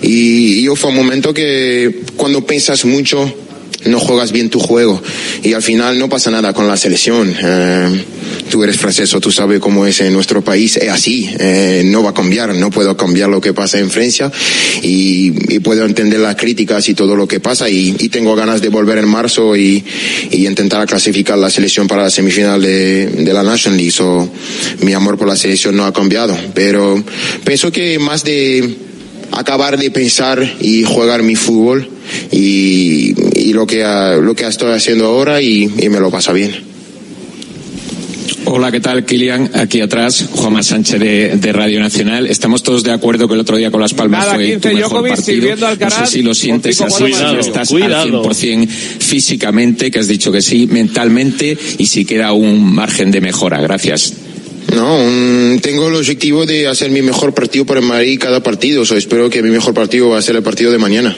Y fue un momento que cuando piensas mucho no juegas bien tu juego y al final no pasa nada con la selección. Tú eres francés, tú sabes cómo es en nuestro país, es así, no va a cambiar, no puedo cambiar lo que pasa en Francia y puedo entender las críticas y todo lo que pasa y tengo ganas de volver en marzo y intentar clasificar la selección para la semifinal de la National League. So, mi amor por la selección no ha cambiado, pero pienso que más de acabar de pensar y jugar mi fútbol y lo que estoy haciendo ahora y me lo pasa bien. Hola, ¿qué tal, Kylian? Aquí atrás, Juanma Sánchez de Radio Nacional. Estamos todos de acuerdo que el otro día con Las Palmas fue tu mejor partido. No sé si lo sientes así, si estás al 100% físicamente, que has dicho que sí, mentalmente, y si queda un margen de mejora. Gracias. No, tengo el objetivo de hacer mi mejor partido por el Madrid cada partido. Espero que mi mejor partido va a ser el partido de mañana.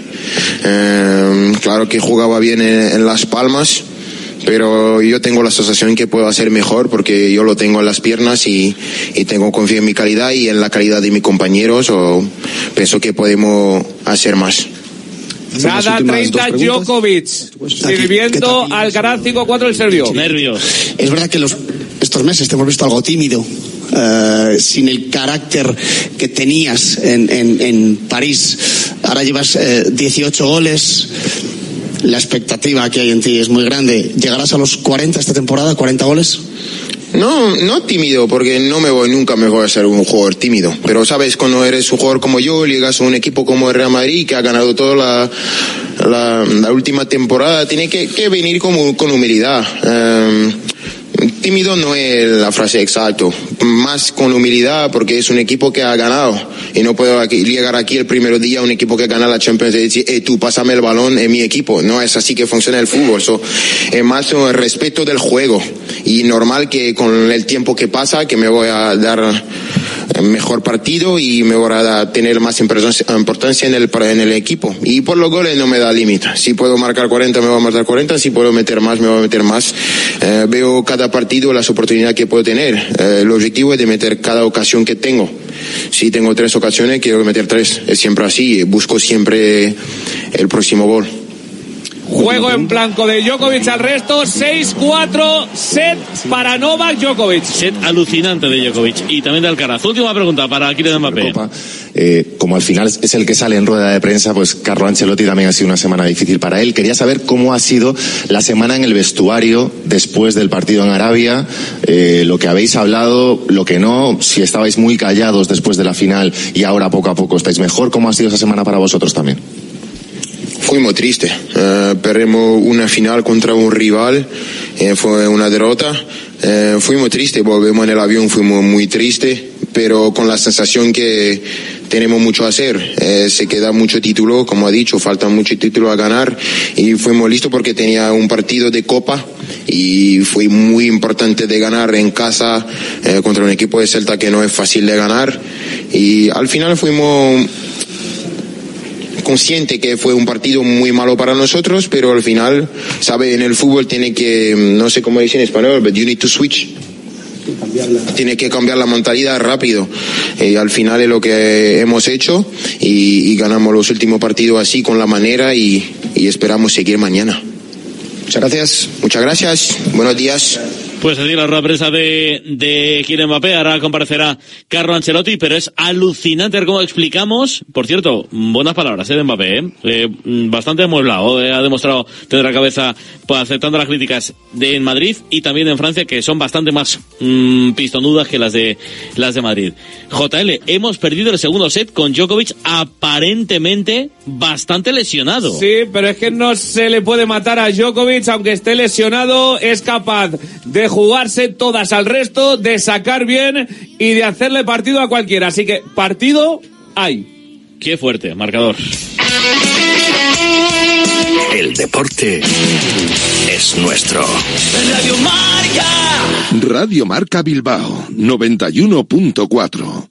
Claro que jugaba bien en Las Palmas, pero yo tengo la sensación que puedo hacer mejor porque yo lo tengo en las piernas y tengo confianza en mi calidad y en la calidad de mis compañeros. Pienso que podemos hacer más. Nada, 30 Djokovic, sirviendo Alcaraz 5-4 el serbio. Nervios. Es verdad que estos meses te hemos visto algo tímido, sin el carácter que tenías en París. Ahora llevas 18 goles. La expectativa que hay en ti es muy grande. ¿Llegarás a los 40 esta temporada? ¿40 goles? No tímido, porque nunca me voy a ser un jugador tímido. Pero sabes, cuando eres un jugador como yo, llegas a un equipo como el Real Madrid, que ha ganado toda la última temporada, tiene que venir con humildad. Tímido no es la frase exacta, más con humildad porque es un equipo que ha ganado y no puedo llegar aquí el primer día a un equipo que gana la Champions y decir, tú pásame el balón en mi equipo. No es así que funciona el fútbol. Es más un respeto del juego y normal que con el tiempo que pasa que me voy a dar mejor partido y me voy a tener más importancia en el equipo. Y por los goles no me da límite. Si puedo marcar 40 me voy a marcar 40, si puedo meter más me voy a meter más. Veo cada partido las oportunidades que puedo tener. El objetivo es de meter cada ocasión que tengo. Si tengo 3 ocasiones quiero meter 3. Es siempre así, busco siempre el próximo gol. Juego en blanco de Djokovic al resto, 6-4, set para Novak Djokovic. Set alucinante de Djokovic y también de Alcaraz. Última pregunta para Kylian Mbappé. Como al final es el que sale en rueda de prensa, pues Carlo Ancelotti también ha sido una semana difícil para él. Quería saber cómo ha sido la semana en el vestuario después del partido en Arabia, lo que habéis hablado, lo que no, si estabais muy callados después de la final y ahora poco a poco estáis mejor. ¿Cómo ha sido esa semana para vosotros también? Fui muy triste, perdimos una final contra un rival, fue una derrota, fui muy triste, volvemos en el avión, fuimos muy tristes, pero con la sensación que tenemos mucho a hacer, se queda mucho título, como ha dicho, faltan muchos títulos a ganar y fuimos listos porque tenía un partido de Copa y fue muy importante de ganar en casa contra un equipo de Celta que no es fácil de ganar y al final fuimos consciente que fue un partido muy malo para nosotros, pero al final, sabe, en el fútbol tiene que, no sé cómo dice en español, but you need to switch. Tiene que cambiar la mentalidad rápido. Al final es lo que hemos hecho y ganamos los últimos partidos así con la manera y esperamos seguir mañana. Muchas gracias. Buenos días. Pues así la rueda de prensa de Kylian Mbappé. Ahora comparecerá Carlo Ancelotti, pero es alucinante ver cómo explicamos. Por cierto, buenas palabras de Mbappé, bastante amueblado, ha demostrado tener la cabeza pues, aceptando las críticas en Madrid y también en Francia, que son bastante más pistonudas que las de Madrid. JL, hemos perdido el segundo set con Djokovic aparentemente bastante lesionado. Sí, pero es que no se le puede matar a Djokovic, aunque esté lesionado, es capaz de jugarse todas al resto, de sacar bien y de hacerle partido a cualquiera. Así que partido hay. Qué fuerte, marcador. El deporte es nuestro. Radio Marca. Radio Marca Bilbao 91.4.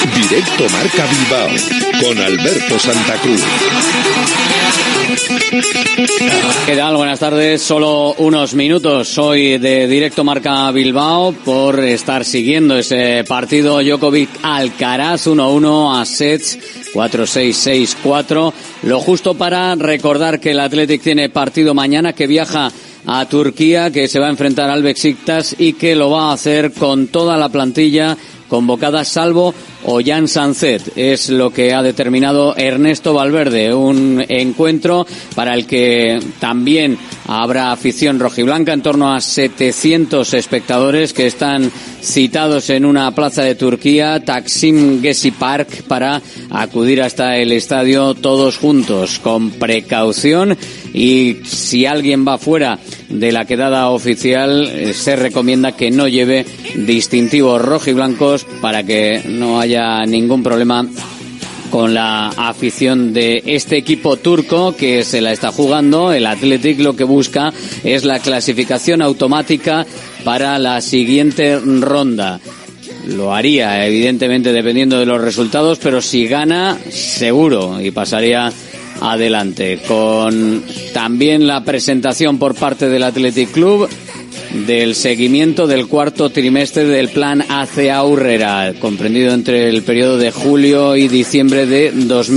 Directo Marca Bilbao con Alberto Santa Cruz. ¿Qué tal? Buenas tardes. Solo unos minutos. Soy de Directo Marca Bilbao por estar siguiendo ese partido Djokovic-Alcaraz 1-1 a sets 4-6, 6-4. Lo justo para recordar que el Athletic tiene partido mañana, que viaja a Turquía, que se va a enfrentar al Beşiktaş y que lo va a hacer con toda la plantilla convocada salvo Ollán Sancet. Es lo que ha determinado Ernesto Valverde, un encuentro para el que también habrá afición rojiblanca, en torno a 700 espectadores que están citados en una plaza de Turquía, Taksim Gezi Park, para acudir hasta el estadio todos juntos, con precaución, y si alguien va fuera de la quedada oficial, se recomienda que no lleve distintivos rojiblancos para que no haya ningún problema con la afición de este equipo turco que se la está jugando. El Athletic lo que busca es la clasificación automática para la siguiente ronda. Lo haría, evidentemente, dependiendo de los resultados, pero si gana, seguro, y pasaría adelante. Con también la presentación por parte del Athletic Club del seguimiento del cuarto trimestre del plan AC Aurrera, comprendido entre el periodo de julio y diciembre de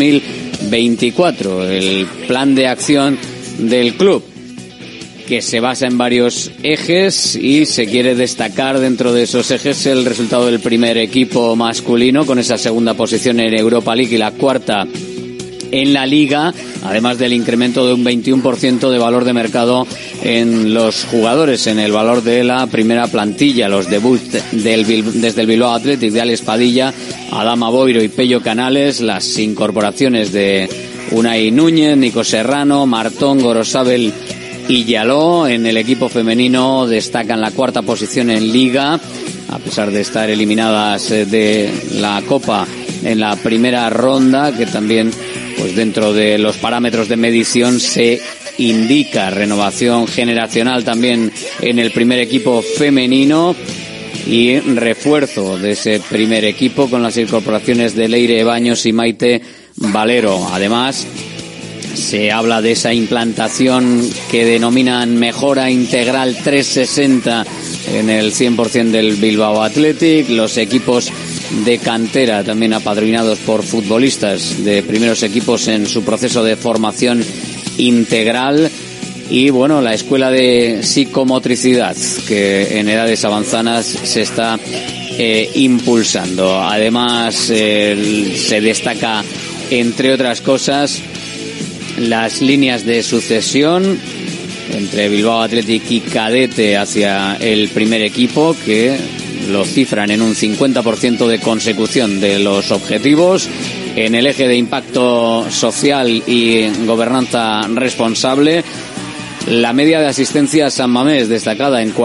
2024. El plan de acción del club, que se basa en varios ejes, y se quiere destacar dentro de esos ejes el resultado del primer equipo masculino, con esa segunda posición en Europa League y la cuarta en la Liga, además del incremento de un 21% de valor de mercado en los jugadores, en el valor de la primera plantilla. Los debuts desde el Bilbao Athletic de Alex Padilla, Adama Boiro y Pello Canales, las incorporaciones de Unai Núñez, Nico Serrano, Martón, Gorosabel y Yaló. En el equipo femenino destacan la cuarta posición en Liga, a pesar de estar eliminadas de la Copa en la primera ronda, que también, pues dentro de los parámetros de medición, se indica renovación generacional también en el primer equipo femenino y refuerzo de ese primer equipo con las incorporaciones de Leire Baños y Maite Valero. Además, se habla de esa implantación que denominan mejora integral 360 en el 100% del Bilbao Athletic. Los equipos de cantera, también apadrinados por futbolistas de primeros equipos en su proceso de formación integral. Y bueno, la escuela de psicomotricidad, que en edades avanzadas se está impulsando. Además, se destaca, entre otras cosas, las líneas de sucesión entre Bilbao Athletic y Cadete hacia el primer equipo, que lo cifran en un 50% de consecución de los objetivos. En el eje de impacto social y gobernanza responsable, la media de asistencia a San Mamés destacada en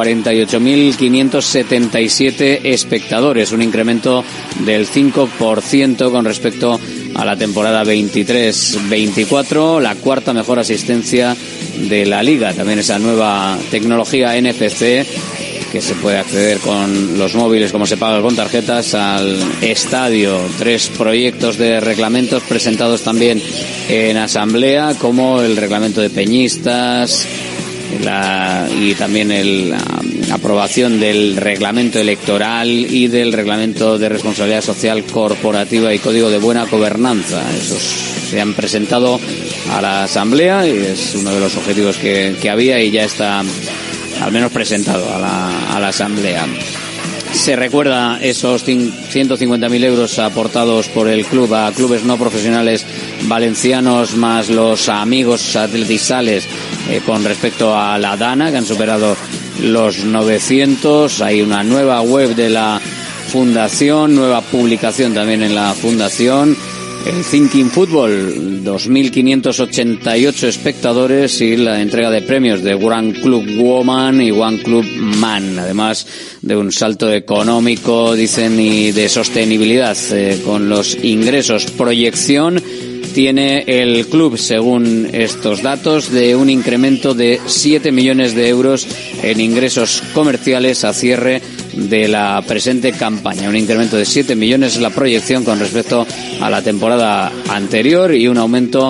48.577 espectadores, un incremento del 5% con respecto a la temporada 23-24, la cuarta mejor asistencia de la Liga. También esa nueva tecnología NFC, que se puede acceder con los móviles como se paga con tarjetas al estadio. 3 proyectos de reglamentos presentados también en asamblea, como el reglamento de peñistas y también la aprobación del reglamento electoral y del reglamento de responsabilidad social corporativa y código de buena gobernanza. Esos se han presentado a la asamblea y es uno de los objetivos que había, y ya está al menos presentado a la asamblea. Se recuerda esos 150.000 euros aportados por el club a clubes no profesionales valencianos, más los amigos atletizales con respecto a la Dana, que han superado los 900. Hay una nueva web de la fundación, nueva publicación también en la fundación. El Thinking Football, 2.588 espectadores, y la entrega de premios de One Club Woman y One Club Man, además de un salto económico, dicen, y de sostenibilidad con los ingresos. Proyección tiene el club, según estos datos, de un incremento de 7 millones de euros en ingresos comerciales a cierre de la presente campaña. Un incremento de 7 millones es la proyección con respecto a la temporada anterior, y un aumento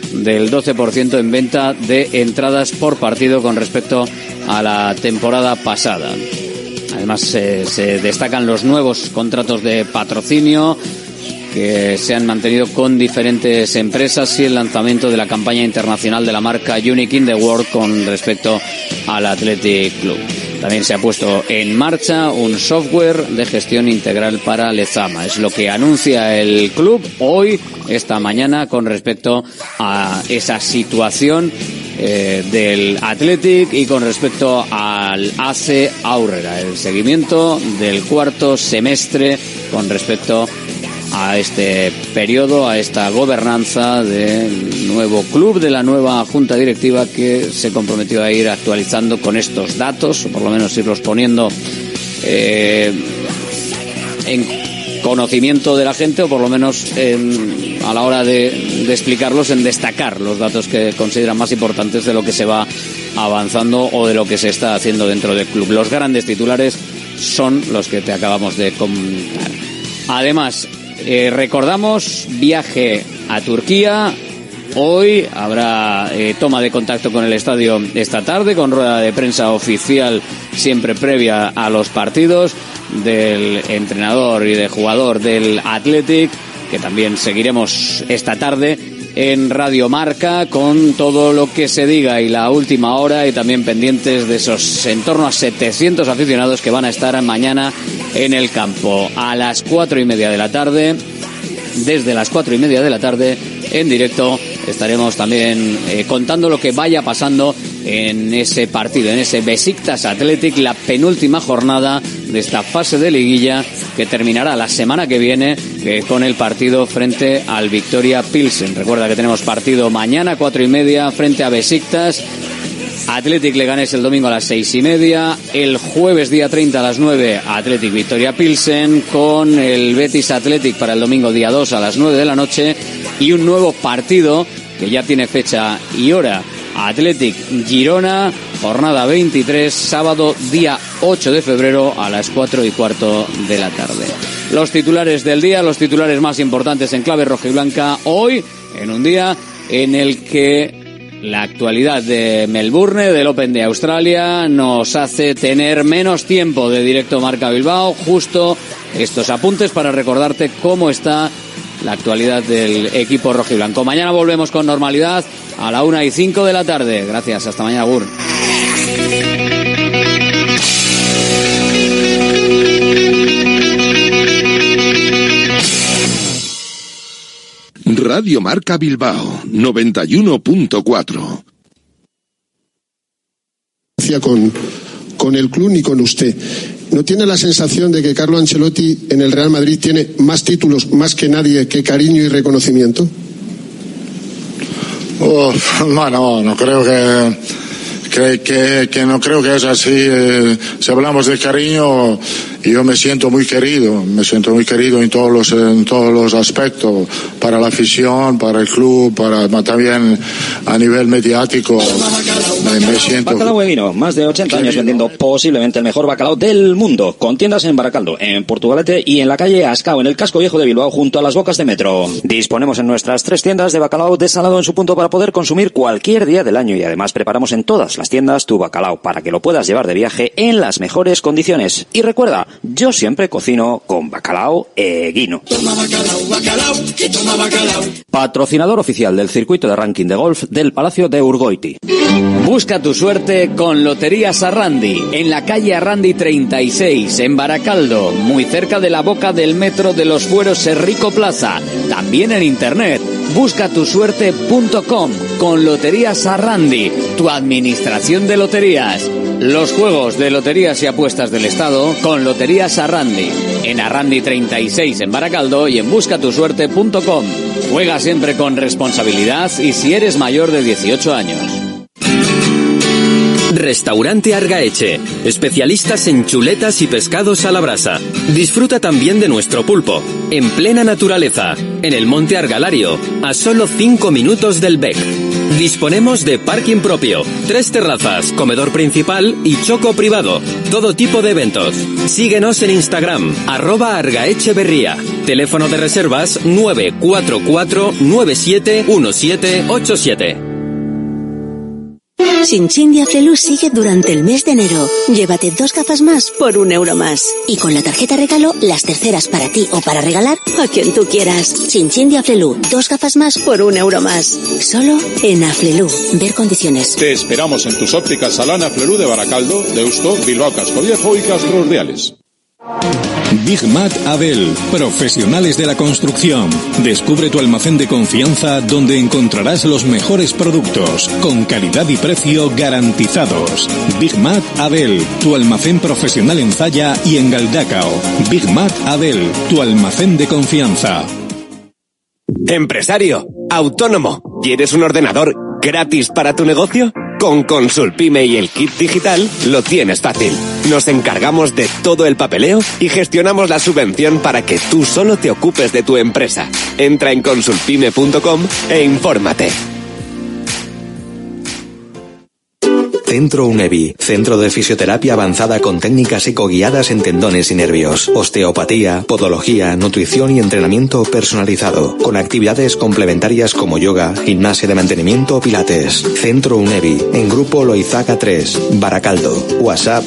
del 12% en venta de entradas por partido con respecto a la temporada pasada. Además, se destacan los nuevos contratos de patrocinio que se han mantenido con diferentes empresas y el lanzamiento de la campaña internacional de la marca Unique in the World con respecto al Athletic Club. También se ha puesto en marcha un software de gestión integral para Lezama. Es lo que anuncia el club hoy, esta mañana, con respecto a esa situación del Athletic y con respecto al AC Aurrera, el seguimiento del cuarto semestre con respecto a este periodo, a esta gobernanza del nuevo club, de la nueva junta directiva que se comprometió a ir actualizando con estos datos, o por lo menos irlos poniendo en conocimiento de la gente, o por lo menos a la hora de explicarlos, en destacar los datos que consideran más importantes de lo que se va avanzando o de lo que se está haciendo dentro del club. Los grandes titulares son los que te acabamos de comentar. Además, recordamos viaje a Turquía. Hoy habrá toma de contacto con el estadio esta tarde, con rueda de prensa oficial siempre previa a los partidos del entrenador y de jugador del Athletic, que también seguiremos esta tarde en Radio Marca con todo lo que se diga y la última hora, y también pendientes de esos en torno a 700 aficionados que van a estar mañana en el campo a las 4:30 de la tarde. Desde las 4:30 de la tarde en directo estaremos también contando lo que vaya pasando en ese partido, en ese Besiktas Athletic, la penúltima jornada de esta fase de liguilla que terminará la semana que viene con el partido frente al Victoria Pilsen. Recuerda que tenemos partido mañana 4:30 frente a Besiktas. Athletic Leganés el domingo a las 6:30, el jueves día 30 a las 9 Athletic Victoria Pilsen, con el Betis Athletic para el domingo día 2 a las 9 de la noche, y un nuevo partido que ya tiene fecha y hora: Athletic Girona, jornada 23, sábado día 8 de febrero a las 4:15 de la tarde. Los titulares del día, los titulares más importantes en clave rojiblanca hoy, en un día en el que la actualidad de Melbourne, del Open de Australia, nos hace tener menos tiempo de directo Marca Bilbao. Justo estos apuntes para recordarte cómo está la actualidad del equipo rojiblanco. Mañana volvemos con normalidad a la 1:05 de la tarde. Gracias, hasta mañana, Gur. Radio Marca Bilbao 91.4. Con el club ni con usted. ¿No tiene la sensación de que Carlo Ancelotti en el Real Madrid tiene más títulos, más que nadie, que cariño y reconocimiento? Bueno, no creo que no creo que es así. Si hablamos de cariño, yo me siento muy querido en todos los aspectos, para la afición, para el club, también a nivel mediático. Me siento. Bacalao Eguino, más de 80 años vendiendo posiblemente el mejor bacalao del mundo, con tiendas en Baracaldo, en Portugalete y en la calle Ascao, en el casco viejo de Bilbao, junto a las bocas de metro. Disponemos en nuestras 3 tiendas de bacalao desalado en su punto para poder consumir cualquier día del año, y además preparamos en todas las tiendas tu bacalao para que lo puedas llevar de viaje en las mejores condiciones. Y recuerda, yo siempre cocino con Bacalao Eguino. Toma bacalao, bacalao, que toma bacalao. Patrocinador oficial del circuito de ranking de golf del Palacio de Urgoiti. Busca tu suerte con Loterías Arrandi, en la calle Arrandi 36, en Baracaldo, muy cerca de la boca del metro de los Fueros Serrico Plaza. También en internet, buscatusuerte.com, con Loterías Arrandi, tu administración de loterías. Los juegos de loterías y apuestas del Estado con Loterías Arrandi, en Arrandi 36 en Baracaldo y en buscatusuerte.com. Juega siempre con responsabilidad y si eres mayor de 18 años. Restaurante Argaeche, especialistas en chuletas y pescados a la brasa. Disfruta también de nuestro pulpo, en plena naturaleza, en el Monte Argalario, a solo 5 minutos del Bec. Disponemos de parking propio, 3 terrazas, comedor principal y choco privado. Todo tipo de eventos. Síguenos en Instagram, @argaecheverría. Teléfono de reservas 944-971787. Chin de Aflelu sigue durante el mes de enero. Llévate 2 gafas más por €1 más. Y con la tarjeta regalo, las terceras para ti o para regalar a quien tú quieras. Chin de Aflelu, 2 gafas más por €1 más. Solo en Aflelu. Ver condiciones. Te esperamos en tus ópticas Salana Aflelu de Baracaldo, Deusto, Bilbao Cascoviejo y Castro Urdiales. Big Mat Abel, profesionales de la construcción. Descubre tu almacén de confianza donde encontrarás los mejores productos, con calidad y precio garantizados. Big Mat Abel, tu almacén profesional en Zalla y en Galdacao. Big Mat Abel, tu almacén de confianza. Empresario, autónomo, ¿quieres un ordenador gratis para tu negocio? Con Consulpime y el kit digital lo tienes fácil. Nos encargamos de todo el papeleo y gestionamos la subvención para que tú solo te ocupes de tu empresa. Entra en consulpime.com e infórmate. Centro UNEVI, centro de fisioterapia avanzada con técnicas psicoguiadas en tendones y nervios, osteopatía, podología, nutrición y entrenamiento personalizado, con actividades complementarias como yoga, gimnasia de mantenimiento o pilates. Centro UNEVI, en Grupo Loizaga 3, Baracaldo. WhatsApp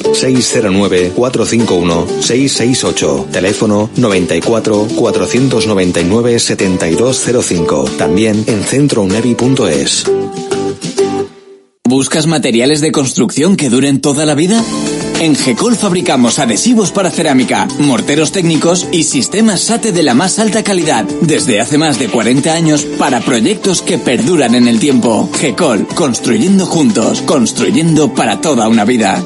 609-451-668. Teléfono 94 499 7205. También en centrounevi.es. ¿Buscas materiales de construcción que duren toda la vida? En GECOL fabricamos adhesivos para cerámica, morteros técnicos y sistemas SATE de la más alta calidad, desde hace más de 40 años para proyectos que perduran en el tiempo. GECOL, construyendo juntos, construyendo para toda una vida.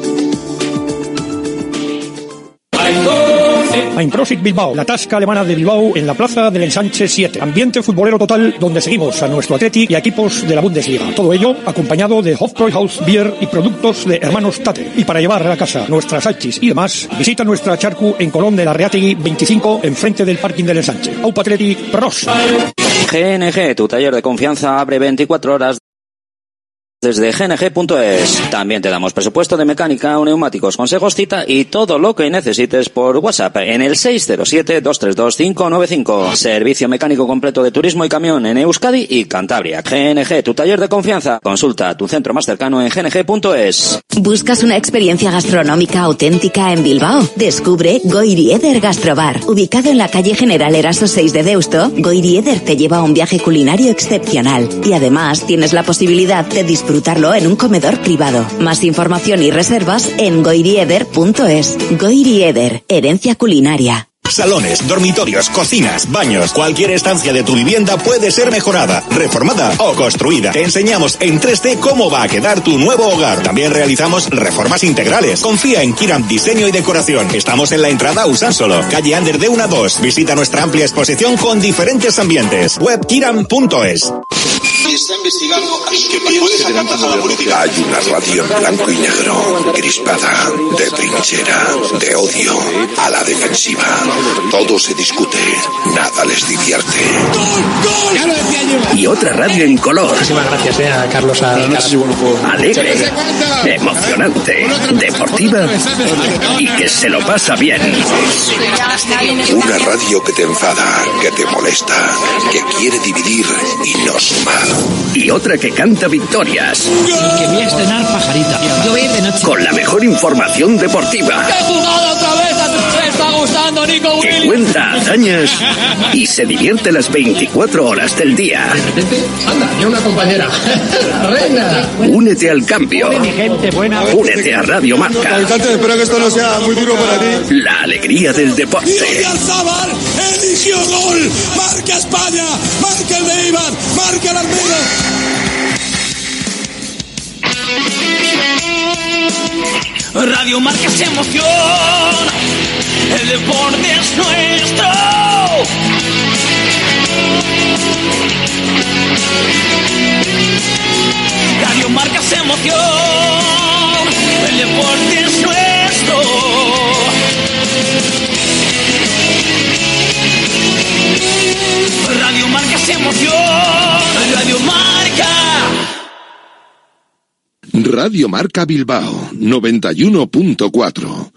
Einprosit Bilbao, la tasca alemana de Bilbao en la plaza del Ensanche 7. Ambiente futbolero total donde seguimos a nuestro Athletic y a equipos de la Bundesliga. Todo ello acompañado de Hofbräuhaus Beer y productos de Hermanos Tate. Y para llevar a casa nuestras salchis y demás, visita nuestra charcu en Colón de la Reategui 25, enfrente del parking del Ensanche. Aupa Athletic, pros. GNG, tu taller de confianza, abre 24 horas. Desde gng.es. También te damos presupuesto de mecánica, neumáticos, consejos, cita y todo lo que necesites por WhatsApp en el 607-232-595. Servicio mecánico completo de turismo y camión en Euskadi y Cantabria. GNG, tu taller de confianza. Consulta tu centro más cercano en gng.es. ¿Buscas una experiencia gastronómica auténtica en Bilbao? Descubre Goirieder Gastrobar. Ubicado en la calle General Eraso 6 de Deusto, Goirieder te lleva a un viaje culinario excepcional. Y además tienes la posibilidad de disfrutarlo en un comedor privado. Más información y reservas en goirieder.es. Goirieder, herencia culinaria. Salones, dormitorios, cocinas, baños, cualquier estancia de tu vivienda puede ser mejorada, reformada o construida. Te enseñamos en 3D cómo va a quedar tu nuevo hogar. También realizamos reformas integrales. Confía en Kiram Diseño y Decoración. Estamos en la entrada Usánsolo, calle Ander de 1 a 2. Visita nuestra amplia exposición con diferentes ambientes. Web kiram.es. Está investigando a los que puede sacar la política. Hay una radio en blanco y negro, crispada, de trinchera, de odio, a la defensiva. Todo se discute, nada les divierte. Y otra radio en color. Muchísimas gracias a Carlos. Alegre, emocionante, deportiva y que se lo pasa bien. Una radio que te enfada, que te molesta, que quiere dividir y no sumar. Y otra que canta victorias. Y que voy a estrenar Pajarita. Yo voy a ir de noche. Con la mejor información deportiva. ¡Qué jugada otra vez! ¡Te está gustando, Nico Willy! Que cuenta hazañas y se divierte las 24 horas del día. De repente, anda, ya una compañera. ¡La reina! Únete al cambio. Mi gente buena. Únete a Radio Marca. Espero que esto no sea muy duro para ti. La alegría del deporte. Y Oyarzabal eligió gol. Marca España. Marca el de Eibar. Marca el Armero. Radio Marca es emoción, el deporte es nuestro. Radio Marca es emoción, el deporte es nuestro. Radio Marca es emoción, Radio Marca. Radio Marca Bilbao, 91.4.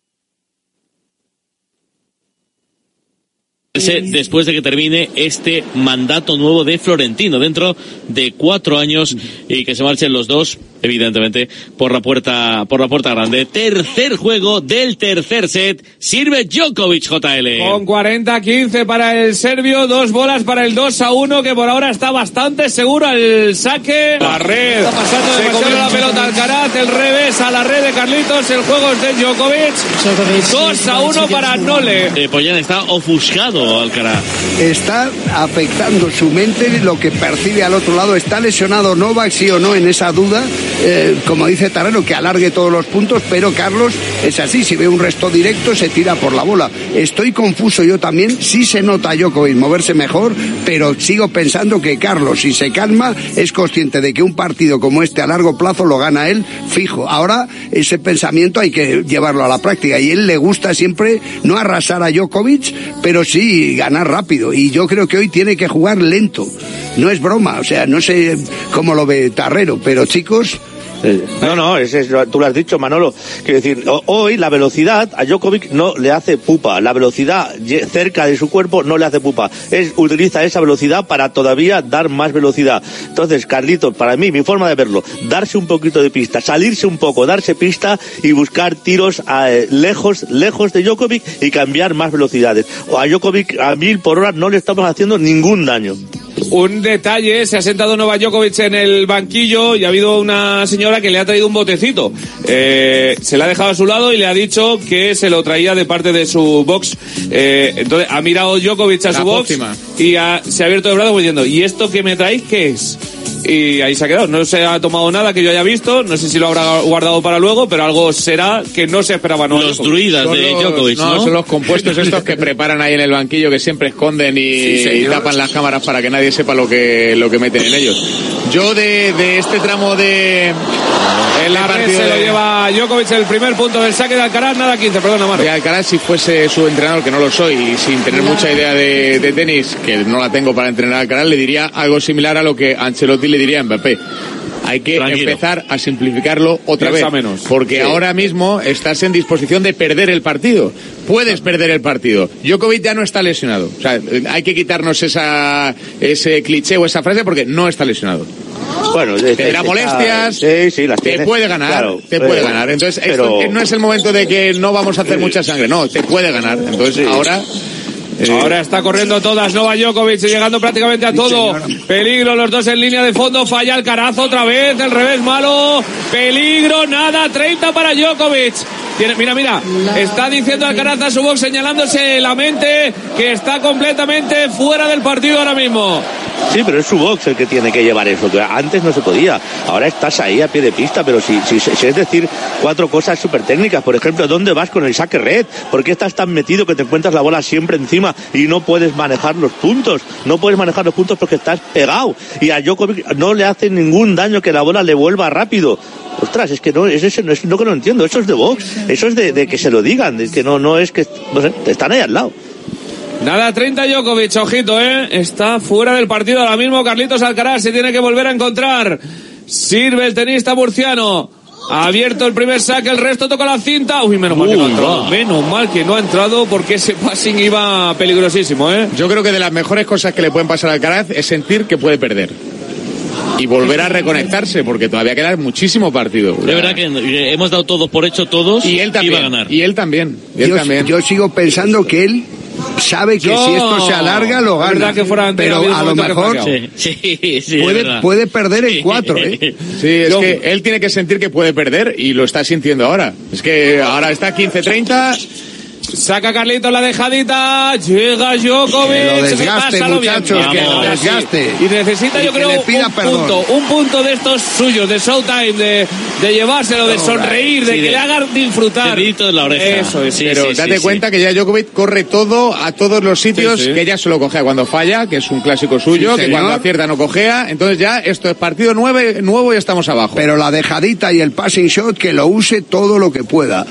Después de que termine este mandato nuevo de Florentino, dentro de 4 años, y que se marchen los dos, evidentemente, por la puerta grande. Tercer juego del tercer set, sirve Djokovic, JL. Con 40-15 para el serbio, 2 bolas para el 2-1, que por ahora está bastante seguro al saque. La red. Está pasando demasiado la pelota Alcaraz, el revés a la red de Carlitos, el juego es de Djokovic. 2-1 para Nole. Poyan está ofuscado. Alcaraz. Está afectando su mente, lo que percibe al otro lado. ¿Está lesionado Novak, sí o no? En esa duda, como dice Tarrero, que alargue todos los puntos, pero Carlos es así, si ve un resto directo se tira por la bola. Estoy confuso yo también, sí se nota a Djokovic moverse mejor, pero sigo pensando que Carlos, si se calma, es consciente de que un partido como este a largo plazo lo gana él fijo. Ahora ese pensamiento hay que llevarlo a la práctica, y él le gusta siempre no arrasar a Djokovic, pero sí ganar rápido, y yo creo que hoy tiene que jugar lento. No es broma, o sea, no sé cómo lo ve Tarrero, pero chicos... No, tú lo has dicho, Manolo. Quiero decir, hoy la velocidad a Djokovic no le hace pupa. La velocidad cerca de su cuerpo no le hace pupa. Utiliza esa velocidad para todavía dar más velocidad. Entonces, Carlitos, para mí, mi forma de verlo, darse un poquito de pista, salirse un poco, darse pista y buscar tiros lejos de Djokovic y cambiar más velocidades. O a Djokovic a 1000 por hora no le estamos haciendo ningún daño. Un detalle, se ha sentado Novak Djokovic en el banquillo y ha habido una señora que le ha traído un botecito. Se le ha dejado a su lado y le ha dicho que se lo traía de parte de su box. Entonces ha mirado Djokovic a su box y se ha abierto de brazos diciendo, ¿y esto que me traéis qué es? Y ahí se ha quedado, no se ha tomado nada que yo haya visto, no sé si lo habrá guardado para luego, pero algo será que no se esperaba. Los druidas de Djokovic, ¿no? Son los compuestos estos que preparan ahí en el banquillo, que siempre esconden y tapan las cámaras para que nadie sepa lo que meten en ellos. Yo de este tramo de... En la red se lo lleva Djokovic, el primer punto del saque de Alcaraz, nada 15, perdona, Maro. De Alcaraz, si fuese su entrenador, que no lo soy, y sin tener mucha idea de tenis, que no la tengo para entrenar a Alcaraz, le diría algo similar a lo que Ancelotti le diría a Mbappé. Hay que empezar a simplificarlo otra vez, porque ahora mismo estás en disposición de perder el partido. Puedes perder el partido. Djokovic ya no está lesionado. O sea, hay que quitarnos ese cliché o esa frase, porque no está lesionado. Bueno, tendrá molestias, te puede ganar, puede ganar. Entonces, esto no es el momento de que no vamos a hacer mucha sangre, no, te puede ganar. Entonces, ahora está corriendo todas Novak Djokovic, llegando prácticamente a todo. Peligro, los dos en línea de fondo, falla Alcaraz otra vez, el revés malo. Peligro, nada, 30 para Djokovic. Mira, está diciendo Alcaraz a su box, señalándose la mente que está completamente fuera del partido ahora mismo. Sí, pero es su box el que tiene que llevar eso, que antes no se podía. Ahora estás ahí a pie de pista, pero si es decir 4 cosas súper técnicas. Por ejemplo, ¿dónde vas con el saque red? ¿Por qué estás tan metido que te encuentras la bola siempre encima y no puedes manejar los puntos? No puedes manejar los puntos porque estás pegado. Y a Djokovic no le hace ningún daño que la bola le vuelva rápido. Ostras, es que no entiendo. Eso es de box, eso es de que se lo digan, de que no es que, no sé, están ahí al lado. Nada, 30 Djokovic, ojito, está fuera del partido ahora mismo. Carlitos Alcaraz se tiene que volver a encontrar. Sirve el tenista murciano. Ha abierto el primer saque, el resto toca la cinta. Uy, menos mal que no ha entrado. Menos mal que no ha entrado, porque ese passing iba peligrosísimo, Yo creo que de las mejores cosas que le pueden pasar a Alcaraz es sentir que puede perder y volver a reconectarse, porque todavía queda muchísimo partido. De verdad que hemos dado todos por hecho, todos, y él también, iba a ganar. Y él también. Yo sigo pensando que él sabe que si esto se alarga lo gana, pero a lo mejor puede perder en 4. Sí, es que él tiene que sentir que puede perder, y lo está sintiendo ahora. Es que ahora está 15-30. Saca Carlitos la dejadita, llega Djokovic, que lo desgaste, muchachos, que lo desgaste. Y necesita, yo creo, un punto de estos suyos, de Showtime, de llevárselo, de sonreír, de que le hagan disfrutar. Dedito en la oreja. Eso es. Pero date cuenta que ya Djokovic corre todo a todos los sitios, que ya solo cojea cuando falla, que es un clásico suyo, que cuando acierta no cojea. Entonces ya esto es partido nuevo y estamos abajo. Pero la dejadita y el passing shot, que lo use todo lo que pueda.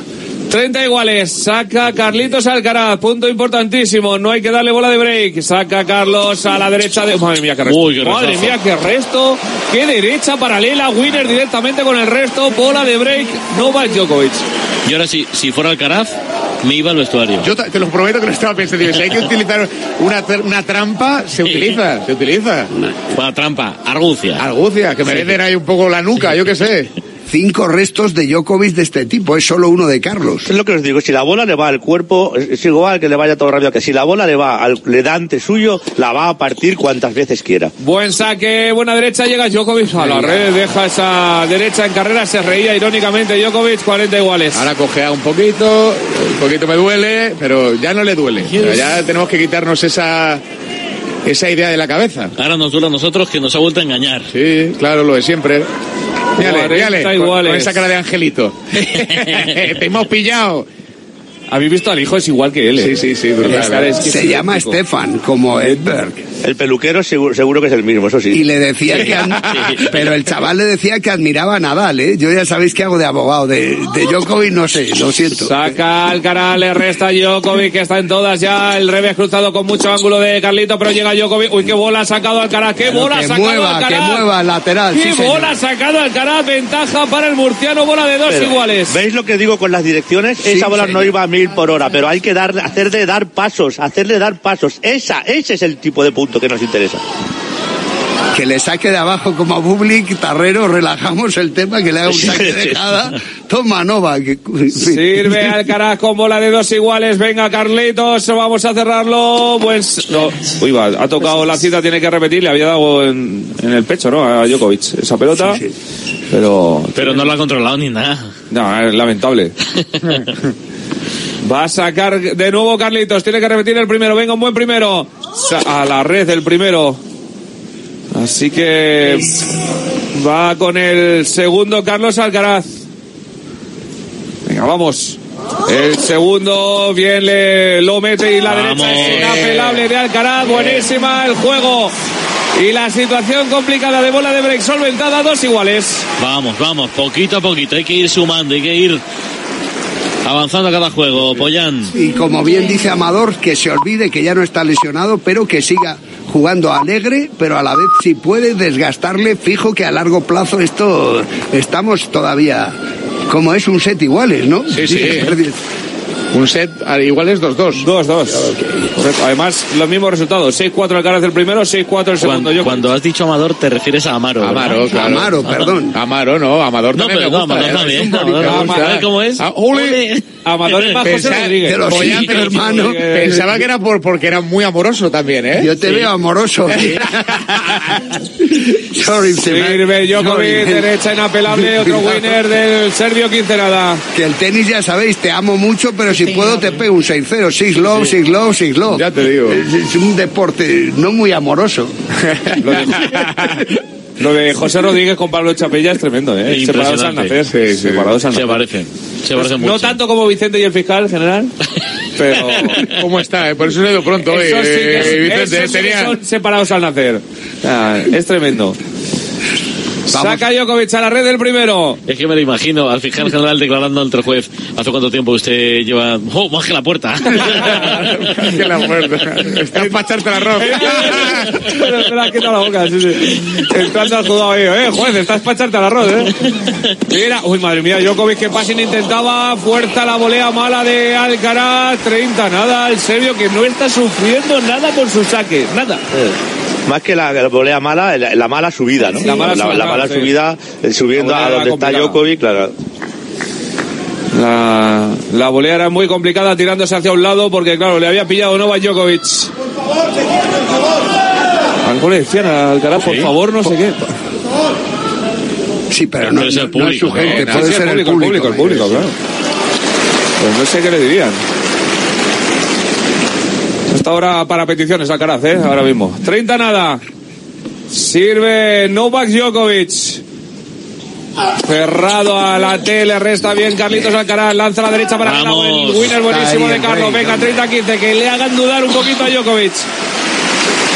30 iguales, saca Carlitos Alcaraz, punto importantísimo, no hay que darle bola de break, saca Carlos a la derecha de... Madre mía, qué resto. Uy, qué madre mía, qué resto, qué derecha paralela, winner directamente con el resto, bola de break, Novak Djokovic. Y ahora sí, si fuera Alcaraz, me iba al vestuario. Yo te lo prometo que lo estaba pensando. Si hay que utilizar una trampa, se utiliza. Una trampa, argucia. Que merecen ahí un poco la nuca, yo qué sé. 5 restos de Djokovic de este tipo, es solo uno de Carlos. Es lo que os digo, si la bola le va al cuerpo, es igual que le vaya todo rápido, que si la bola le da ante suyo, la va a partir cuantas veces quiera. Buen saque, buena derecha, llega Djokovic a la red, deja esa derecha en carrera, se reía irónicamente Djokovic, 40 iguales. Ahora cojea un poquito me duele, pero ya no le duele. Pero ya tenemos que quitarnos esa idea de la cabeza. Ahora nos duele a nosotros que nos ha vuelto a engañar. Sí, claro, lo de siempre. Mírale, con esa cara de angelito. Te hemos pillado. ¿Habéis visto al hijo? Es igual que él. Sí, brutal. Se llama Stefan, como Edberg. El peluquero seguro que es el mismo, eso sí. Y le decía pero el chaval le decía que admiraba a Nadal, ¿eh? Yo ya sabéis que hago de abogado de Djokovic, no sé, lo siento. Saca Alcaraz, le resta Djokovic, que está en todas ya, el revés cruzado con mucho ángulo de Carlito, pero llega Djokovic. Uy, qué bola ha sacado Alcaraz, qué bola ha sacado Alcaraz. Que mueva, lateral. Qué bola ha sacado Alcaraz, ventaja para el murciano, bola de 2 iguales. ¿Veis lo que digo con las direcciones? Esa bola no iba a 1000 por hora, pero hay que hacerle dar pasos. Ese es el tipo de punto que nos interesa. Que le saque de abajo como a Bublik, Tarrero, relajamos el tema, que le haga un saque de dejada. Toma, Novak. Sirve Alcaraz con bola de 2 iguales. Venga, Carlitos, vamos a cerrarlo. Uy, ha tocado la cita, tiene que repetir. Le había dado en el pecho, ¿no? A Djokovic esa pelota. Sí. Pero no lo ha controlado ni nada. No, es lamentable. Va a sacar de nuevo Carlitos, tiene que repetir el primero, venga, un buen primero. A la red el primero. Así que va con el segundo Carlos Alcaraz. Venga, vamos. El segundo, bien lo mete y la derecha es inapelable de Alcaraz. Buenísima el juego. Y la situación complicada de bola de break solventada, 2 iguales. Vamos, poquito a poquito. Hay que ir sumando, hay que ir avanzando a cada juego, Pollán. Y como bien dice Amador, que se olvide que ya no está lesionado, pero que siga jugando alegre, pero a la vez si puede desgastarle, fijo que a largo plazo esto estamos todavía como es un set iguales, ¿no? Sí. Un set igual es 2-2. 2-2. Correcto. Además, los mismos resultados. 6-4 Alcaraz el primero, 6-4 el segundo. Cuando has dicho Amador, te refieres a Amaro. Amaro, claro. Amaro, perdón. Amaro, no. Amador también me gusta. Amador también. Amador, ¿cómo es? Amador es más José Rodríguez. Hermano. Pensaba que era porque era muy amoroso también, ¿eh? Yo te veo amoroso. Sorry, sirve Djokovic, derecha inapelable, otro winner del serbio, 15 nada. Que el tenis, ya sabéis, te amo mucho, pero si puedo te pego un 6-0. 6 love. Ya te digo. Es un deporte no muy amoroso. Lo de José Rodríguez con Pablo Chapella es tremendo, ¿eh? Separados al nacer. Separados al nacer. Se parecen mucho. No tanto como Vicente y el fiscal general, pero... ¿Cómo está? Por eso le he ido pronto. Vicente, son separados al nacer. Es tremendo. Saca Djokovic a la red del primero. Es que me lo imagino al fiscal general declarando ante el juez. ¿Hace cuánto tiempo usted lleva? ¡Oh, maje la puerta! Maje la puerta. Estás para echarte el arroz. Se le ha quitado la boca. Sí. Entrando al juzgado ahí. Juez, estás para echarte el arroz, Mira, uy, madre mía, Djokovic que passing intentaba. Fuerza la volea mala de Alcaraz. 30 nada. El serbio que no está sufriendo nada por su saque. Nada. Más que la volea mala, la mala subida, ¿no? La mala subida, subiendo a donde está Djokovic, claro. La volea era muy complicada, tirándose hacia un lado, porque claro, le había pillado Novak Djokovic. Algo le decían a Alcaraz, por favor, no sé qué. Sí, pero no es su gente, puede ser el público, claro. Pues no sé qué le dirían. Hasta ahora para peticiones Alcaraz, ahora mismo. 30 nada. Sirve Novak Djokovic. Cerrado a la tele, resta bien Carlitos Alcaraz, lanza a la derecha para ganar el winner buenísimo de Carlos. Venga, 30-15, que le hagan dudar un poquito a Djokovic.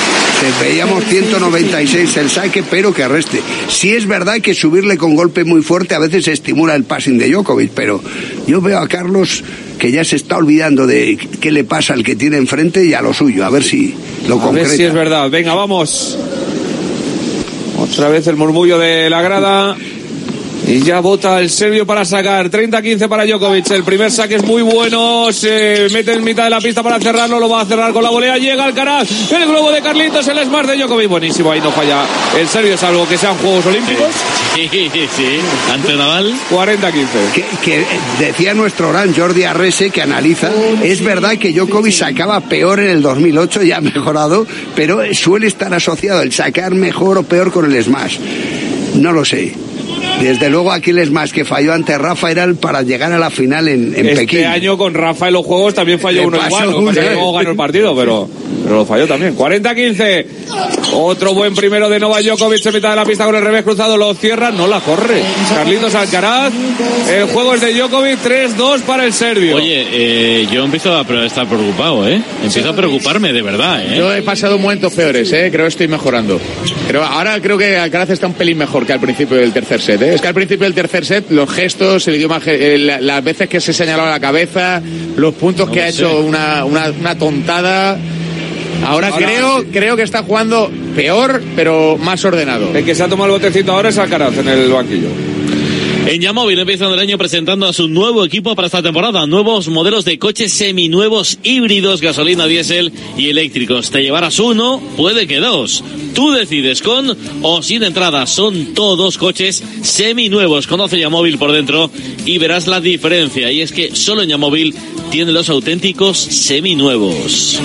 Veíamos 196 el saque, pero que reste. Sí es verdad que subirle con golpe muy fuerte a veces estimula el passing de Djokovic, pero yo veo a Carlos que ya se está olvidando de qué le pasa al que tiene enfrente y a lo suyo, a ver si lo concreta. A ver si es verdad. Venga, vamos. Otra vez el murmullo de la grada. Y ya vota el serbio para sacar. 30-15 para Djokovic. El primer saque es muy bueno. Se mete en mitad de la pista para cerrarlo. Lo va a cerrar con la volea. Llega Alcaraz. El globo de Carlitos. El smash de Djokovic. Buenísimo. Ahí no falla el serbio, salvo que sean Juegos Olímpicos. Sí. Ante Nadal. 40-15. Que decía nuestro gran Jordi Arrese, que analiza. Es verdad que Djokovic sacaba peor en el 2008. Ya ha mejorado. Pero suele estar asociado el sacar mejor o peor con el smash. No lo sé. Desde luego aquí el smash que falló ante Rafa era para llegar a la final en Pekín. Este año con Rafa en los juegos también falló uno igual. Luego ganó el partido, pero lo falló también. 40-15. Otro buen primero de Novak Djokovic en mitad de la pista con el revés cruzado. Lo cierra, no la corre. Carlitos Alcaraz. El juego es de Djokovic. 3-2 para el serbio. Oye, yo empiezo a estar preocupado, Empiezo a preocuparme, de verdad, Yo he pasado momentos peores, Creo que estoy mejorando. Ahora creo que Alcaraz está un pelín mejor que al principio del tercer set, Es que al principio del tercer set, los gestos, el idioma, las veces que se señalaba la cabeza, los puntos que ha hecho una tontada. Ahora creo que está jugando peor, pero más ordenado. El que se ha tomado el botecito ahora es Alcaraz en el banquillo. En Yamóvil empiezan el año presentando a su nuevo equipo para esta temporada. Nuevos modelos de coches seminuevos, híbridos, gasolina, diésel y eléctricos. Te llevarás uno, puede que dos. Tú decides, con o sin entrada. Son todos coches seminuevos. Conoce Yamóvil por dentro y verás la diferencia. Y es que solo en Yamóvil tiene los auténticos seminuevos.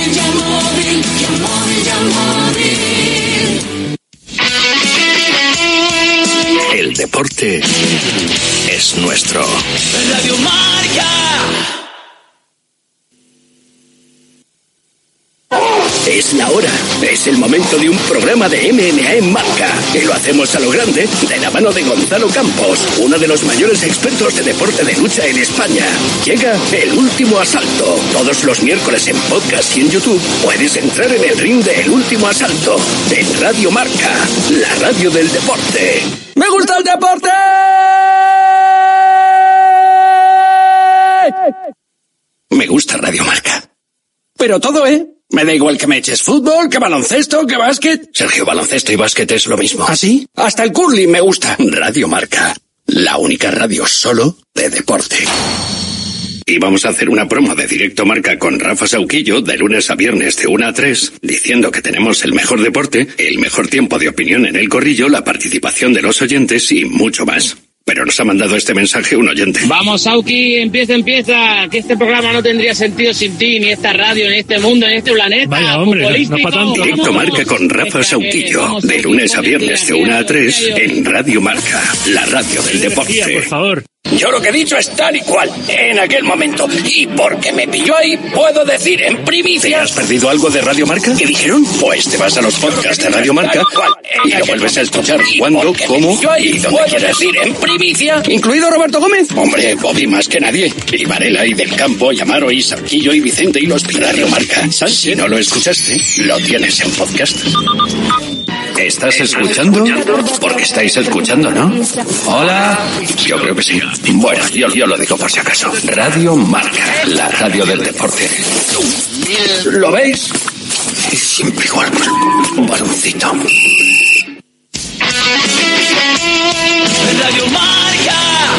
El deporte es nuestro. Radio Marca. Es la hora, es el momento de un programa de MMA en Marca. Y lo hacemos a lo grande, de la mano de Gonzalo Campos, uno de los mayores expertos de deporte de lucha en España. Llega El Último Asalto. Todos los miércoles en podcast y en YouTube puedes entrar en el ring de El Último Asalto. En Radio Marca, la radio del deporte. ¡Me gusta el deporte! Me gusta Radio Marca. Pero todo, Me da igual que me eches fútbol, que baloncesto, que básquet. Sergio, baloncesto y básquet es lo mismo. ¿Ah, sí? Hasta el curling me gusta. Radio Marca, la única radio solo de deporte. Y vamos a hacer una promo de Directo Marca con Rafa Sauquillo de lunes a viernes de 1 a 3, diciendo que tenemos el mejor deporte, el mejor tiempo de opinión en el corrillo, la participación de los oyentes y mucho más. Pero nos ha mandado este mensaje un oyente. Vamos, Sauki, empieza, que este programa no tendría sentido sin ti, ni esta radio, ni este mundo, ni este planeta. Vaya, hombre, no para tanto. Directo Marca con Rafa Sauquillo, de lunes a viernes de 1 a 3 en Radio Marca, la radio del deporte. Por favor. Yo lo que he dicho es tal y cual, en aquel momento. Y porque me pilló ahí, puedo decir en primicia... ¿Te has perdido algo de Radio Marca? ¿Qué dijeron? Pues te vas a los podcasts de Radio Marca y lo vuelves a escuchar cuando, cómo y donde quieras. Ir en primicia, incluido Roberto Gómez. Hombre, Bobby más que nadie. Y Varela y Del Campo, y Amaro y Sarquillo y Vicente y los Radio Marca. Si no lo escuchaste, lo tienes en podcast. ¿Estás escuchando? Porque estáis escuchando, ¿no? Hola. Yo creo que sí. Bueno, yo lo digo por si acaso. Radio Marca, la radio del deporte. ¿Lo veis? Es siempre igual. Un baloncito. Radio Marca.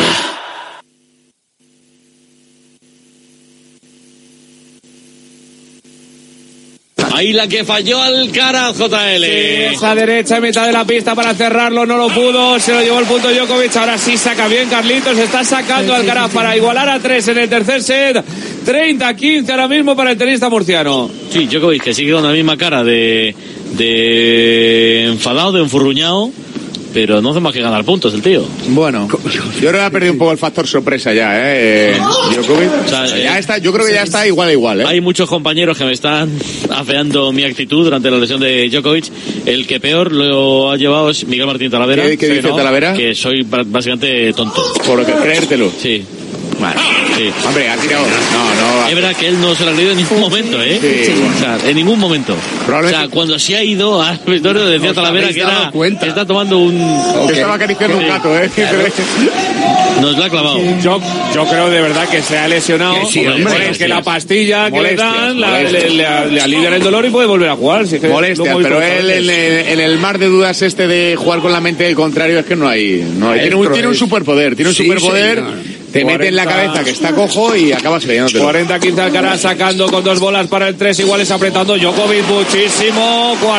Ahí la que falló Alcaraz, JL. Sí, esa derecha en mitad de la pista para cerrarlo, no lo pudo, se lo llevó el punto Djokovic, ahora sí saca bien Carlitos, está sacando Alcaraz para igualar a 3 en el tercer set, 30-15 ahora mismo para el tenista murciano. Sí, Djokovic que sigue con la misma cara de enfadado, de enfurruñado, pero no hace más que ganar puntos el tío. Bueno, yo creo que ha perdido un poco el factor sorpresa ya, Djokovic. O sea, ya está, yo creo que ya está igual a igual, Hay muchos compañeros que me están afeando mi actitud durante la lesión de Djokovic. El que peor lo ha llevado es Miguel Martín Talavera. ¿Qué dice Talavera? Que soy básicamente tonto. Por creértelo. Sí. Vale. Sí. Hombre, ha tirado. No. Es verdad que él no se lo ha creído en ningún momento, ¿eh? Sí. O sea, en ningún momento. O sea, cuando se ha ido al vestuario decía Talavera que está tomando un... Estaba acariciando un gato, ¿eh? Claro. Nos la ha clavado. Yo creo de verdad que se ha lesionado. Que sí, hombre, es que la pastilla que molestias, le dan le alivia el dolor y puede volver a jugar. Si es que molestias, pero él en el mar de dudas de jugar con la mente del contrario es que no hay. Tiene un superpoder, Señor. Te mete en la cabeza que está cojo y acabas creyéndotelo. 40-15 Alcaraz sacando con 2 bolas para el 3 iguales apretando Djokovic muchísimo. 40-30.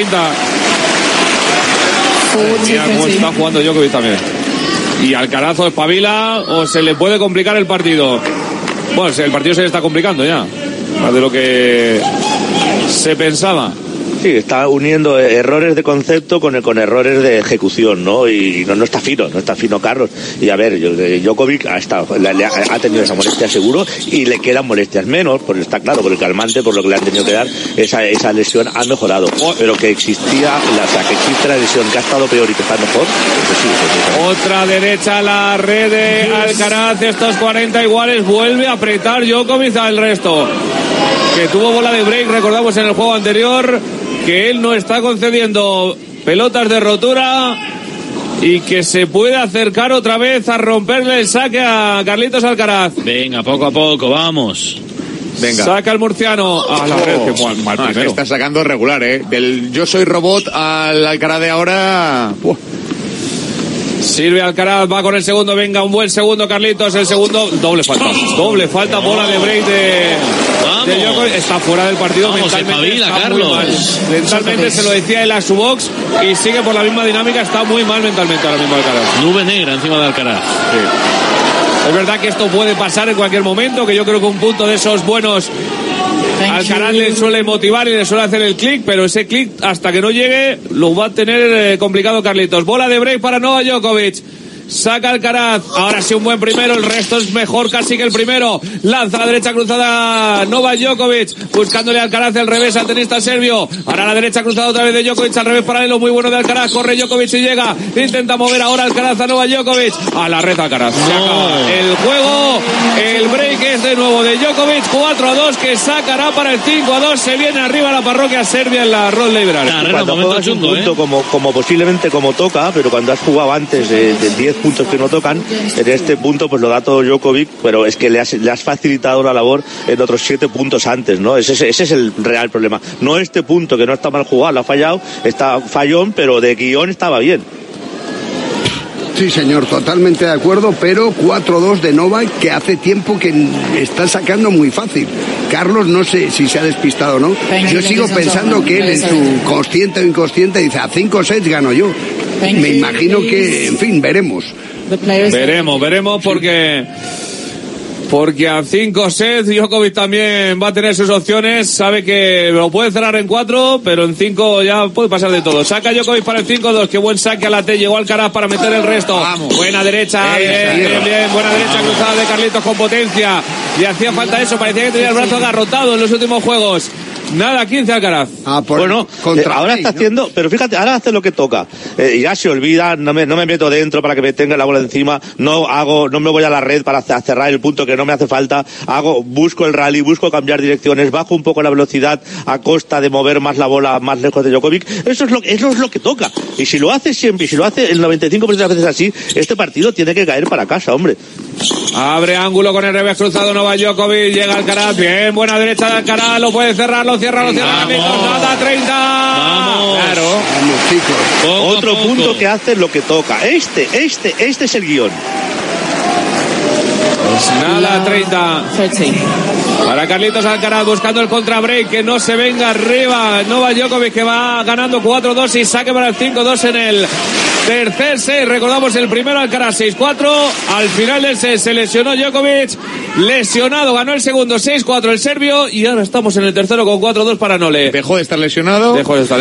Mira cómo está jugando Djokovic también. Y Alcaraz o espabila o se le puede complicar el partido. Bueno, el partido se le está complicando ya. Más de lo que se pensaba. Sí, está uniendo errores de concepto con errores de ejecución, ¿no? Y no está fino Carlos. Y a ver, Djokovic ha tenido esa molestia seguro y le quedan molestias menos, porque está claro, por el calmante, por lo que le han tenido que dar, esa lesión ha mejorado. Pero que existe la lesión, que ha estado peor y que está mejor, pues sí. Otra derecha a la red de Alcaraz, estos 40 iguales, vuelve a apretar Djokovic al resto. Que tuvo bola de break, recordamos en el juego anterior, que él no está concediendo pelotas de rotura y que se puede acercar otra vez a romperle el saque a Carlitos Alcaraz. Venga, poco a poco, vamos. Venga. Saca el murciano a la red, que mal primero. Es que está sacando regular, ¿eh? Del yo soy robot al Alcaraz de ahora... Sirve Alcaraz, va con el segundo, venga, un buen segundo Carlitos, el segundo, doble falta, bola de break de Djokovic, está fuera del partido. Vamos, mentalmente espabila, está Carlos. muy mal. Mentalmente se lo decía él a su box y sigue por la misma dinámica, está muy mal mentalmente ahora mismo Alcaraz. Nube negra encima de Alcaraz. Sí. Es verdad que esto puede pasar en cualquier momento, que yo creo que un punto de esos buenos Alcaraz le suele motivar y le suele hacer el clic, pero ese clic hasta que no llegue lo va a tener complicado Carlitos. Bola de break para Novak Djokovic. Saca Alcaraz, ahora sí un buen primero, el resto es mejor casi que el primero. Lanza a la derecha cruzada Novak Djokovic, buscándole a Alcaraz al revés al tenista serbio. Ahora a la derecha cruzada otra vez de Djokovic, al revés paralelo, muy bueno de Alcaraz, corre Djokovic y llega, intenta mover ahora Alcaraz a Novak Djokovic, a la red Alcaraz. Se acaba el juego, el break es de nuevo de Djokovic, 4-2 que sacará para el 5-2, se viene arriba la parroquia serbia en la Ronda Liberal. Cuando juegas un punto como posiblemente como toca, pero cuando has jugado antes de 10 puntos que no tocan, en este punto pues lo da todo Djokovic, pero es que le has facilitado la labor en otros 7 puntos antes, ¿no? Ese es el real problema. No este punto que no está mal jugado, lo ha fallado, está fallón, pero de guión estaba bien. Sí, señor, totalmente de acuerdo, pero 4-2 de Novak, que hace tiempo que está sacando muy fácil. Carlos, no sé si se ha despistado o no. Yo sigo pensando que él, en su consciente o inconsciente, dice, a 5 sets gano yo. Me imagino que, en fin, veremos. Veremos porque a 5 sets Djokovic también va a tener sus opciones, sabe que lo puede cerrar en 4, pero en 5 ya puede pasar de todo. Saca Djokovic para el 5-2, qué buen saque a la T, llegó Alcaraz para meter el resto. Vamos. Buena derecha, bien, buena derecha cruzada de Carlitos con potencia. Le hacía falta eso, parecía que tenía el brazo agarrotado en los últimos juegos. Nada, 15 Alcaraz. Bueno, ahora está haciendo, pero fíjate, ahora hace lo que toca. Ya se olvida, no me meto dentro para que me tenga la bola encima, no me voy a la red para cerrar el punto que no me hace falta, busco el rally, busco cambiar direcciones, bajo un poco la velocidad a costa de mover más la bola más lejos de Djokovic. Eso es lo que toca. Y si lo hace siempre, y si lo hace el 95% de las veces así, este partido tiene que caer para casa, hombre. Abre ángulo con el revés cruzado Novak Djokovic, llega Alcaraz, bien, buena derecha de Alcaraz, lo puede cerrar, lo cierra, amigos, nada, 30. Vamos. Claro. Vamos, chicos. Otro punto que hace lo que toca. Este es el guión. Pues nada, 30. Para Carlitos Alcaraz buscando el contrabreak, que no se venga arriba. Novak Djokovic que va ganando 4-2 y saque para el 5-2 en el tercer set. Recordamos el primero Alcaraz 6-4. Al final del set se lesionó Djokovic. Lesionado, ganó el segundo 6-4 el serbio y ahora estamos en el tercero con 4-2 para Nole. Dejó de estar lesionado.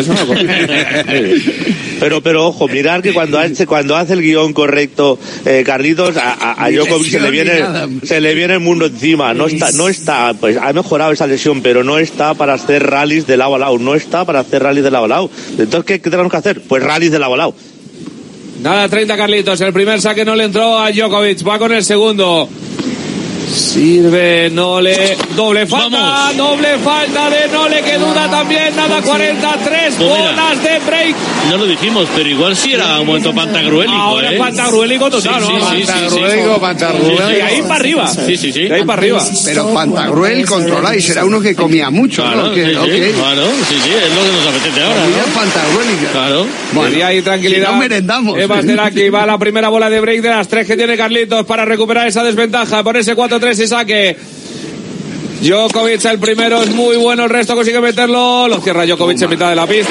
Pero ojo, mirar que cuando hace el guión correcto, Carlitos, a Djokovic se le viene el mundo encima. No está, pues ha mejorado esa lesión, pero no está para hacer rallies de lado a lado. Entonces, ¿qué tenemos que hacer? Pues rallies de lado a lado. Nada, 30 Carlitos. El primer saque no le entró a Djokovic. Va con el segundo. Sirve Nole, doble falta de Nole, que duda también, nada 43 pues bolas de break. No lo dijimos, pero igual sí era un momento pantagruélico. Ahora pantagruélico total, Pantagruélico. Y ahí para arriba. Sí. Y ahí para arriba. Pero Pantagruel controláis, era uno que comía mucho, claro, ¿no? Claro, es lo que nos apetece ahora. Pantagruélica. Claro. Bueno, ahí tranquilidad. Que no merendamos. Eva Stelaki va la primera bola de break de las 3 que tiene Carlitos para recuperar esa desventaja, ponerse 4-3 y saque. Djokovic el primero, es muy bueno, el resto consigue meterlo, lo cierra Djokovic en mitad de la pista.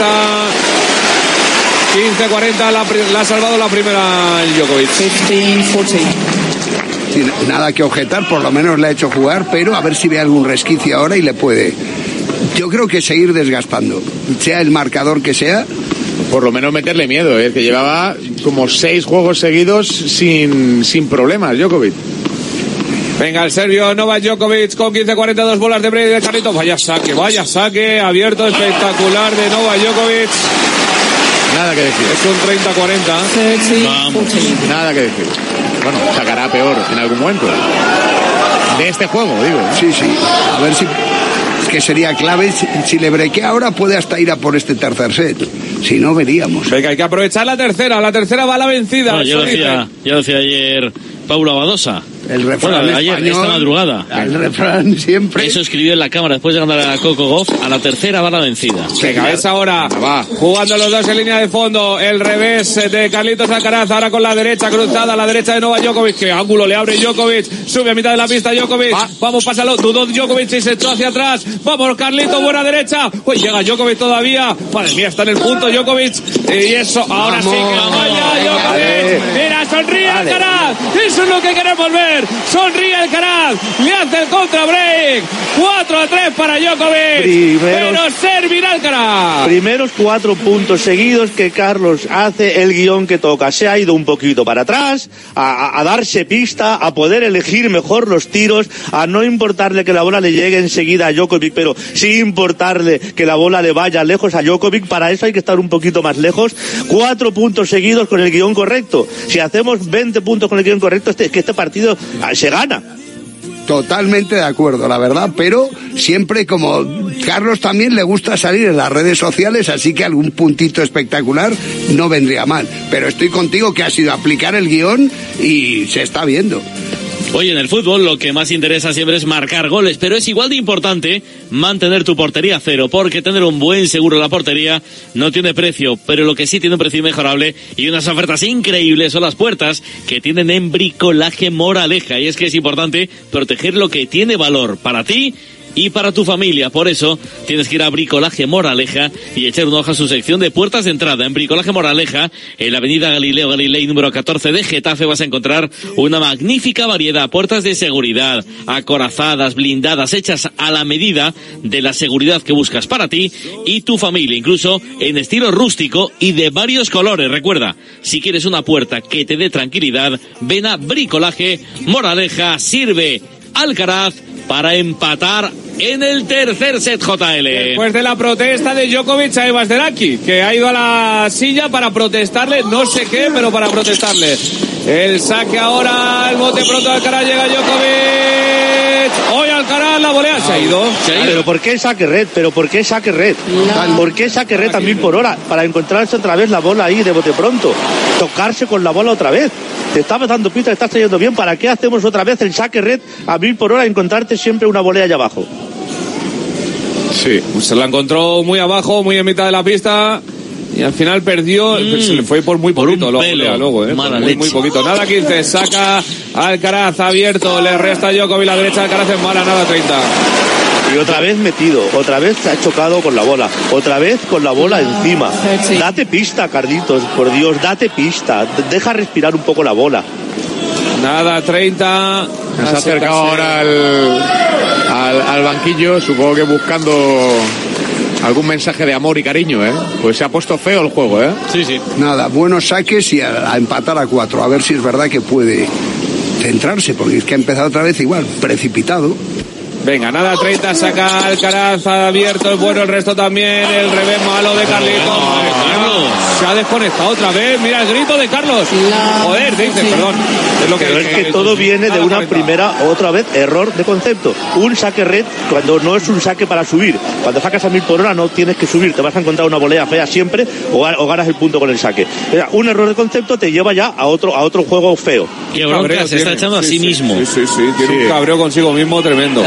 15-40, la ha salvado la primera el Djokovic. 15-14. Nada que objetar, por lo menos le ha hecho jugar, pero a ver si ve algún resquicio ahora y le puede. Yo creo que seguir desgastando, sea el marcador que sea. Por lo menos meterle miedo, que llevaba como 6 juegos seguidos sin problemas, Djokovic. Venga, el serbio Novak Djokovic con 15-42 bolas de break de Carlitos. Vaya saque, abierto, espectacular de Novak Djokovic. Nada que decir. Es un 30-40. Nada que decir. Bueno, sacará peor en algún momento. De este juego, digo. Sí. A ver si... Es que sería clave, si le brequea ahora puede hasta ir a por este tercer set. Si no, veríamos. Venga, hay que aprovechar la tercera va a la vencida. No, ya lo decía ayer Paulo Abadosa. El refrán ayer, español, esta madrugada. El refrán siempre. Eso escribió en la cámara después de ganar a Coco Gauff. A la tercera va la vencida. Venga, es ahora. Va. Jugando los dos en línea de fondo. El revés de Carlitos Alcaraz. Ahora con la derecha cruzada. A la derecha de Novak Djokovic. Que ángulo le abre Djokovic. Sube a mitad de la pista Djokovic. Vamos, pásalo. Dudó Djokovic y se echó hacia atrás. Vamos, Carlitos, buena derecha. Pues llega Djokovic todavía. Madre mía, está en el punto Djokovic. Y eso, ahora sí que vaya Djokovic. Mira, sonríe Alcaraz. Eso es lo que queremos ver. Sonríe Alcaraz, le hace el contra break. 4-3 para Djokovic. Pero servirá Alcaraz. Primeros 4 puntos seguidos que Carlos hace el guión que toca. Se ha ido un poquito para atrás, a darse pista, a poder elegir mejor los tiros, a no importarle que la bola le llegue enseguida a Djokovic, pero sí importarle que la bola le vaya lejos a Djokovic. Para eso hay que estar un poquito más lejos. 4 puntos seguidos con el guión correcto. Si hacemos 20 puntos con el guión correcto, es que este partido se gana. Totalmente de acuerdo, la verdad, pero siempre, como Carlos también le gusta salir en las redes sociales, así que algún puntito espectacular no vendría mal. Pero estoy contigo que ha sido aplicar el guión y se está viendo. Oye, en el fútbol lo que más interesa siempre es marcar goles, pero es igual de importante mantener tu portería a cero, porque tener un buen seguro en la portería no tiene precio, pero lo que sí tiene un precio inmejorable y unas ofertas increíbles son las puertas que tienen en Bricolaje Moraleja, y es que es importante proteger lo que tiene valor para ti y para tu familia. Por eso tienes que ir a Bricolaje Moraleja y echar una hoja a su sección de puertas de entrada. En Bricolaje Moraleja, en la avenida Galileo Galilei número 14 de Getafe, vas a encontrar una magnífica variedad. Puertas de seguridad, acorazadas, blindadas, hechas a la medida de la seguridad que buscas para ti y tu familia, incluso en estilo rústico y de varios colores. Recuerda, si quieres una puerta que te dé tranquilidad, ven a Bricolaje Moraleja. Sirve Alcaraz para empatar en el tercer set, JL. Después de la protesta de Djokovic a Eva Stelaki, que ha ido a la silla para protestarle, no sé qué, pero para protestarle. El saque ahora, el bote pronto de Alcaraz, llega Djokovic. Hoy Alcaraz la volea, se ha ido. Pero ¿por qué saque red? ¿Por qué saque red a 1000 por hora? Para encontrarse otra vez la bola ahí de bote pronto. Tocarse con la bola otra vez. Te estabas dando pista, te estás trayendo bien. ¿Para qué hacemos otra vez el saque red a 1000 por hora? Encontrarte siempre una volea allá abajo. Sí, se la encontró muy abajo, muy en mitad de la pista. Y al final perdió, se le fue por muy poquito, muy poquito. Nada 15, saca Alcaraz abierto, le resta Djokovic, la derecha de Alcaraz es mala, nada 30. Y otra vez metido, otra vez se ha chocado con la bola, otra vez con la bola encima. Date pista, Carlitos, por Dios, date pista, deja respirar un poco la bola. Nada, 30. Se ha acercado ahora al banquillo, supongo que buscando algún mensaje de amor y cariño, Pues se ha puesto feo el juego, Sí. Nada, buenos saques y a empatar a 4, a ver si es verdad que puede centrarse, porque es que ha empezado otra vez igual, precipitado. Venga, nada, 30, saca Alcaraz, abierto, es bueno el resto también, el revés malo de Carlitos. Se ha desconectado otra vez, mira el grito de Carlos. Joder, dice, perdón. Pero es que todo viene de una primera, otra vez, error de concepto. Un saque red, cuando no es un saque para subir, cuando sacas a 1000 por hora no tienes que subir, te vas a encontrar una volea fea siempre o ganas el punto con el saque. Un error de concepto te lleva ya a otro juego feo. Qué bronca se está echando a sí mismo. Sí, tiene un cabreo consigo mismo tremendo.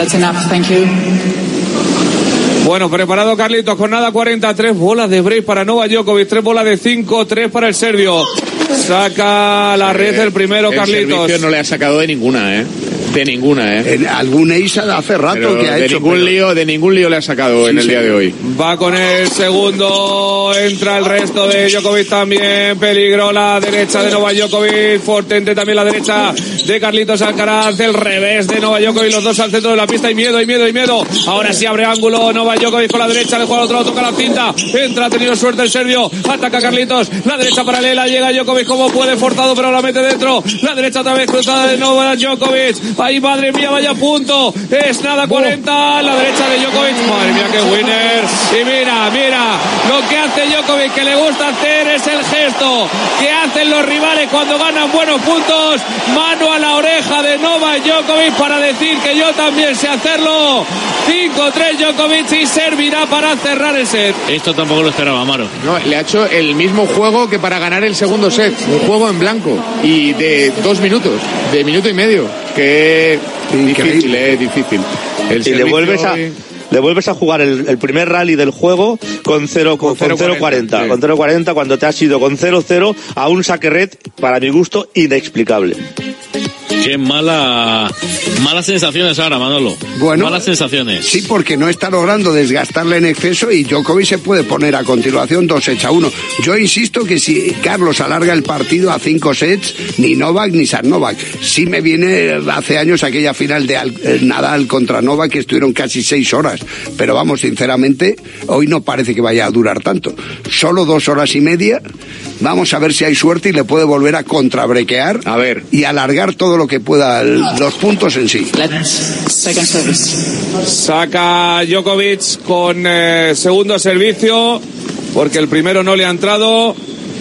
Bueno, preparado Carlitos con nada 43 bolas de break para Novak Djokovic, 3 bolas de 5, 3 para el serbio. Saca la red el primero Carlitos. El servicio no le ha sacado de ninguna, De ninguna, En algún ace hace rato pero que ha hecho. De ningún lío le ha sacado en el día de hoy. Va con el segundo, entra el resto de Djokovic también, peligro la derecha de Novak Djokovic, potente también la derecha de Carlitos Alcaraz, el revés de Novak Djokovic, los dos al centro de la pista, y miedo. Ahora sí abre ángulo, Novak Djokovic con la derecha, le juega al otro lado, toca la cinta, entra, ha tenido suerte el serbio, ataca Carlitos, la derecha paralela, llega Djokovic como puede, forzado, pero la mete dentro, la derecha otra vez cruzada de Novak Djokovic. Ay, madre mía, vaya punto. Es nada 40, la derecha de Djokovic. Madre mía, qué winner. Y mira, lo que hace Djokovic, que le gusta hacer, es el gesto que hacen los rivales cuando ganan buenos puntos. Mano a la oreja de Novak Djokovic para decir que yo también sé hacerlo. 5-3 Djokovic y servirá para cerrar el set. Esto tampoco lo esperaba, Amaro. No, le ha hecho el mismo juego que para ganar el segundo set. Un juego en blanco y de 2 minutos, de minuto y medio. Que difícil. Y le vuelves a jugar el primer rally del juego con 0.40. Con 0.40 cuando te has ido con 0-0 a un saque red, para mi gusto, inexplicable. Qué malas sensaciones ahora, Manolo. Bueno, malas sensaciones. Sí, porque no está logrando desgastarle en exceso y Djokovic se puede poner a continuación 2-1. Yo insisto que si Carlos alarga el partido a 5 sets, ni Novak ni Sarnovak. Sí me viene hace años aquella final de Nadal contra Novak que estuvieron casi 6 horas. Pero vamos, sinceramente, hoy no parece que vaya a durar tanto. Solo 2 horas y media. Vamos a ver si hay suerte y le puede volver a contrabrequear. A ver. Y alargar todo lo que pueda los puntos en sí. Saca Djokovic con segundo servicio porque el primero no le ha entrado.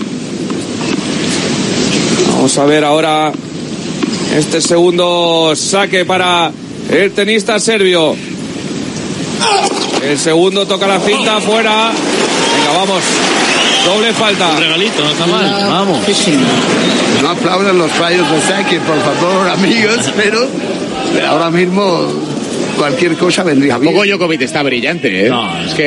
Vamos a ver ahora este segundo saque para el tenista serbio. El segundo toca la cinta afuera. Venga, vamos. Doble falta. Un regalito, no está mal. Vamos. No aplaudan los fallos de saque, por favor, amigos, pero ahora mismo cualquier cosa vendría bien. Tampoco Djokovic está brillante, ¿eh? No, es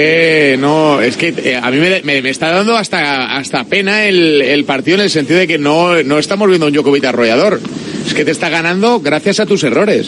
que a mí me está dando hasta pena el partido, en el sentido de que no estamos viendo un Djokovic arrollador. Es que te está ganando gracias a tus errores.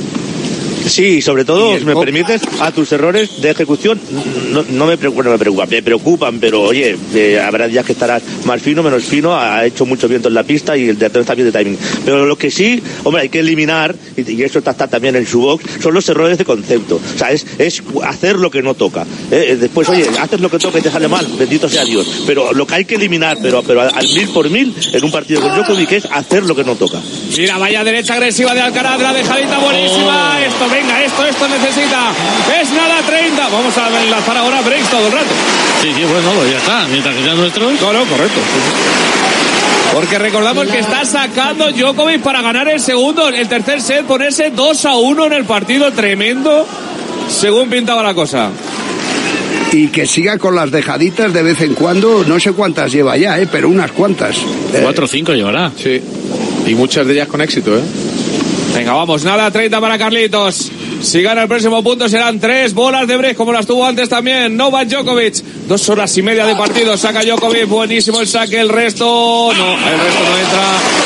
Sí, sobre todo, si me permites, a tus errores de ejecución no me preocupan, pero oye, habrá días que estarás más fino, menos fino, ha hecho mucho viento en la pista y el de está bien de timing. Pero lo que sí, hombre, hay que eliminar, y eso está también en su box, son los errores de concepto. O sea, es hacer lo que no toca. Después, oye, haces lo que toca y te sale mal, bendito sea Dios. Pero lo que hay que eliminar, pero al 1000 por 1000, en un partido con Djokovic, es hacer lo que no toca. Mira, vaya derecha agresiva de Alcaraz, la dejadita buenísima. Venga, esto necesita. Es nada 30. Vamos a enlazar ahora breaks todo el rato. Sí, bueno, pues ya está. Mientras que sean nuestros. No, correcto. Porque recordamos que está sacando Djokovic para ganar el tercer set, ponerse 2-1 en el partido. Tremendo, según pintaba la cosa. Y que siga con las dejaditas de vez en cuando. No sé cuántas lleva ya, pero unas cuantas. 4 o 5 llevará. Sí. Y muchas de ellas con éxito, Venga, vamos, nada 30 para Carlitos. Si gana el próximo punto serán 3 bolas de break, como las tuvo antes también Novak Djokovic. 2 horas y media de partido, saca Djokovic, buenísimo el saque, el resto no entra.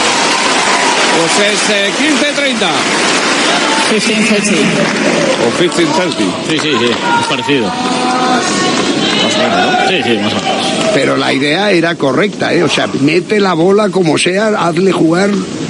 Pues es 15-30. 15-30. O 15-30. Sí, es parecido. Más o menos, ¿no? Sí, más o menos. Pero la idea era correcta, O sea, mete la bola como sea, hazle jugar.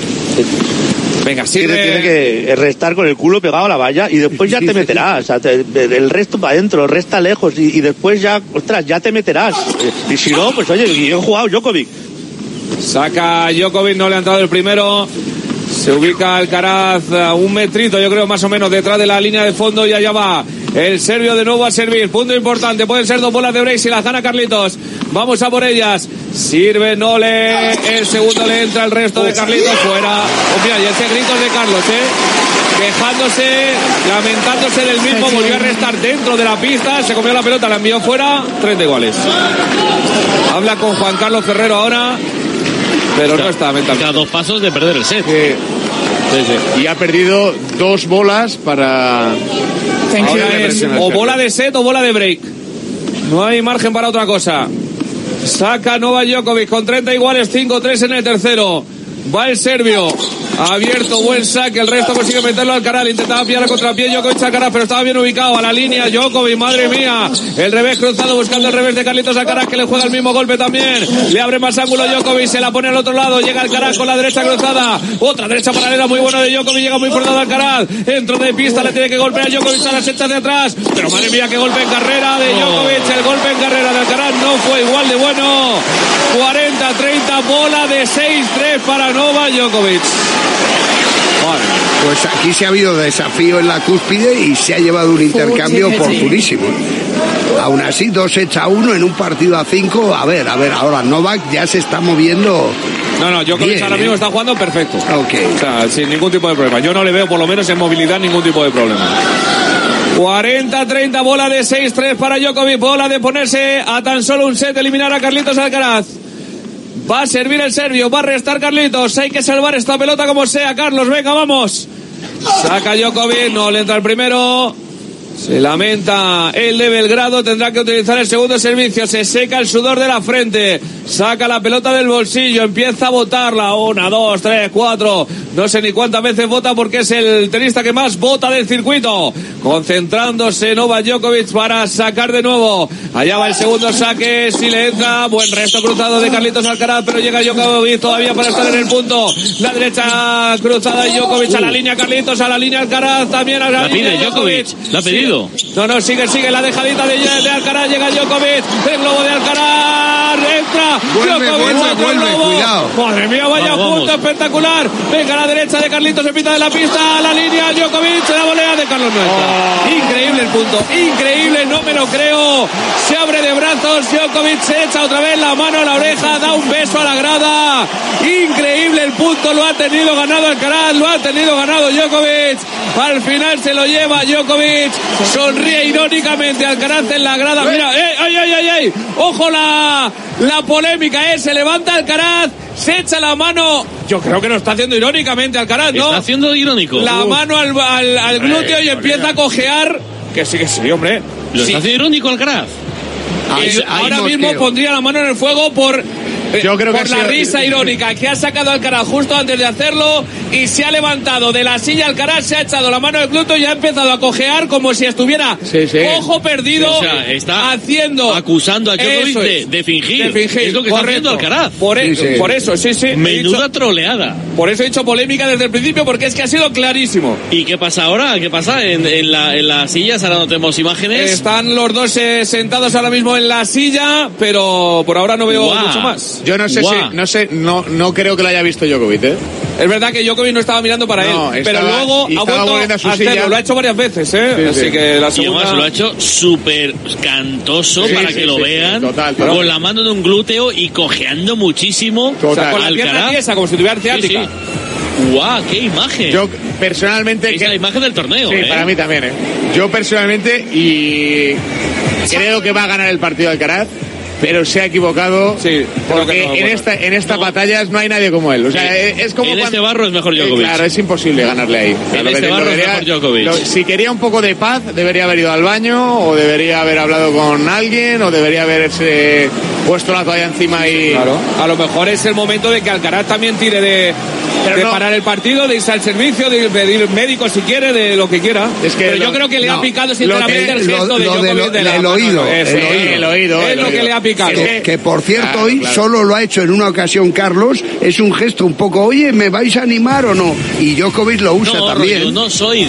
Venga, tiene que restar con el culo pegado a la valla y después ya te meterás. O sea, el resto para adentro, resta lejos y después ya te meterás. Y si no, pues oye, yo he jugado Djokovic. Saca Djokovic, no le ha entrado el primero. Se ubica Alcaraz a un metrito, yo creo, más o menos, detrás de la línea de fondo, y allá va el serbio de nuevo a servir. Punto importante, pueden ser 2 bolas de break si las gana Carlitos. Vamos a por ellas. Sirve Nole, el segundo le entra, el resto de Carlitos fuera. Mira, y ese gritos de Carlos, quejándose, lamentándose del mismo, volvió a restar dentro de la pista, se comió la pelota, la envió fuera, 30 iguales. Habla con Juan Carlos Ferrero ahora, pero no está mentalmente. A 2 pasos de perder el set. Sí. Y ha perdido 2 bolas para... Ahora es o bola de set o bola de break. No hay margen para otra cosa. Saca Novak Djokovic con 30 iguales, 5-3 en el tercero. Va el serbio. Abierto, buen saque, el resto consigue meterlo al Alcaraz, intentaba pillar a contrapié Djokovic Alcaraz, pero estaba bien ubicado a la línea Djokovic, madre mía, el revés cruzado buscando el revés de Carlitos Alcaraz, que le juega el mismo golpe también, le abre más ángulo Djokovic, se la pone al otro lado, llega Alcaraz con la derecha cruzada, otra derecha paralela muy buena de Djokovic, llega muy forzado Alcaraz, dentro de pista le tiene que golpear Djokovic a las hechas de atrás, pero madre mía, qué golpe en carrera de Djokovic, el golpe en carrera de Alcaraz no fue igual de bueno. 40-30, bola de 6-3 para Novak Djokovic. Bueno, pues aquí se ha habido desafío en la cúspide y se ha llevado un intercambio oportunísimo. Aún así, 2-1 en un partido a 5. A ver, ahora Novak ya se está moviendo. No, Djokovic bien, ahora mismo está jugando perfecto. Okay. O sea, sin ningún tipo de problema. Yo no le veo, por lo menos en movilidad, ningún tipo de problema. 40-30, bola de 6-3 para Djokovic, bola de ponerse a tan solo un set, eliminar a Carlitos Alcaraz. Va a servir el serbio, va a restar Carlitos, hay que salvar esta pelota como sea, Carlos, venga, vamos. Saca Djokovic, no le entra el primero. Se lamenta el de Belgrado, tendrá que utilizar el segundo servicio, se seca el sudor de la frente, saca la pelota del bolsillo, empieza a botarla, 1, 2, 3, 4, no sé ni cuántas veces vota porque es el tenista que más vota del circuito, concentrándose Novak Djokovic para sacar de nuevo, allá va el segundo saque, si le entra, buen resto cruzado de Carlitos Alcaraz, pero llega Djokovic todavía para estar en el punto, la derecha cruzada de Djokovic a la línea Carlitos, a la línea Alcaraz, también a la línea Djokovic, la ha pedido. No, sigue la dejadita de Alcaraz, llega Djokovic, el globo de Alcaraz, entra, Djokovic, cuidado. Madre mía, vaya punto espectacular, venga a la derecha de Carlitos, se pita de la pista, a la línea, Djokovic, la volea de Carlos Nuestra. Increíble el punto, increíble, no me lo creo, se abre de brazos, Djokovic se echa otra vez la mano a la oreja, da un beso a la grada, increíble el punto, lo ha tenido ganado Alcaraz, lo ha tenido ganado Djokovic, al final se lo lleva Djokovic, sonríe irónicamente Alcaraz en la grada, mira, ¡ay! Ojo la polémica, se levanta Alcaraz, se echa la mano, yo creo que lo está haciendo irónicamente Alcaraz, ¿no? Está haciendo irónico. La mano al glúteo y empieza a cojear, que sí, hombre. ¿Lo está haciendo irónico Alcaraz? Ahora mismo pondría la mano en el fuego por la risa irónica que ha sacado Alcaraz justo antes de hacerlo y se ha levantado de la silla Alcaraz, se ha echado la mano del glúteo y ha empezado a cojear como si estuviera ojo perdido, está haciendo acusando a Djokovic de fingir. Es lo que está haciendo Alcaraz. Por eso, sí. Menuda troleada. Por eso he hecho polémica desde el principio, porque es que ha sido clarísimo. ¿Y qué pasa ahora? ¿Qué pasa en las sillas? Ahora no tenemos imágenes. Están los dos sentados ahora mismo en la silla, pero por ahora no veo mucho más. Yo no sé no creo que lo haya visto Djokovic, Es verdad que Djokovic no estaba mirando para él, pero luego ha vuelto a hacerlo, lo ha hecho varias veces, así que la segunda... Y además lo ha hecho súper cantoso para que lo vean, total. Con la mano de un glúteo y cojeando muchísimo. O sea, con la pierna tiesa, como si tuviera ciática. ¡Guau! ¡Qué imagen! Yo personalmente... Es la imagen del torneo, Sí, para mí también, Yo personalmente, y creo que va a ganar el partido Alcaraz, pero se ha equivocado, porque en estas batallas no hay nadie como él. O sea, es como este barro es mejor Djokovic. Claro, es imposible ganarle ahí. En este barro es mejor Djokovic. Si quería un poco de paz, debería haber ido al baño, o debería haber hablado con alguien, o debería haberse puesto la toalla encima y... Claro, a lo mejor es el momento de que Alcaraz también tire de parar el partido, de irse al servicio, de pedir médico si quiere, de lo que quiera. Pero yo creo que le ha picado sinceramente el gesto de Djokovic del oído. El oído. Es lo que le ha picado. ubicado. Que por cierto, hoy solo lo ha hecho en una ocasión Carlos. Es un gesto un poco, oye, ¿me vais a animar o no? Y Djokovic lo usa también. Rollo, no soy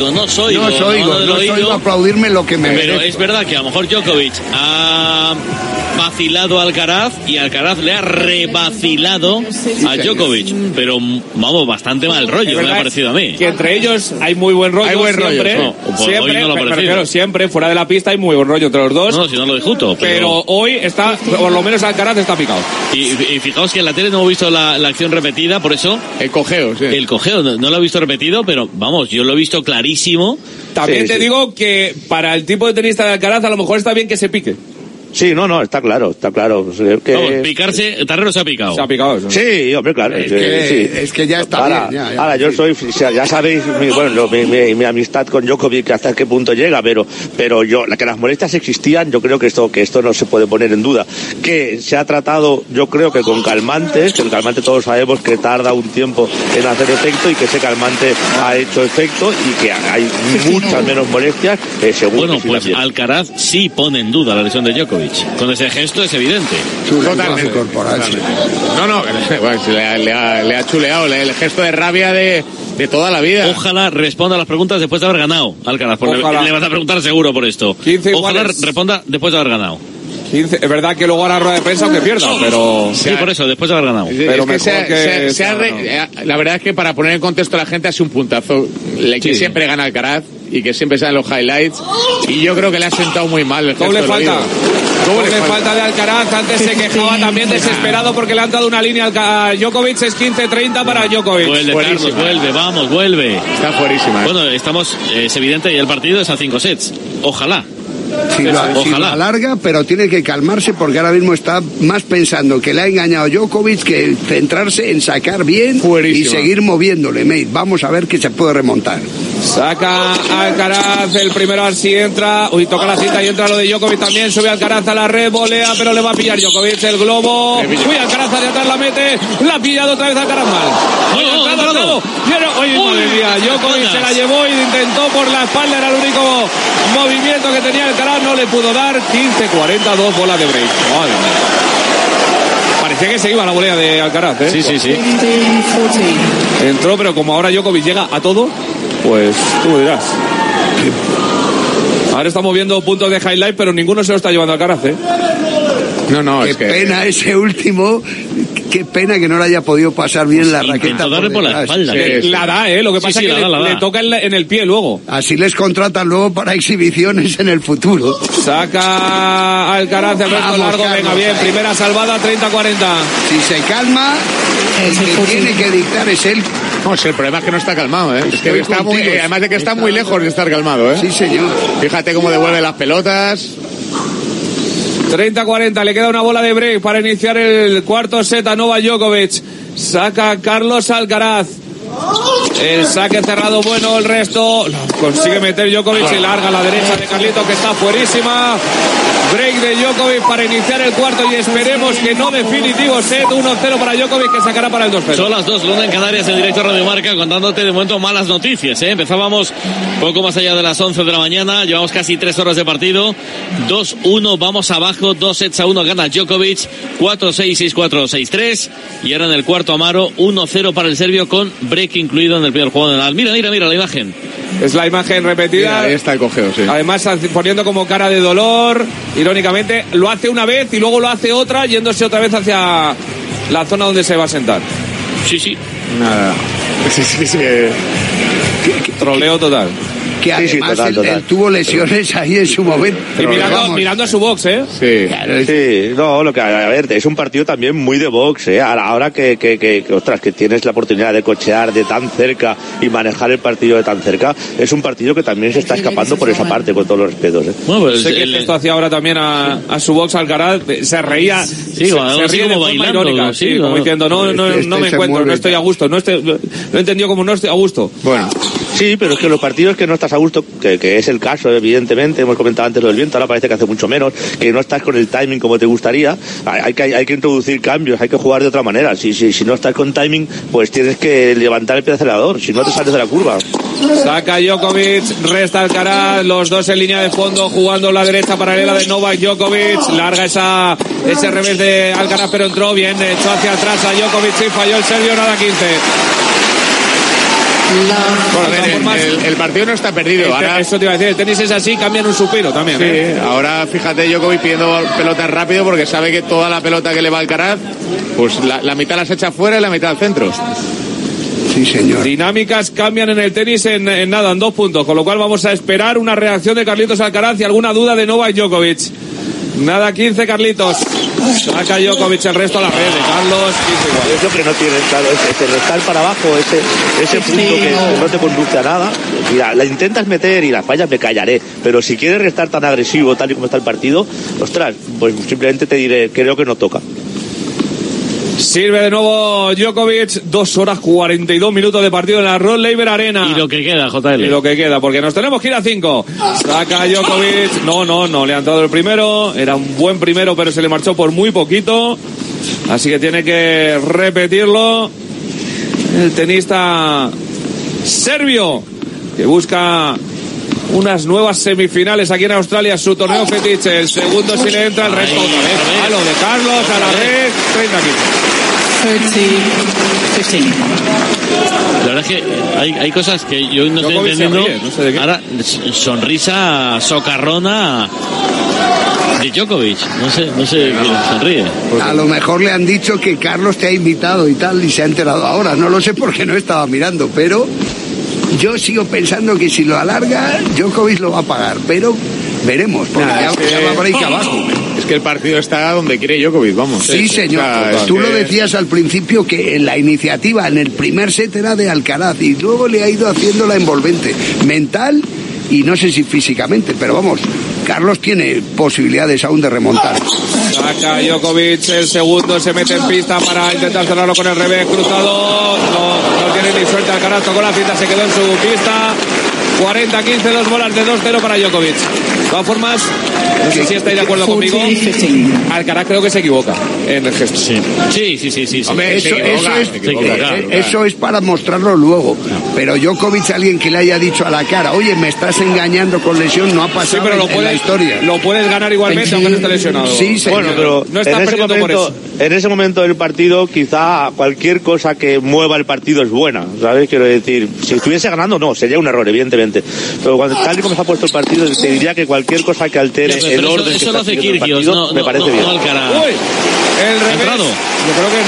a aplaudirme lo que me merezco. Pero es verdad que a lo mejor Djokovic ha vacilado a Alcaraz y Alcaraz le ha rebacilado a Djokovic. Pero vamos, bastante mal rollo, me ha parecido a mí. Que entre ellos hay muy buen rollo. Hay buen siempre, rollo. Siempre, no lo pero siempre fuera de la pista hay muy buen rollo entre los dos. No, si no lo discuto. Pero hoy está, por lo menos Alcaraz está picado. Y fijaos que en la tele no hemos visto la acción repetida, por eso. El cojeo, sí. El cojeo, no lo he visto repetido, pero vamos, yo lo he visto clarísimo. También te digo que para el tipo de tenista de Alcaraz a lo mejor está bien que se pique. Sí, no, está claro. Que... Vamos, picarse, Tarrero se ha picado. Se ha picado eso. Sí, hombre, claro. Es que ya está bien. Ahora, yo soy, ya sabéis, mi amistad con Djokovic hasta qué punto llega, pero yo, que las molestias existían, yo creo que esto no se puede poner en duda. Que se ha tratado, yo creo que con calmantes, que el calmante todos sabemos que tarda un tiempo en hacer efecto y que ese calmante ha hecho efecto y que hay muchas menos molestias, seguro. Bueno, pues Alcaraz sí pone en duda la lesión de Djokovic. Con ese gesto es evidente. Totalmente. No, bueno, le ha chuleado el gesto de rabia de toda la vida. Ojalá responda a las preguntas después de haber ganado Alcaraz. Le vas a preguntar seguro por esto. Ojalá responda después de haber ganado. 15, es verdad que luego hará rueda de prensa aunque pierda, pero... Sí, por eso, después de haber ganado. Pero la verdad es que para poner en contexto a la gente hace un puntazo. Que siempre gana Alcaraz y que siempre salen los highlights. Y yo creo que le ha sentado muy mal el gesto. Doble falta de Alcaraz. Antes se quejaba también desesperado porque le han dado una línea a Djokovic. Es 15-30 para Djokovic. Vuelve. Está fuerísima. Bueno, es evidente y el partido es a 5 sets. Ojalá. Si lo alarga, pero tiene que calmarse porque ahora mismo está más pensando que le ha engañado Djokovic que centrarse en sacar bien y seguir moviéndole. Mate, vamos a ver que se puede remontar. Saca Alcaraz el primero, así entra. Toca la cinta y entra lo de Djokovic también. Sube Alcaraz a la red, volea, pero le va a pillar Djokovic el globo. Alcaraz de atrás la mete. La ha pillado otra vez Alcaraz mal. Madre mía, Djokovic se la llevó y intentó por la espalda. Era el único movimiento que tenía Alcaraz. No le pudo dar. 15-42, bola de break. Madre mía. Parecía que se iba la volea de Alcaraz, ¿eh? Sí. Entró, pero como ahora Djokovic llega a todo, pues tú me dirás. Ahora estamos viendo puntos de highlight, pero ninguno se lo está llevando Alcaraz, ¿eh? Qué pena ese último. Qué pena que no le haya podido pasar bien la raqueta. Darle por la espalda. La da, lo que pasa es que le toca en el pie luego. Así les contratan luego para exhibiciones en el futuro. Saca Alcaraz el resto largo. Carlos, venga bien, primera salvada, 30-40. Si se calma, el que tiene que dictar es él. No, el problema es que no está calmado, ¿eh? Es que está además de que está muy lejos de estar calmado, ¿eh? Sí, señor. Fíjate cómo devuelve las pelotas. 30-40, le queda una bola de break para iniciar el cuarto set a Novak Djokovic. Saca Carlos Alcaraz. El saque cerrado bueno, el resto consigue meter Djokovic y larga a la derecha de Carlito, que está fuerísima. Break de Djokovic para iniciar el cuarto y esperemos que no definitivo set. 1-0 para Djokovic, que sacará para el 2-0. Son las 2, Luna en Canarias, en directo a Radio Marca, contándote de momento malas noticias, ¿eh? Empezábamos poco más allá de las 11 de la mañana, llevamos casi 3 horas de partido. 2-1, vamos abajo, 2-1 gana Djokovic, 4-6, 6-4, 6-3. Y ahora en el cuarto Amaro, 1-0 para el serbio con break incluido en el primer juego de Nadal. Mira la imagen. Es la imagen repetida. Mira, ahí está el cojeo, sí. Además poniendo como cara de dolor, irónicamente, lo hace una vez y luego lo hace otra, yéndose otra vez hacia la zona donde se va a sentar. Sí. Nada. Sí. Troleo total. Que además él tuvo lesiones ahí en su momento. Y mirando a su box, ¿eh? Sí. No, a ver, es un partido también muy de box, ¿eh? Ahora que ostras, que tienes la oportunidad de cochear de tan cerca y manejar el partido de tan cerca, es un partido que también se está escapando por esa parte, con todos los respetos, ¿eh? Bueno, pues sé que esto hacía ahora también a su box Alcaraz, se reía, se ríe de forma irónica, como diciendo, no me encuentro, no estoy a gusto, no he entendido como no estoy a gusto. Bueno. Sí, pero es que los partidos que no estás a gusto, que es el caso, evidentemente, hemos comentado antes lo del viento, ahora parece que hace mucho menos, que no estás con el timing como te gustaría, hay que introducir cambios, hay que jugar de otra manera. Si no estás con timing, pues tienes que levantar el pie acelerador, si no te sales de la curva. Saca Djokovic, resta Alcaraz, los dos en línea de fondo, jugando la derecha paralela de Novak Djokovic, larga ese revés de Alcaraz, pero entró bien, echó hacia atrás a Djokovic y falló el serbio, nada 15. Bueno, el partido no está perdido. Ahora, eso te iba a decir, el tenis es así, cambian un suspiro también. Sí, ahora fíjate Djokovic pidiendo pelotas rápido porque sabe que toda la pelota que le va al Alcaraz, pues la mitad las echa fuera y la mitad al centro. Sí, señor. Dinámicas cambian en el tenis en nada, en 2 puntos, con lo cual vamos a esperar una reacción de Carlitos Alcaraz y alguna duda de Novak Djokovic. Nada 15, Carlitos. Saca Djokovic, el resto a la red de Carlos. Es lo que no tiene, claro, ese restar para abajo, ese punto que no te conduce a nada. Mira, la intentas meter y la fallas, me callaré. Pero si quieres restar tan agresivo, tal y como está el partido, ostras, pues simplemente te diré, creo que no toca. Sirve de nuevo Djokovic, 2 horas 42 minutos de partido en la Rod Laver Arena. Y lo que queda, JL. Y lo que queda, porque nos tenemos que ir a 5. Saca Djokovic, no, le ha entrado el primero, era un buen primero, pero se le marchó por muy poquito, así que tiene que repetirlo. El tenista serbio, que busca unas nuevas semifinales aquí en Australia, su torneo fetiche. El segundo si le entra, el resto otra vez. A lo de Carlos, a la red, 30-15. La verdad es que hay cosas que yo no estoy entendiendo. No sé de qué. Ahora, sonrisa socarrona de Djokovic. No sé quién sonríe. A lo mejor le han dicho que Carlos te ha invitado y tal, y se ha enterado ahora. No lo sé porque no estaba mirando, pero yo sigo pensando que si lo alarga, Djokovic lo va a pagar, pero veremos, porque ya va por ahí que abajo. Es que el partido está donde quiere Djokovic, vamos. Sí, señor. Tú lo decías al principio que la iniciativa en el primer set era de Alcaraz y luego le ha ido haciendo la envolvente mental y no sé si físicamente, pero vamos, Carlos tiene posibilidades aún de remontar. Saca Djokovic, el segundo, se mete en pista para intentar cerrarlo con el revés cruzado. No tiene ni suerte Alcaraz, tocó la cinta, se quedó en su pista. 40-15, 2 bolas de 2-0 para Djokovic. De todas formas, no sé si estáis de acuerdo conmigo. Alcaraz creo que se equivoca en el gesto. Sí. Hombre, eso es para mostrarlo luego. Pero Djokovic, alguien que le haya dicho a la cara, oye, me estás engañando con lesión, no ha pasado en la historia. Lo puedes ganar igualmente aunque no esté lesionado. Sí, señor. Bueno, pero no estás perdiendo por eso. En ese momento del partido, quizá cualquier cosa que mueva el partido es buena, ¿sabes? Quiero decir, si estuviese ganando, no, sería un error, evidentemente. Pero cuando tal y como se ha puesto el partido, te diría que cualquier cosa que altere el orden eso lo hace Kyrgios, me parece bien. Alcaraz. El revés. Yo creo que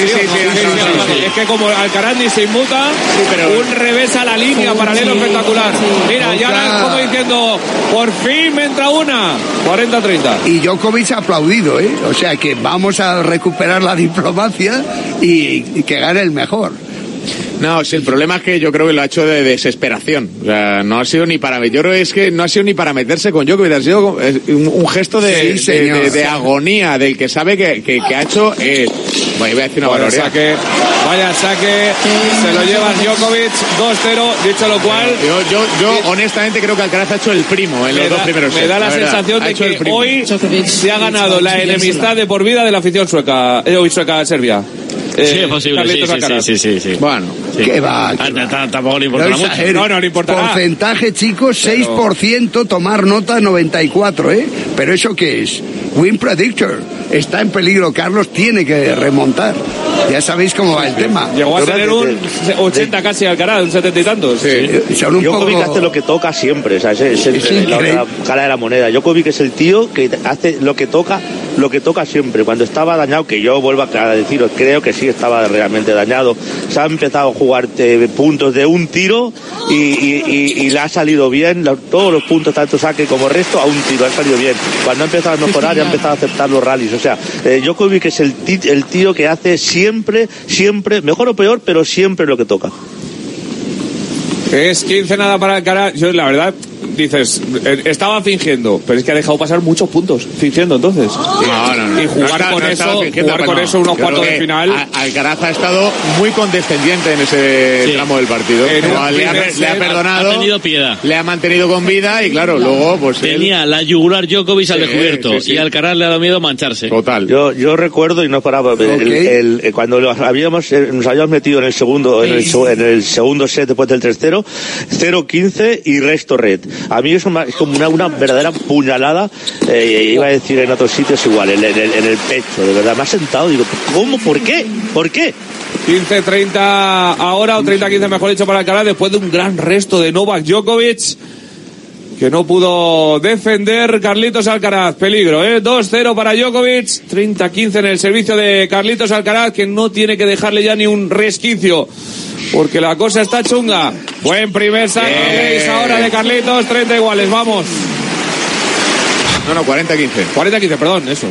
no. Es que como Alcaraz ni se inmuta, un revés a la línea, paralelo espectacular. Mira, ya como diciendo, por fin me entra una. 40-30. Y Djokovic ha aplaudido, ¿eh? O sea que vamos a recuperar la diplomacia y que gane el mejor. No, sí, el problema es que yo creo que lo ha hecho de desesperación. O sea, no ha sido ni para... Yo creo que es que no ha sido ni para meterse con Djokovic, ha sido un gesto de agonía del que sabe que ha hecho... Bueno, iba a decir una barbaridad. Vaya saque, se lo lleva Djokovic, 2-0, dicho lo cual... Yo honestamente creo que Alcaraz ha hecho el primo en los dos primeros sets. Me da la sensación de que hoy se ha ganado la enemistad de por vida de la afición sueca Serbia. Sí, es posible, sí. Bueno, ¿qué va? Tampoco le importa mucho. No le importa nada. Porcentaje, chicos, 6%, tomar nota 94, ¿eh? ¿Pero eso qué es? Win Predictor. Está en peligro, Carlos tiene que remontar. Ya sabéis cómo va el tema. Llegó a tener un 80 casi Alcaraz, un 70 y tantos. Sí. Son un Djokovic poco... hace lo que toca siempre, o sea, es la cara de la moneda. Djokovic es el tío que hace lo que toca siempre. Cuando estaba dañado, que yo vuelvo a deciros, creo que sí estaba realmente dañado, se ha empezado a jugar puntos de un tiro y le ha salido bien, todos los puntos, tanto saque como resto, a un tiro, ha salido bien. Cuando ha empezado a mejorar y ha empezado a aceptar los rallies, o sea, Djokovic es el tío que hace siempre, mejor o peor, pero siempre lo que toca. Es 15 nada para Alcaraz. Yo, la verdad, dices, estaba fingiendo, pero es que ha dejado pasar muchos puntos fingiendo entonces. No. Y jugar con eso unos cuartos de final. Alcaraz ha estado muy condescendiente en ese tramo del partido. Le ha perdonado, ha tenido piedad, le ha mantenido con vida y claro, luego pues tenía la yugular Djokovic al descubierto y Alcaraz le ha dado miedo mancharse. Total. Yo recuerdo y no paraba cuando nos habíamos metido en el segundo set después del 3-0, 0-15 y resto red. A mí eso es como una verdadera puñalada, iba a decir en otros sitios igual, en el pecho, de verdad. Me ha sentado, digo, ¿cómo? ¿Por qué? 15-30 ahora, o 30-15 mejor dicho para Alcaraz, después de un gran resto de Novak Djokovic, que no pudo defender Carlitos Alcaraz. Peligro, 2-0 para Djokovic, 30-15 en el servicio de Carlitos Alcaraz, que no tiene que dejarle ya ni un resquicio, porque la cosa está chunga. Buen primer saque ahora de Carlitos, 30 iguales, vamos. No, 40-15. 40-15, perdón, eso.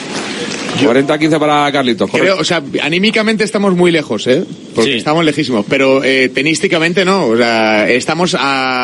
40-15 para Carlitos. Creo, o sea, anímicamente estamos muy lejos, porque estamos lejísimos, pero tenísticamente no, o sea, estamos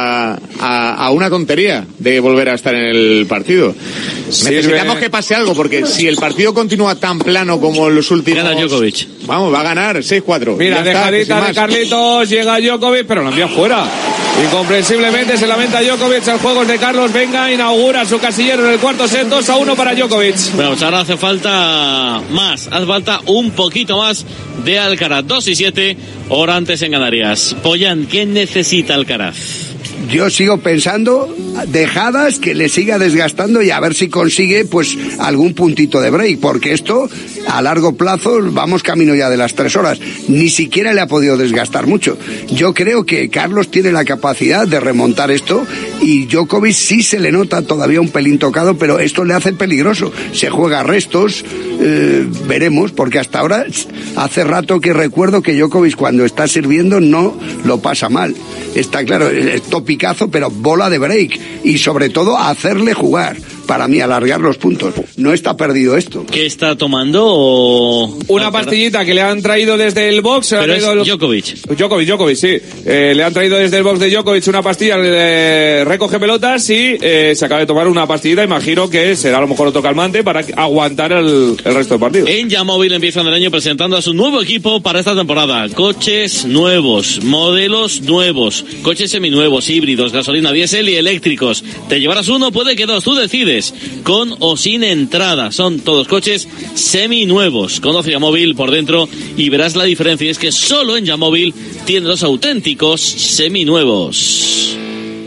a una tontería de volver a estar en el partido. Necesitamos que pase algo, porque si el partido continúa tan plano como en los últimos... Gana Djokovic. Vamos, va a ganar 6-4. Mira, dejadita de Carlitos, llega Djokovic, pero la envía fuera. Incomprensiblemente se lamenta Djokovic, el juego es de Carlos, venga, inaugura su casillero en el cuarto set, 2-1 para Djokovic. Bueno, pues ahora hace falta un poquito más de Alcaraz, 2-7, hora antes en Canarias. Pollán, ¿qué necesita Alcaraz? Yo sigo pensando dejadas que le siga desgastando y a ver si consigue pues algún puntito de break, porque esto a largo plazo vamos camino ya de las 3 horas, ni siquiera le ha podido desgastar mucho. Yo creo que Carlos tiene la capacidad de remontar esto y Djokovic sí se le nota todavía un pelín tocado, pero esto le hace peligroso, se juega restos, veremos, porque hasta ahora hace rato que recuerdo que Djokovic cuando está sirviendo no lo pasa mal, está claro, es topicazo, pero bola de break y sobre todo hacerle jugar, para mí alargar los puntos. No está perdido esto. ¿Qué está tomando? Una pastillita que le han traído desde el box. Pero es Djokovic, sí. Le han traído desde el box de Djokovic una pastilla de recoge pelotas y se acaba de tomar una pastillita. Imagino que será a lo mejor otro calmante para aguantar el resto del partido. En Yamóvil empiezan el año presentando a su nuevo equipo para esta temporada. Coches nuevos, modelos nuevos, coches seminuevos, híbridos, gasolina, diésel y eléctricos. Te llevarás uno, puede que dos, tú decides. Con o sin entrada. Son todos coches seminuevos. Conoce Yamóvil por dentro y verás la diferencia. Es que solo en Yamóvil tienen los auténticos seminuevos.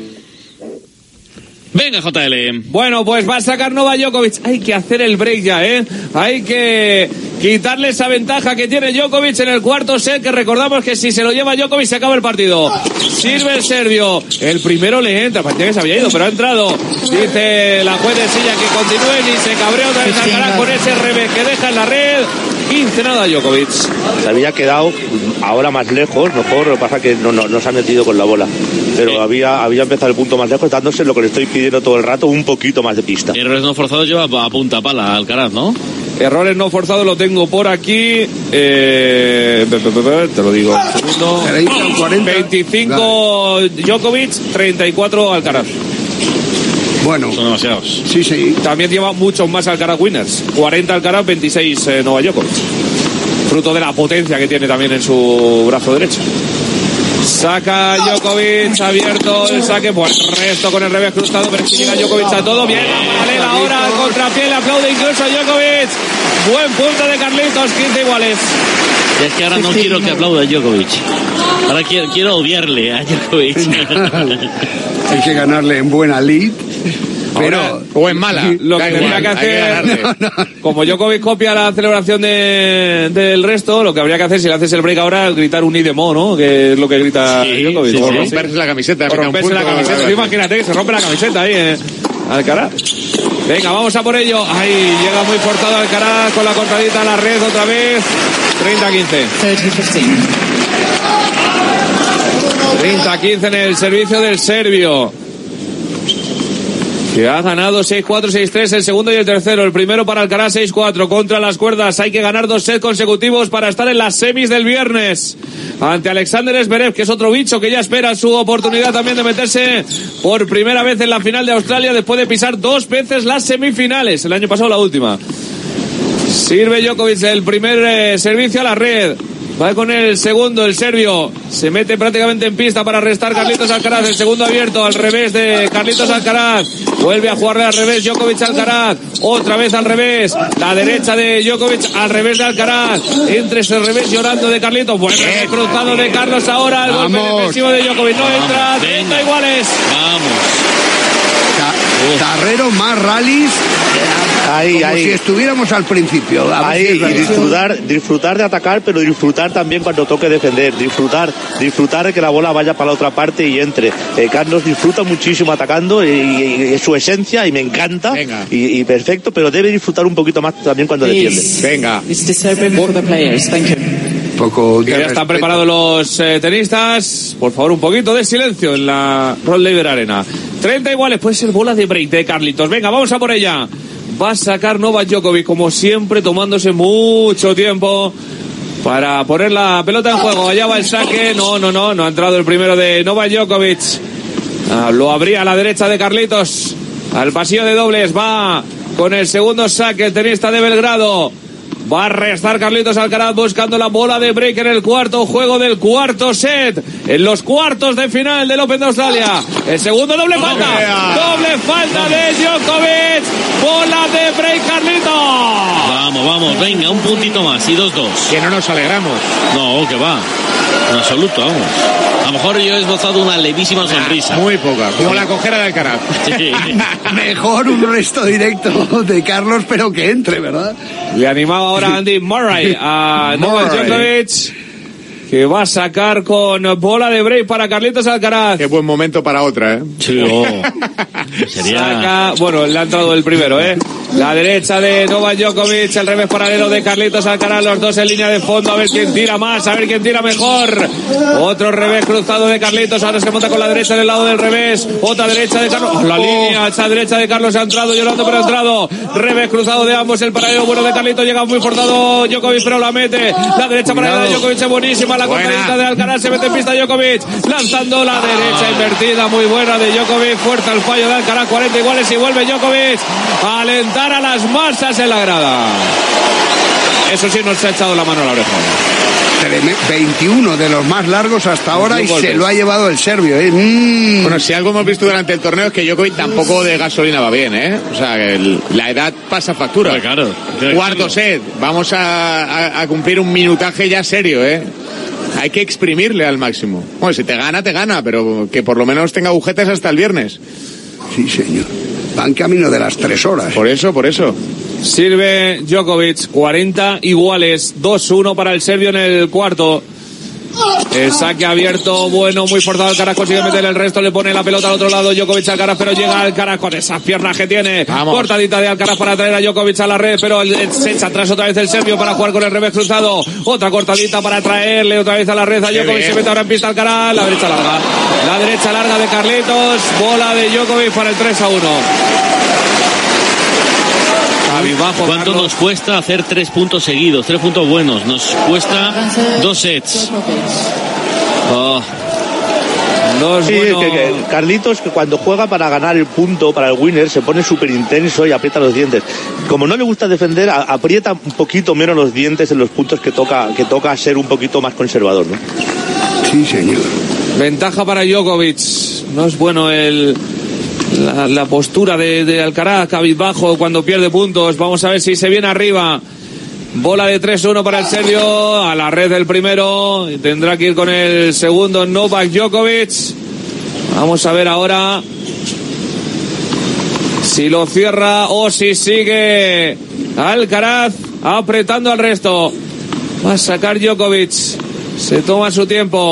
Venga, JL. Bueno, pues va a sacar Novak Djokovic. Hay que hacer el break ya, Hay que quitarle esa ventaja que tiene Djokovic en el cuarto set, que recordamos que si se lo lleva Djokovic se acaba el partido. Sirve el serbio. El primero le entra, parecía que se había ido, pero ha entrado. Dice la juez de silla que continúen y se cabrea otra vez Alcaraz con ese revés que deja en la red. 15 nada Djokovic. Se había quedado ahora más lejos, mejor, lo que pasa que no se ha metido con la bola. Pero había empezado el punto más lejos, dándose lo que le estoy pidiendo todo el rato, un poquito más de pista. Errores no forzados lleva a punta pala Alcaraz, ¿no? Errores no forzados lo tengo por aquí. Te lo digo un segundo. 25 Djokovic, 34 Alcaraz. Bueno, son demasiados. Sí. También lleva muchos más Alcaraz winners. 40 Alcaraz, 26 Novak Djokovic. Fruto de la potencia que tiene también en su brazo derecho. Saca Djokovic, abierto el saque, pues resto con el revés cruzado, pero es que llega Djokovic a todo. Bien, la paralela ahora, al contrapié, le aplaude incluso a Djokovic. Buen punto de Carlitos, 15 iguales. Y es que ahora no quiero que aplauda a Djokovic. Ahora quiero odiarle a Djokovic. Hay que ganarle en buena lead. Pero, o en mala. Lo que tendría que hacer, como Djokovic copia la celebración del resto, lo que habría que hacer si le haces el break ahora es gritar un idemo, ¿no? Que es lo que grita Djokovic. O romperse la camiseta. O romperse la camiseta. Imagínate que se rompe la camiseta ahí, Alcaraz. Venga, vamos a por ello. Ahí llega muy forzado Alcaraz con la cortadita a la red otra vez. 30-15. 30-15 en el servicio del serbio. que ha ganado 6-4, 6-3 el segundo y el tercero. El primero para Alcaraz 6-4 contra las cuerdas. Hay que ganar 2 sets consecutivos para estar en las semis del viernes ante Alexander Zverev, que es otro bicho que ya espera su oportunidad también de meterse por primera vez en la final de Australia después de pisar 2 veces las semifinales. El año pasado la última. Sirve Djokovic el primer servicio a la red. Va con el segundo, el serbio. Se mete prácticamente en pista para restar Carlitos Alcaraz. El segundo abierto al revés de Carlitos Alcaraz. Vuelve a jugarle al revés Djokovic Alcaraz. Otra vez al revés. La derecha de Djokovic al revés de Alcaraz. Entre ese revés llorando de Carlitos. Vuelve cruzado de Carlos ahora. El golpe defensivo de Djokovic. No entra. 30 iguales. Tarrero, más rallies. Como si estuviéramos al principio. Y disfrutar de atacar, pero disfrutar también cuando toque defender. Disfrutar de que la bola vaya para la otra parte y entre. Carlos disfruta muchísimo atacando y es su esencia y me encanta. Y perfecto, pero debe disfrutar un poquito más también cuando defiende. Venga. Poco ya están preparados los tenistas. Por favor, un poquito de silencio en la Rod Laver Arena. 30 iguales, puede ser bola de break de Carlitos. Venga, vamos a por ella. Va a sacar Novak Djokovic, como siempre, tomándose mucho tiempo para poner la pelota en juego. Allá va el saque. No ha entrado el primero de Novak Djokovic. Lo abría a la derecha de Carlitos. Al pasillo de dobles va con el segundo saque el tenista de Belgrado. Va a restar Carlitos Alcaraz buscando la bola de break en el cuarto juego del cuarto set. En los cuartos de final del Open de Australia. El segundo doble falta. Doble falta de Djokovic. Bola de break Carlitos. Vamos, venga, un puntito más y 2-2. Que no nos alegramos. No, que va. En absoluto, vamos. A lo mejor yo he esbozado una levísima sonrisa. Muy poca, como la cojera de Alcaraz. Sí. Mejor un resto directo de Carlos, pero que entre, ¿verdad? Le animaba ahora Andy Murray a Novak Djokovic, que va a sacar con bola de break para Carlitos Alcaraz. Qué buen momento para otra, ¿eh? Sí, Saca, bueno, le ha entrado el primero, ¿eh? La derecha de Novak Djokovic, el revés paralelo de Carlitos Alcaraz, los dos en línea de fondo, a ver quién tira más, a ver quién tira mejor. Otro revés cruzado de Carlitos, ahora se monta con la derecha en el lado del revés, otra derecha de Carlos, la línea, esa derecha de Carlos ha entrado, llorando pero ha entrado, revés cruzado de ambos, el paralelo bueno de Carlitos, llega muy forzado Djokovic pero la mete, la derecha paralela de Djokovic es buenísima, la contradicta de Alcaraz, se mete en pista Djokovic, lanzando la derecha invertida, muy buena de Djokovic, fuerza el fallo de Alcaraz, 40 iguales y vuelve Djokovic a alentar a las masas en la grada. Eso sí, nos ha echado la mano a la oreja. 21 de los más largos hasta ahora y se lo ha llevado el serbio. Bueno, si algo hemos visto durante el torneo es que Djokovic tampoco de gasolina va bien, ¿eh? O sea, la edad pasa factura. Pues claro. Cuarto set, vamos a cumplir un minutaje ya serio, ¿eh? Hay que exprimirle al máximo. Bueno, si te gana, pero que por lo menos tenga agujetas hasta el viernes. Sí, señor. Van camino de las 3 horas. Por eso. Sirve Djokovic, 40 iguales, 2-1 para el serbio en el cuarto. El saque abierto, bueno, muy forzado Alcaraz, consigue meter el resto, le pone la pelota al otro lado Djokovic a Alcaraz, pero llega Alcaraz con esas piernas que tiene. Vamos. Cortadita de Alcaraz para traer a Djokovic a la red, pero se echa atrás otra vez el serbio para jugar con el revés cruzado. Otra cortadita para traerle otra vez a la red a Djokovic, se mete ahora en pista Alcaraz, la derecha larga de Carlitos, bola de Djokovic para el 3-1. ¿Cuánto nos cuesta hacer 3 puntos seguidos, 3 puntos buenos? Nos cuesta 2 sets. Que Carlitos, que cuando juega para ganar el punto, para el winner, se pone súper intenso y aprieta los dientes. Como no le gusta defender, aprieta un poquito menos los dientes en los puntos que toca ser un poquito más conservador, ¿no? Sí, señor. Ventaja para Djokovic. No es bueno la postura de Alcaraz, cabizbajo cuando pierde puntos. Vamos a ver si se viene arriba. Bola de 3-1 para el serbio, a la red del primero, tendrá que ir con el segundo Novak Djokovic. Vamos a ver ahora si lo cierra o si sigue Alcaraz apretando al resto. Va a sacar Djokovic, se toma su tiempo.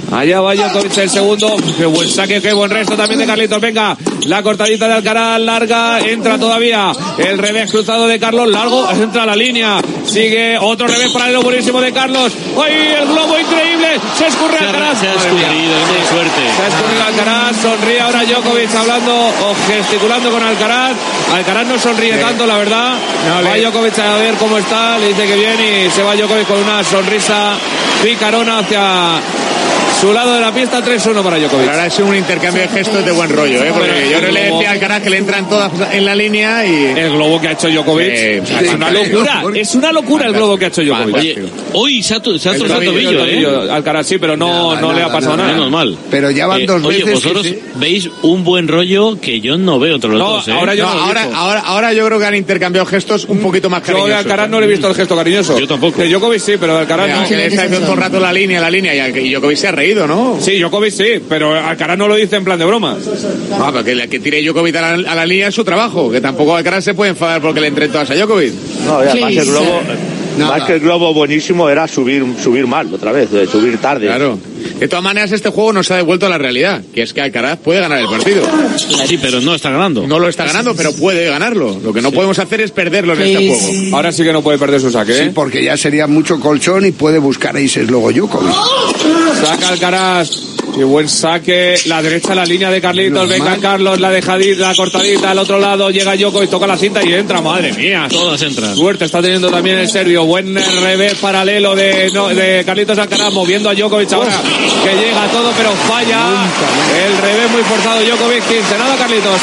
Allá va Djokovic el segundo. Qué buen saque, qué buen resto también de Carlitos. Venga, la cortadita de Alcaraz, larga, entra todavía. El revés cruzado de Carlos, largo, entra a la línea. Sigue otro revés paralelo buenísimo de Carlos. ¡Ay, el globo increíble! Se escurre Alcaraz. Se ha escurrido, qué suerte. Se ha escurrido Alcaraz, sonríe ahora Djokovic hablando o gesticulando con Alcaraz. Alcaraz no sonríe tanto, la verdad. Va Djokovic a ver cómo está, le dice que bien y se va Djokovic con una sonrisa picarona hacia su lado de la pista. 3-1 para Djokovic. Ahora es un intercambio de gestos de buen rollo, porque yo no le decía a Alcaraz que le entran todas en la línea y... El globo que ha hecho Djokovic es una locura. Es una locura el globo que ha hecho Djokovic. Oye, hoy se ha trozado el tobillo, Alcaraz sí, pero no le ha pasado nada. Menos mal. Pero ya van dos veces. Oye, vosotros veis un buen rollo que yo no veo entre los dos, ¿eh? Ahora yo creo que han intercambiado gestos un poquito más cariñosos. Yo de Alcaraz no le he visto el gesto cariñoso. Yo tampoco. De Djokovic sí, pero de Alcaraz no. Que le está diciendo todo el rato la línea y Djokovic se ha reído, ¿no? Sí, Djokovic sí, pero Alcaraz no lo dice en plan de broma. No, pero que tire Djokovic a la línea es su trabajo, que tampoco Alcaraz se puede enfadar porque le entren todas a Djokovic. No, y además el globo... Más que el globo buenísimo era subir mal otra vez, subir tarde. Claro. De todas maneras, este juego nos ha devuelto a la realidad, que es que Alcaraz puede ganar el partido. Sí, pero no está ganando. No lo está ganando, pero puede ganarlo. Lo que no podemos hacer es perderlo en este juego. Ahora sí que no puede perder su saque, ¿eh? Sí, porque ya sería mucho colchón y puede buscar aces luego Djokovic. Saca Alcaraz. Qué buen saque. La derecha, la línea de Carlitos. Venga, Carlos, la dejadita, la cortadita. Al otro lado llega Djokovic, toca la cinta y entra. Madre mía. Todas entran. Suerte está teniendo también el serbio. Buen revés paralelo de Carlitos Alcaraz, moviendo a Djokovic ahora. Que llega todo, pero falla. El revés muy forzado. Djokovic, 15. Nada, Carlitos.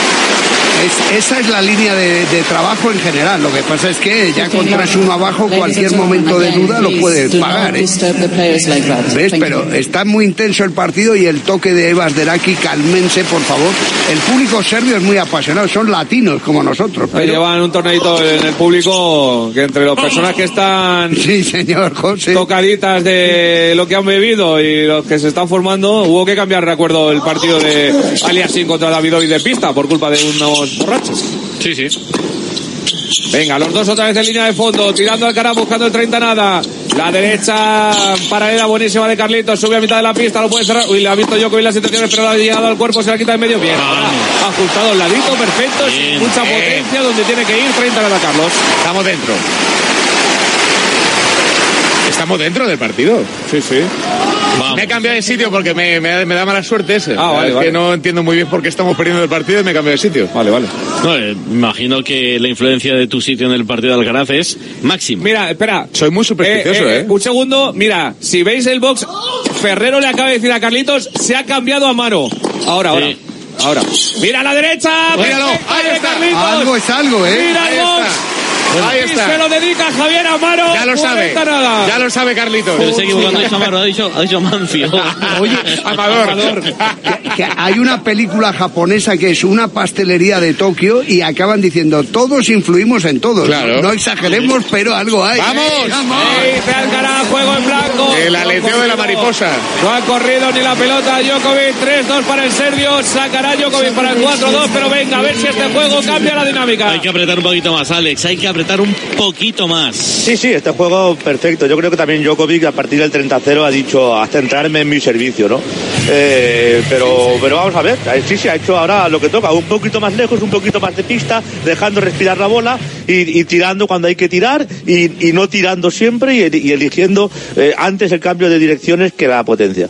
Esa es la línea de trabajo en general. Lo que pasa es que ya con 3-1 abajo, cualquier momento de duda lo puede pagar, ¿eh? ¿Ves? Pero está muy intenso el partido y el toque de Evas Deraki, cálmense, por favor. El público serbio es muy apasionado, son latinos como nosotros. Pero... Llevan un torneito en el público que entre las personas que están sí, señor José, tocaditas de lo que han bebido y los que se están formando, hubo que cambiar, recuerdo, el partido de Aliassime contra Davidovich de pista por culpa de unos borrachos. Sí, sí. Venga, los dos otra vez en línea de fondo, tirando Alcaraz, buscando el 30 nada. La derecha paralela buenísima de Carlitos, sube a mitad de la pista, lo puede cerrar. Uy, le ha visto Djokovic las intenciones, pero le ha llegado al cuerpo, se la quita de medio. Bien, ajustado el ladito, perfecto, sin mucha potencia, donde tiene que ir. 30 nada, Carlos. Estamos dentro. Estamos dentro del partido. Sí, sí. Vamos. Me he cambiado de sitio porque me da mala suerte ese. Vale. Que no entiendo muy bien por qué estamos perdiendo el partido y me he cambiado de sitio. Vale. No, imagino que la influencia de tu sitio en el partido de Alcaraz es máxima. Mira, espera. Soy muy supersticioso, Un segundo, mira, si veis el box, Ferrero le acaba de decir a Carlitos, se ha cambiado a mano. Ahora. Mira a la derecha. Míralo. Ahí está. Carlitos. Algo es algo, ¿eh? Mira el box. Ahí está. Se lo dedica Javier Amaro. Ya lo sabe. Ya lo sabe Carlitos. Pero se ha equivocado, ha dicho Manfio. Oye, Amador. Que hay una película japonesa que es una pastelería de Tokio y acaban diciendo todos influimos en todos. Claro. No exageremos, pero algo hay. ¡Vamos! Dice Alcaraz, juego en blanco. El aleteo de la mariposa. No ha corrido ni la pelota. Djokovic, 3-2 para el serbio. Sacará Djokovic para el 4-2, pero venga, a ver si este juego cambia la dinámica. Hay que apretar un poquito más, Alex. Hay que apretar un poquito más. Sí, este juego perfecto. Yo creo que también Djokovic a partir del 30-0 ha dicho a centrarme en mi servicio, ¿no? Pero vamos a ver. Sí, ha hecho ahora lo que toca. Un poquito más lejos, un poquito más de pista, dejando respirar la bola y tirando cuando hay que tirar y no tirando siempre y eligiendo antes el cambio de direcciones que la potencia.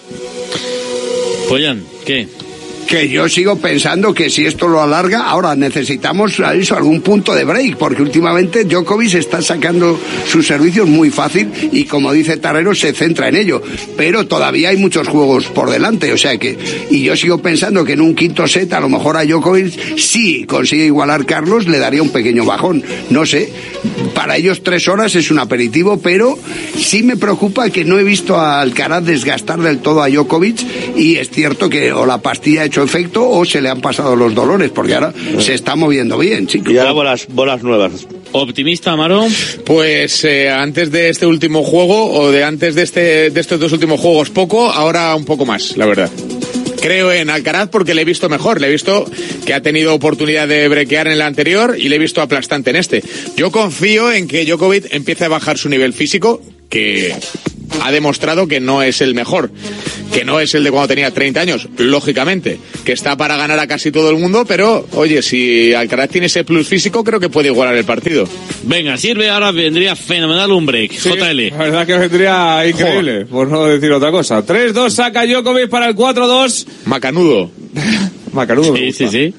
Poyan, ¿qué? Que yo sigo pensando que si esto lo alarga, ahora necesitamos algún punto de break, porque últimamente Djokovic está sacando sus servicios muy fácil y como dice Tarrero se centra en ello, pero todavía hay muchos juegos por delante, o sea que, y yo sigo pensando que en un quinto set a lo mejor a Djokovic, si consigue igualar Carlos, le daría un pequeño bajón, no sé, para ellos 3 horas es un aperitivo, pero sí me preocupa que no he visto a Alcaraz desgastar del todo a Djokovic y es cierto que o la pastilla ha hecho efecto o se le han pasado los dolores porque ahora se está moviendo bien, chicos. Y ahora bolas nuevas. ¿Optimista, Amaro? Pues antes de este último juego o de antes de estos 2 últimos juegos poco, ahora un poco más, la verdad. Creo en Alcaraz porque le he visto mejor, le he visto que ha tenido oportunidad de brequear en el anterior y le he visto aplastante en este. Yo confío en que Djokovic empiece a bajar su nivel físico, que ha demostrado que no es el mejor, que no es el de cuando tenía 30 años, lógicamente, que está para ganar a casi todo el mundo, pero oye, si Alcaraz tiene ese plus físico, creo que puede igualar el partido. Venga, sirve, ahora vendría fenomenal un break. Sí, JL. La verdad que vendría increíble, por no decir otra cosa. 3-2 saca Djokovic para el 4-2. Macanudo. Macanudo. Sí.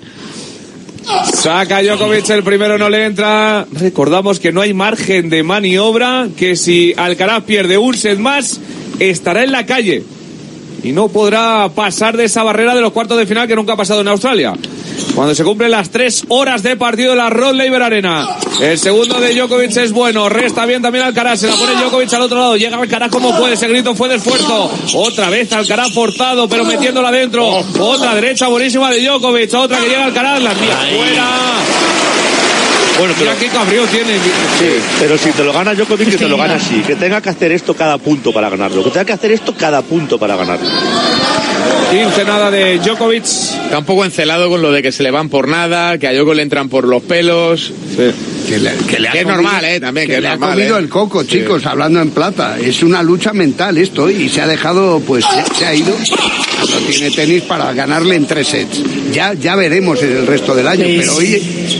Saca Djokovic, el primero no le entra. Recordamos que no hay margen de maniobra, que si Alcaraz pierde un set más, estará en la calle y no podrá pasar de esa barrera de los cuartos de final que nunca ha pasado en Australia. Cuando se cumplen las 3 horas de partido en la Rod Laver Arena. El segundo de Djokovic es bueno. Resta bien también Alcaraz. Se la pone Djokovic al otro lado. Llega Alcaraz como puede. Ese grito fue de esfuerzo. Otra vez Alcaraz forzado, pero metiéndola dentro. Otra derecha buenísima de Djokovic. Otra que llega Alcaraz. La envía fuera. Bueno, pero mira qué cabrío tiene. Sí, pero si te lo gana Djokovic, que te lo gana así. Que tenga que hacer esto cada punto para ganarlo. Que tenga que hacer esto cada punto para ganarlo. 15 nada de Djokovic. Está un poco encelado con lo de que se le van por nada, que a Djokovic le entran por los pelos. Sí. Que es normal, también. Que le es normal, ha comido el coco, chicos, sí. Hablando en plata. Es una lucha mental esto, y se ha dejado, pues se ha ido. No tiene tenis para ganarle en 3 sets. Ya veremos en el resto del año, pero oye,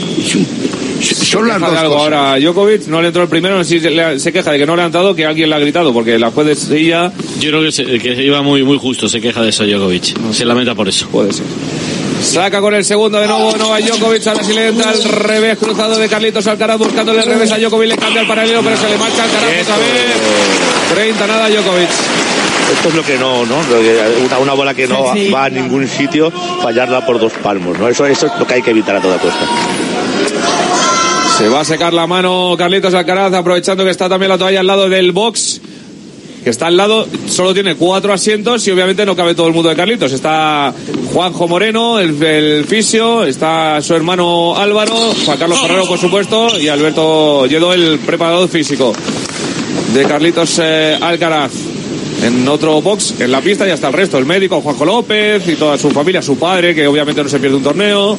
son las dos cosas. Ahora Djokovic no le entró el primero, no sé si se queja de que no le han dado, que alguien le ha gritado, porque la juez de Sevilla... Yo creo que se iba muy justo, se queja de eso Djokovic. Se lamenta por eso. Puede ser. Saca con el segundo de nuevo Novak Djokovic, ahora sí le entra al revés cruzado de Carlitos Alcaraz, buscándole el revés a Djokovic, le cambia el paralelo, pero se le marcha Alcaraz otra vez. 30 nada Djokovic. Esto es lo que no, una bola que no va a ningún sitio, fallarla por 2 palmos, ¿no? Eso es lo que hay que evitar a toda costa. Se va a secar la mano Carlitos Alcaraz, aprovechando que está también la toalla al lado del box, que está al lado, solo tiene 4 asientos y obviamente no cabe todo el mundo de Carlitos. Está Juanjo Moreno, el fisio, está su hermano Álvaro, Juan Carlos Ferrero por supuesto, y Alberto Lledó, el preparador físico de Carlitos Alcaraz. En otro box, en la pista, ya está el resto, el médico Juanjo López y toda su familia, su padre, que obviamente no se pierde un torneo.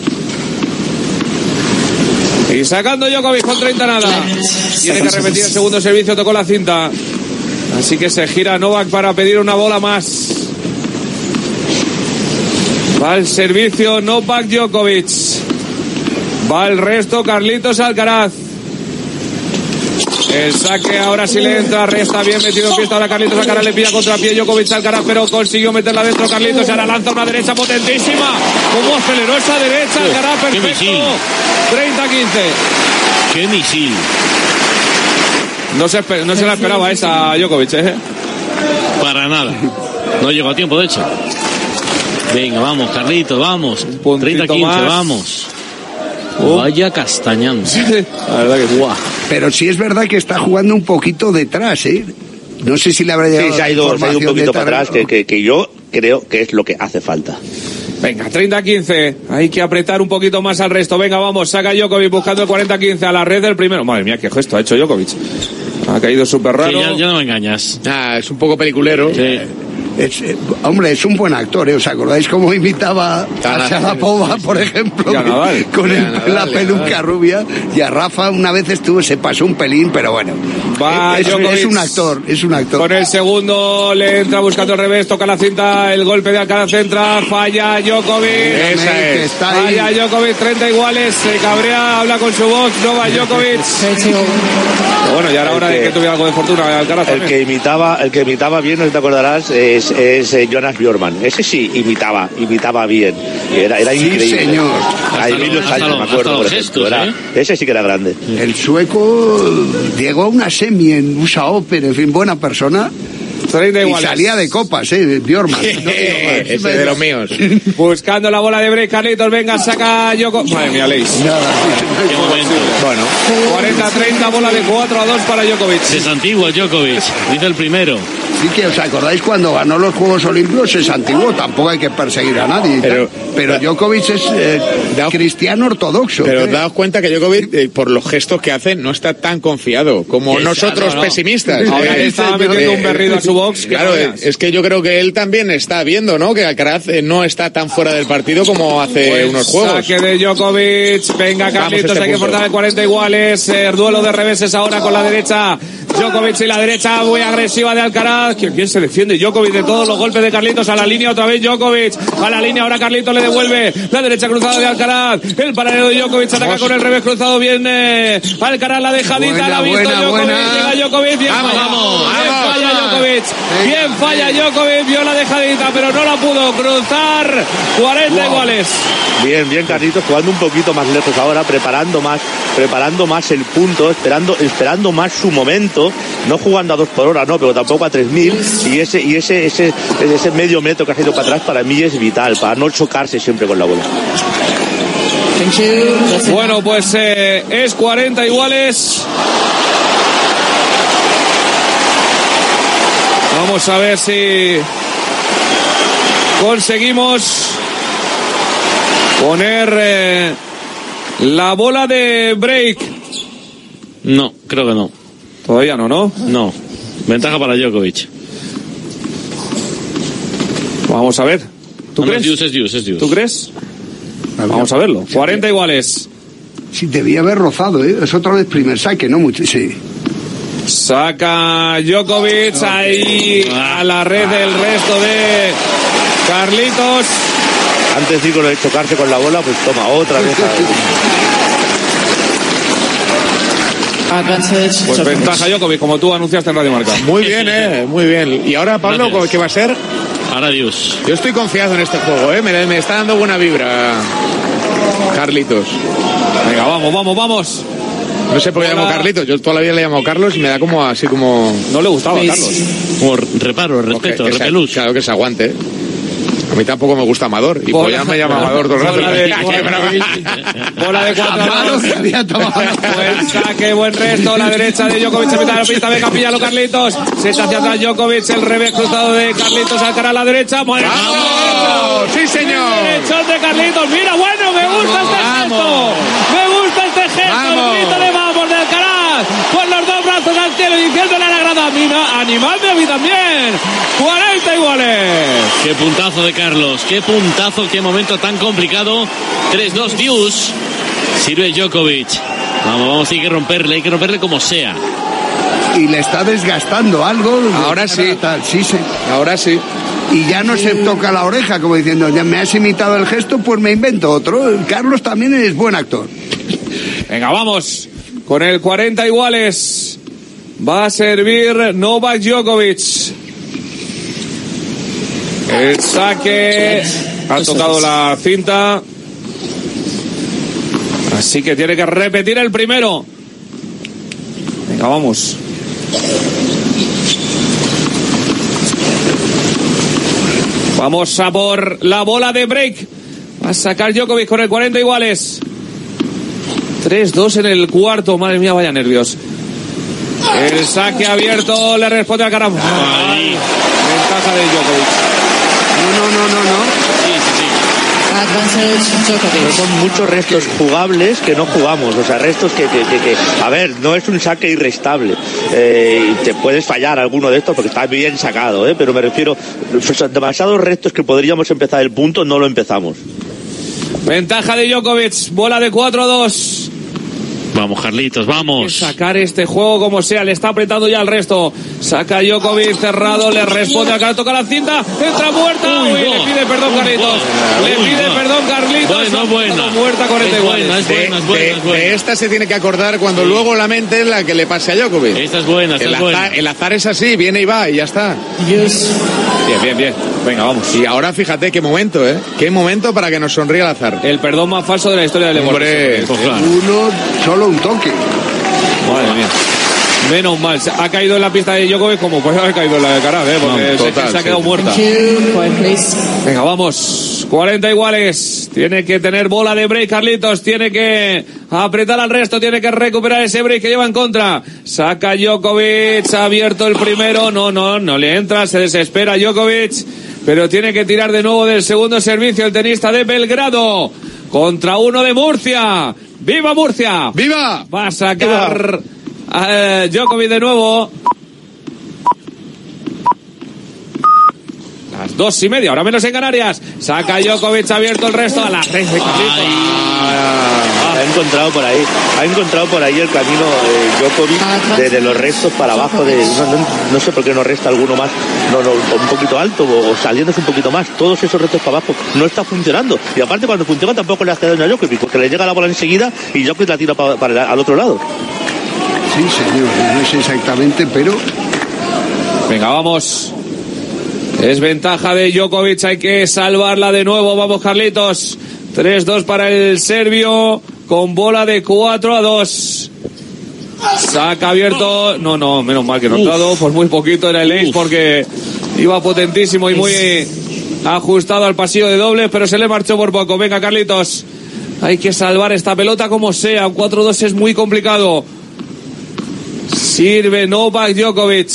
Y sacando Djokovic con 30 nada. Tiene que repetir el segundo servicio, tocó la cinta. Así que se gira Novak para pedir una bola más. Va el servicio Novak Djokovic. Va el resto Carlitos Alcaraz. El saque ahora sí le entra, resta bien metido en pista ahora Carlitos Alcaraz, le pilla contrapié Djokovic Alcaraz, pero consiguió meterla dentro Carlitos y ahora lanza una derecha potentísima. Como aceleró esa derecha Alcaraz, perfecto. 30-15. ¡Qué misil! No se la esperaba esa Djokovic, Para nada. No llegó a tiempo, de hecho. Venga, vamos, Carlitos, vamos. 30-15, vamos. Vaya castañando. La verdad que sí. Pero sí es verdad que está jugando un poquito detrás, No sé si le habrá llegado. Sí, se ha ido un poquito para atrás, que yo creo que es lo que hace falta. Venga, 30-15. Hay que apretar un poquito más al resto. Venga, vamos, saca Djokovic buscando el 40-15 a la red del primero. Madre mía, qué gesto ha hecho Djokovic. Ha caído súper raro. Sí, ya no me engañas. Es un poco peliculero. Sí. Hombre, es un buen actor, ¿Os acordáis cómo imitaba a Sharapova, por ejemplo? Con la peluca rubia. Y a Rafa una vez se pasó un pelín, pero bueno. Es un actor, Con el segundo le entra buscando el revés, toca la cinta, el golpe de Alcaraz entra, falla Djokovic. Falla Djokovic, 30 iguales, se cabrea, habla con su voz, Novak Djokovic. Pero bueno, ya era hora de que tuviera algo de fortuna Alcaraz. El que imitaba bien, no sé si te acordarás, es Jonas Björkman. Ese sí imitaba bien. Era increíble. Sí, señor. A Emilio Salto, me acuerdo, por ejemplo. Ese sí que era grande. El sueco llegó a una semi en USA Open, en fin, buena persona. Y salía de copas, Björkman. Ese de los míos. Buscando la bola de break, Carlitos, venga, saca Djokovic. Madre mía, Leis. Bueno. 40-30, bola de 4-2 para Djokovic. Es antiguo Djokovic, dice el primero. Sí, que os acordáis cuando ganó los Juegos Olímpicos, es antiguo, tampoco hay que perseguir a nadie. Pero Djokovic es cristiano ortodoxo. Pero daos cuenta que Djokovic, por los gestos que hace, no está tan confiado como nosotros pesimistas. Ahora le estaba metiendo un berrido a su box. Claro, es que yo creo que él también está viendo, ¿no? Que Alcaraz no está tan fuera del partido como hace unos juegos. Saque de Djokovic. Venga, Carlitos, hay que forzar el 40 iguales. Duelo de reveses ahora con la derecha. Djokovic y la derecha muy agresiva de Alcaraz. ¿Quién se defiende? Djokovic de todos los golpes de Carlitos. A la línea otra vez Djokovic. A la línea ahora Carlitos le devuelve. La derecha cruzada de Alcaraz. El paralelo de Djokovic ataca con el revés cruzado. Bien Alcaraz, la dejadita. La ha visto Djokovic. Llega Djokovic. Bien falla Djokovic. Bien falla Djokovic. Vio la dejadita, pero no la pudo cruzar. 40 iguales. Bien Carlitos, jugando un poquito más lejos ahora, preparando más el punto, esperando más su momento, no jugando a 2 por hora, no, pero tampoco a 3000, y ese medio metro que ha ido para atrás para mí es vital, para no chocarse siempre con la bola. Bueno, pues es 40 iguales. Vamos a ver si conseguimos poner la bola de break. No, creo que no. Todavía no, ¿no? No. Ventaja para Djokovic. Vamos a ver. ¿Tú crees? Es Dios. ¿Tú crees? Vamos a verlo. 40 iguales. Sí, debía haber rozado, ¿eh? Es otra vez primer saque, ¿no? Mucho, sí. Saca Djokovic ahí a la red del resto de Carlitos. Antes digo lo de chocarse con la bola, pues toma otra vez. Pues ventaja Djokovic, como tú anunciaste en Radio Marca. Muy bien, muy bien. Y ahora, Pablo, Gracias. ¿qué va a ser? Ahora Dios. Yo estoy confiado en este juego, me está dando buena vibra Carlitos. Venga, vamos. No sé por qué llamo Carlitos, yo toda la vida le llamo Carlos y me da como así como... No le gustaba Carlos. Como reparo, respeto, repelús. Claro que se aguante. A mí tampoco me gusta Amador. Y pues ya me llama Amador todo el rato. Bola de 4 Buen saque, buen resto. La derecha de Djokovic a mitad de la pista. Venga, píllalo Carlitos. Se está hacia atrás Djokovic. El revés cruzado de Carlitos. Alcaraz a la derecha. ¡Vamos! ¡Sí, señor! Derechón de Carlitos. Mira, bueno, me gusta este gesto. Me gusta este gesto. El grito de vamos de Alcaraz. Con los dos brazos al cielo diciéndole a la grada. Animadme a mí también. 40 iguales. Qué puntazo de Carlos, qué puntazo, qué momento tan complicado. 3-2 Dius. Sirve Djokovic. Vamos, hay que romperle como sea. Y le está desgastando algo. Ahora sí. Ahora sí. Y ya no se toca la oreja, como diciendo, ya me has imitado el gesto, pues me invento otro. Carlos también es buen actor. Venga, vamos. Con el 40 iguales. Va a servir Novak Djokovic. El saque ha tocado la cinta, así que tiene que repetir el primero. Venga, vamos. Vamos a por la bola de break. Va a sacar Djokovic con el 40 iguales. 3-2 en el cuarto. Madre mía, vaya nervios. El saque abierto, le responde a Alcaraz. Ventaja de Djokovic. No. Pero son muchos restos jugables que no jugamos, o sea, restos que a ver, no es un saque irrestable, te puedes fallar alguno de estos porque está bien sacado, pero me refiero, demasiados restos que podríamos empezar el punto, no lo empezamos. Ventaja de Djokovic, bola de 4-2. Vamos, Carlitos, vamos. Sacar este juego como sea, le está apretando ya el resto. Saca Djokovic cerrado, le responde acá, toca la cinta, entra muerta. Uy, le pide perdón Carlitos. Le pide perdón Carlitos. Buena. Muerta con este igual. Es buena. De esta se tiene que acordar cuando luego la mente es la que le pase a Djokovic. Esta es buena, El azar es así, viene y va y ya está. Bien. Venga, vamos. Y ahora fíjate qué momento, Qué momento para que nos sonríe el azar. El perdón más falso de la historia del deporte. Pues claro. Uno, solo un toque. Madre mía. Menos mal, ha caído en la pista de Djokovic como puede haber caído en la de Alcaraz, porque se ha quedado muerta. Venga, vamos. 40 iguales. Tiene que tener bola de break Carlitos. Tiene que apretar al resto. Tiene que recuperar ese break que lleva en contra. Saca Djokovic. Ha abierto el primero. No le entra. Se desespera Djokovic. Pero tiene que tirar de nuevo del segundo servicio el tenista de Belgrado. Contra uno de Murcia. ¡Viva Murcia! ¡Viva! Va a sacar Djokovic de nuevo. Las 2:30, ahora menos en Canarias. Saca Djokovic, abierto el resto a las 6 de Carlitos. Ha encontrado por ahí el camino Djokovic desde los restos para abajo. No sé por qué no resta alguno más, un poquito alto o saliéndose un poquito más. Todos esos restos para abajo no está funcionando. Y aparte, cuando funciona tampoco le hace daño a Djokovic, porque le llega la bola enseguida y Djokovic la tira al otro lado. Sí, señor, no sé exactamente, pero... Venga, vamos. Es ventaja de Djokovic, hay que salvarla de nuevo. Vamos, Carlitos. 3-2 para el serbio, con bola de 4-2. Saca abierto. No, menos mal que no ha entrado. Por muy poquito era el ace, porque iba potentísimo y muy ajustado al pasillo de dobles, pero se le marchó por poco. Venga, Carlitos. Hay que salvar esta pelota como sea. Un 4-2 es muy complicado. Sirve Novak Djokovic.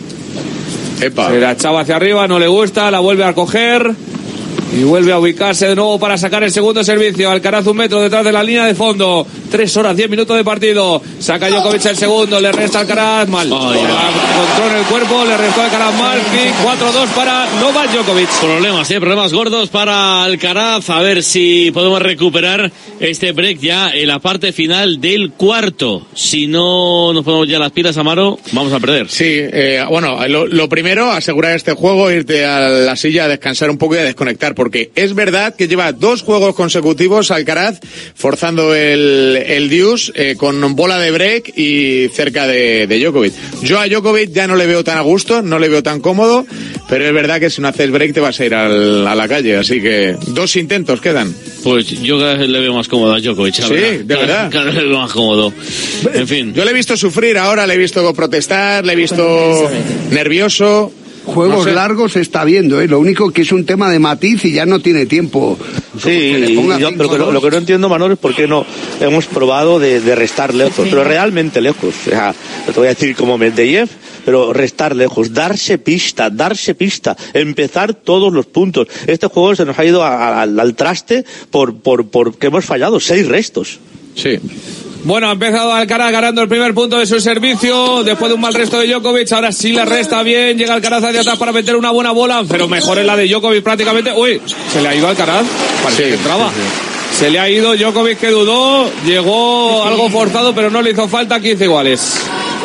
Epa. Se la echaba hacia arriba, no le gusta, la vuelve a coger y vuelve a ubicarse de nuevo para sacar el segundo servicio. Alcaraz 1 metro detrás de la línea de fondo. 3 horas 10 minutos de partido. Saca Djokovic el segundo, le resta Alcaraz mal. Se la encontró en el cuerpo, le restó Alcaraz mal. 4-2 para Novak Djokovic. Problemas gordos para Alcaraz. A ver si podemos recuperar este break ya en la parte final del cuarto. Si no nos ponemos ya las pilas, Amaro, vamos a perder. Sí, bueno, lo primero, asegurar este juego, irte a la silla a descansar un poco y a desconectar, porque es verdad que lleva 2 juegos consecutivos Alcaraz forzando el deuce con bola de break y cerca de Djokovic. Yo a Djokovic ya no le veo tan a gusto, no le veo tan cómodo, pero es verdad que si no haces break te vas a ir a la calle, así que 2 intentos quedan. Pues yo cada vez le veo más cómodo a Djokovic. Sí, de verdad. Cada vez le veo más cómodo. En fin. Yo le he visto sufrir ahora, le he visto protestar, le he visto nervioso. Juegos largos está viendo, lo único que es un tema de matiz y ya no tiene tiempo. Sí, pero lo que no entiendo, Manolo, es por qué no hemos probado de restar lejos, pero realmente lejos. O sea, te voy a decir como Medvedev, pero restar lejos, darse pista, empezar todos los puntos. Este juego se nos ha ido al traste porque hemos fallado 6 restos. Sí. Bueno, ha empezado Alcaraz ganando el primer punto de su servicio, después de un mal resto de Djokovic. Ahora sí le resta bien, llega Alcaraz hacia atrás para meter una buena bola, pero mejor es la de Djokovic prácticamente. Uy, se le ha ido Alcaraz, parece que entraba. Se le ha ido Djokovic, que dudó, llegó algo forzado, pero no le hizo falta. 15 iguales.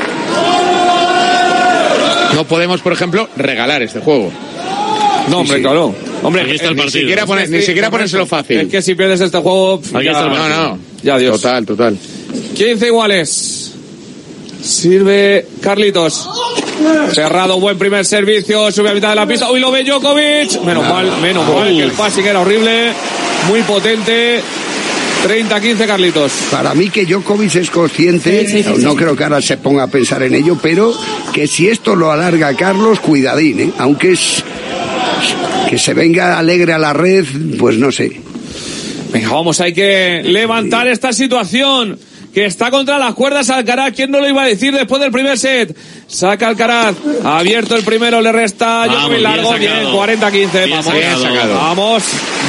No podemos, por ejemplo, regalar este juego. No, hombre, claro. Hombre, aquí está el partido. Ni siquiera ponérselo fácil. Es que si pierdes este juego... Aquí está el partido. No. Ya, Dios. Total. 15 iguales. Sirve Carlitos. Cerrado, buen primer servicio. Sube a mitad de la pista. Uy, lo ve Djokovic. Menos mal, que el passing era horrible. Muy potente. 30-15, Carlitos. Para mí que Djokovic es consciente, no creo que ahora se ponga a pensar en ello, pero que si esto lo alarga Carlos, cuidadín, aunque es que se venga alegre a la red, pues no sé. Venga, vamos, hay que levantar esta situación que está contra las cuerdas Alcaraz. ¿Quién no lo iba a decir después del primer set? Saca Alcaraz, abierto el primero, le resta Djokovic largo, bien, 40-15, vamos.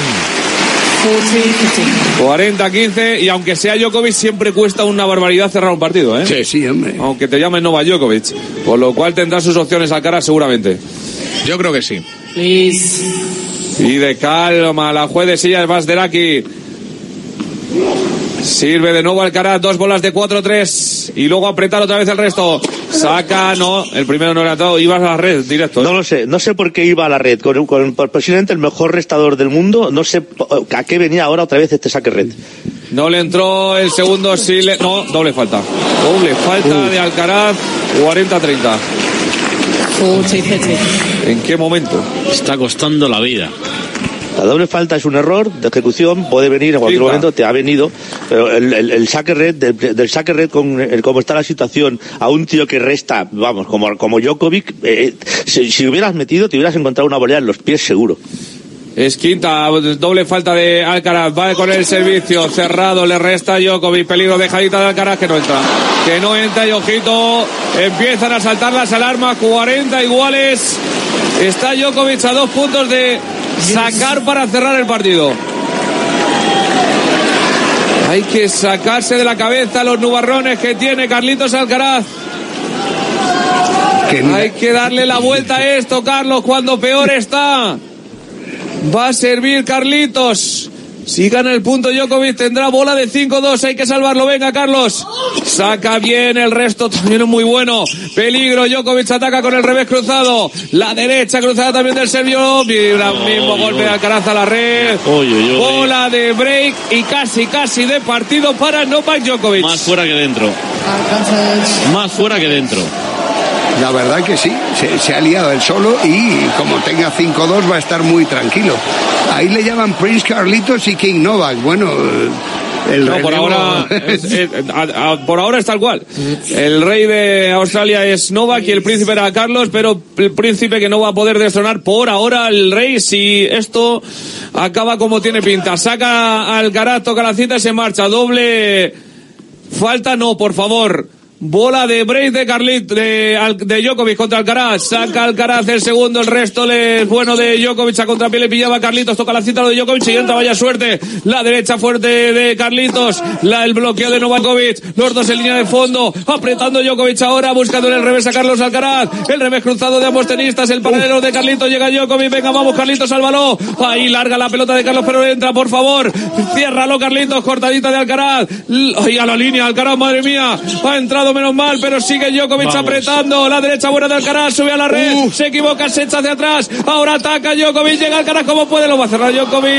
40-15, y aunque sea Djokovic, siempre cuesta una barbaridad cerrar un partido, ¿eh? Sí, hombre. Aunque te llamen Novak Djokovic, por lo cual tendrá sus opciones Alcaraz seguramente. Yo creo que sí. Y de calma, la juez de silla es Bazderaki. Sirve de nuevo Alcaraz, 2 bolas de 4-3 y luego apretar otra vez el resto. Saca, no, el primero no le ha dado, iba a la red directo. No lo sé, no sé por qué iba a la red, con posiblemente el mejor restador del mundo, no sé a qué venía ahora otra vez este saque red. No le entró el segundo, no, doble falta de Alcaraz, 40-30. ¿En qué momento? Está costando la vida. La doble falta es un error de ejecución, puede venir en cualquier momento, te ha venido, pero el saque red, del saque red como está la situación, a un tío que resta, vamos, como Djokovic, si hubieras metido, te hubieras encontrado una volea en los pies seguro. Es quinta, doble falta de Alcaraz, va con el servicio cerrado, le resta Djokovic, peligro dejadita de Alcaraz, que no entra y ojito, empiezan a saltar las alarmas, 40 iguales, está Djokovic a 2 puntos de sacar para cerrar el partido. Hay que sacarse de la cabeza los nubarrones que tiene Carlitos Alcaraz. Hay que darle la vuelta a esto, Carlos, cuando peor está. Va a servir Carlitos. Si gana el punto Djokovic tendrá bola de 5-2, hay que salvarlo. Venga, Carlos. Saca bien, el resto también es muy bueno. Peligro, Djokovic ataca con el revés cruzado. La derecha cruzada también del serbio. Mira, mismo golpe de Alcaraz a la red. Bola de break y casi de partido para Novak Djokovic. Más fuera que dentro. Más fuera que dentro. La verdad que sí, se ha liado él solo y como tenga 5-2 va a estar muy tranquilo. Ahí le llaman Prince Carlitos y King Novak. Bueno, el no, relevo... por ahora es tal cual. El rey de Australia es Novak y el príncipe era Carlos, pero el príncipe que no va a poder destronar por ahora al rey si esto acaba como tiene pinta. Saca Alcaraz, toca la cinta y se marcha. Doble falta, no, por favor. Bola de break de Carlitos, de Djokovic contra Alcaraz. Saca Alcaraz el segundo, el resto es bueno de Djokovic. A contrapié le pillaba a Carlitos, toca la cinta de Djokovic y entra, vaya suerte. La derecha fuerte de Carlitos, el bloqueo de Novak Djokovic. Los dos en línea de fondo, apretando Djokovic ahora, buscando en el revés a Carlos Alcaraz. El revés cruzado de ambos tenistas, el paralelo de Carlitos, llega Djokovic. Venga, vamos Carlitos, sálvalo. Ahí larga la pelota de Carlos, pero entra, por favor. Ciérralo Carlitos, cortadita de Alcaraz. Ahí a la línea, Alcaraz, madre mía. Ha entrado menos mal, pero sigue Djokovic apretando. La derecha buena de Alcaraz, sube a la red, se equivoca, se echa hacia atrás. Ahora ataca Djokovic, llega Alcaraz como puede, lo va a cerrar Djokovic.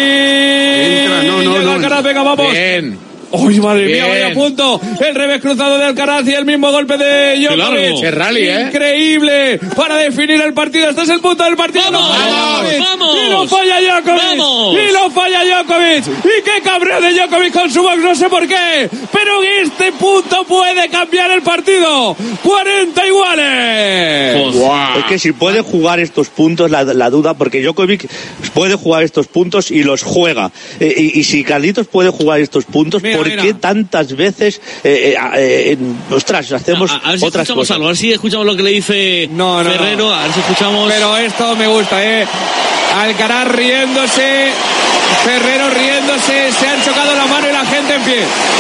Llega Alcaraz, venga, vamos. Bien. ¡Uy, madre mía, vaya punto! El revés cruzado de Alcaraz y el mismo golpe de Djokovic. ¡Qué rally, increíble! Para definir el partido. Este es el punto del partido. ¡Vamos! ¡Y lo falla Djokovic! ¡Vamos! ¡Y lo falla Djokovic! ¡Y qué cabreo de Djokovic con su box! No sé por qué, pero este punto puede cambiar el partido. 40 iguales. Wow. Es que si puede jugar estos puntos, la duda, porque Djokovic puede jugar estos puntos y los juega. Y si Carlitos puede jugar estos puntos, ¿por qué tantas veces ostras, hacemos a ver si otras escuchamos cosas? algo, a ver si escuchamos lo que le dice Ferrero, a ver si escuchamos. Pero esto me gusta, Alcaraz riéndose, Ferrero riéndose, se han chocado la mano y la gente en pie.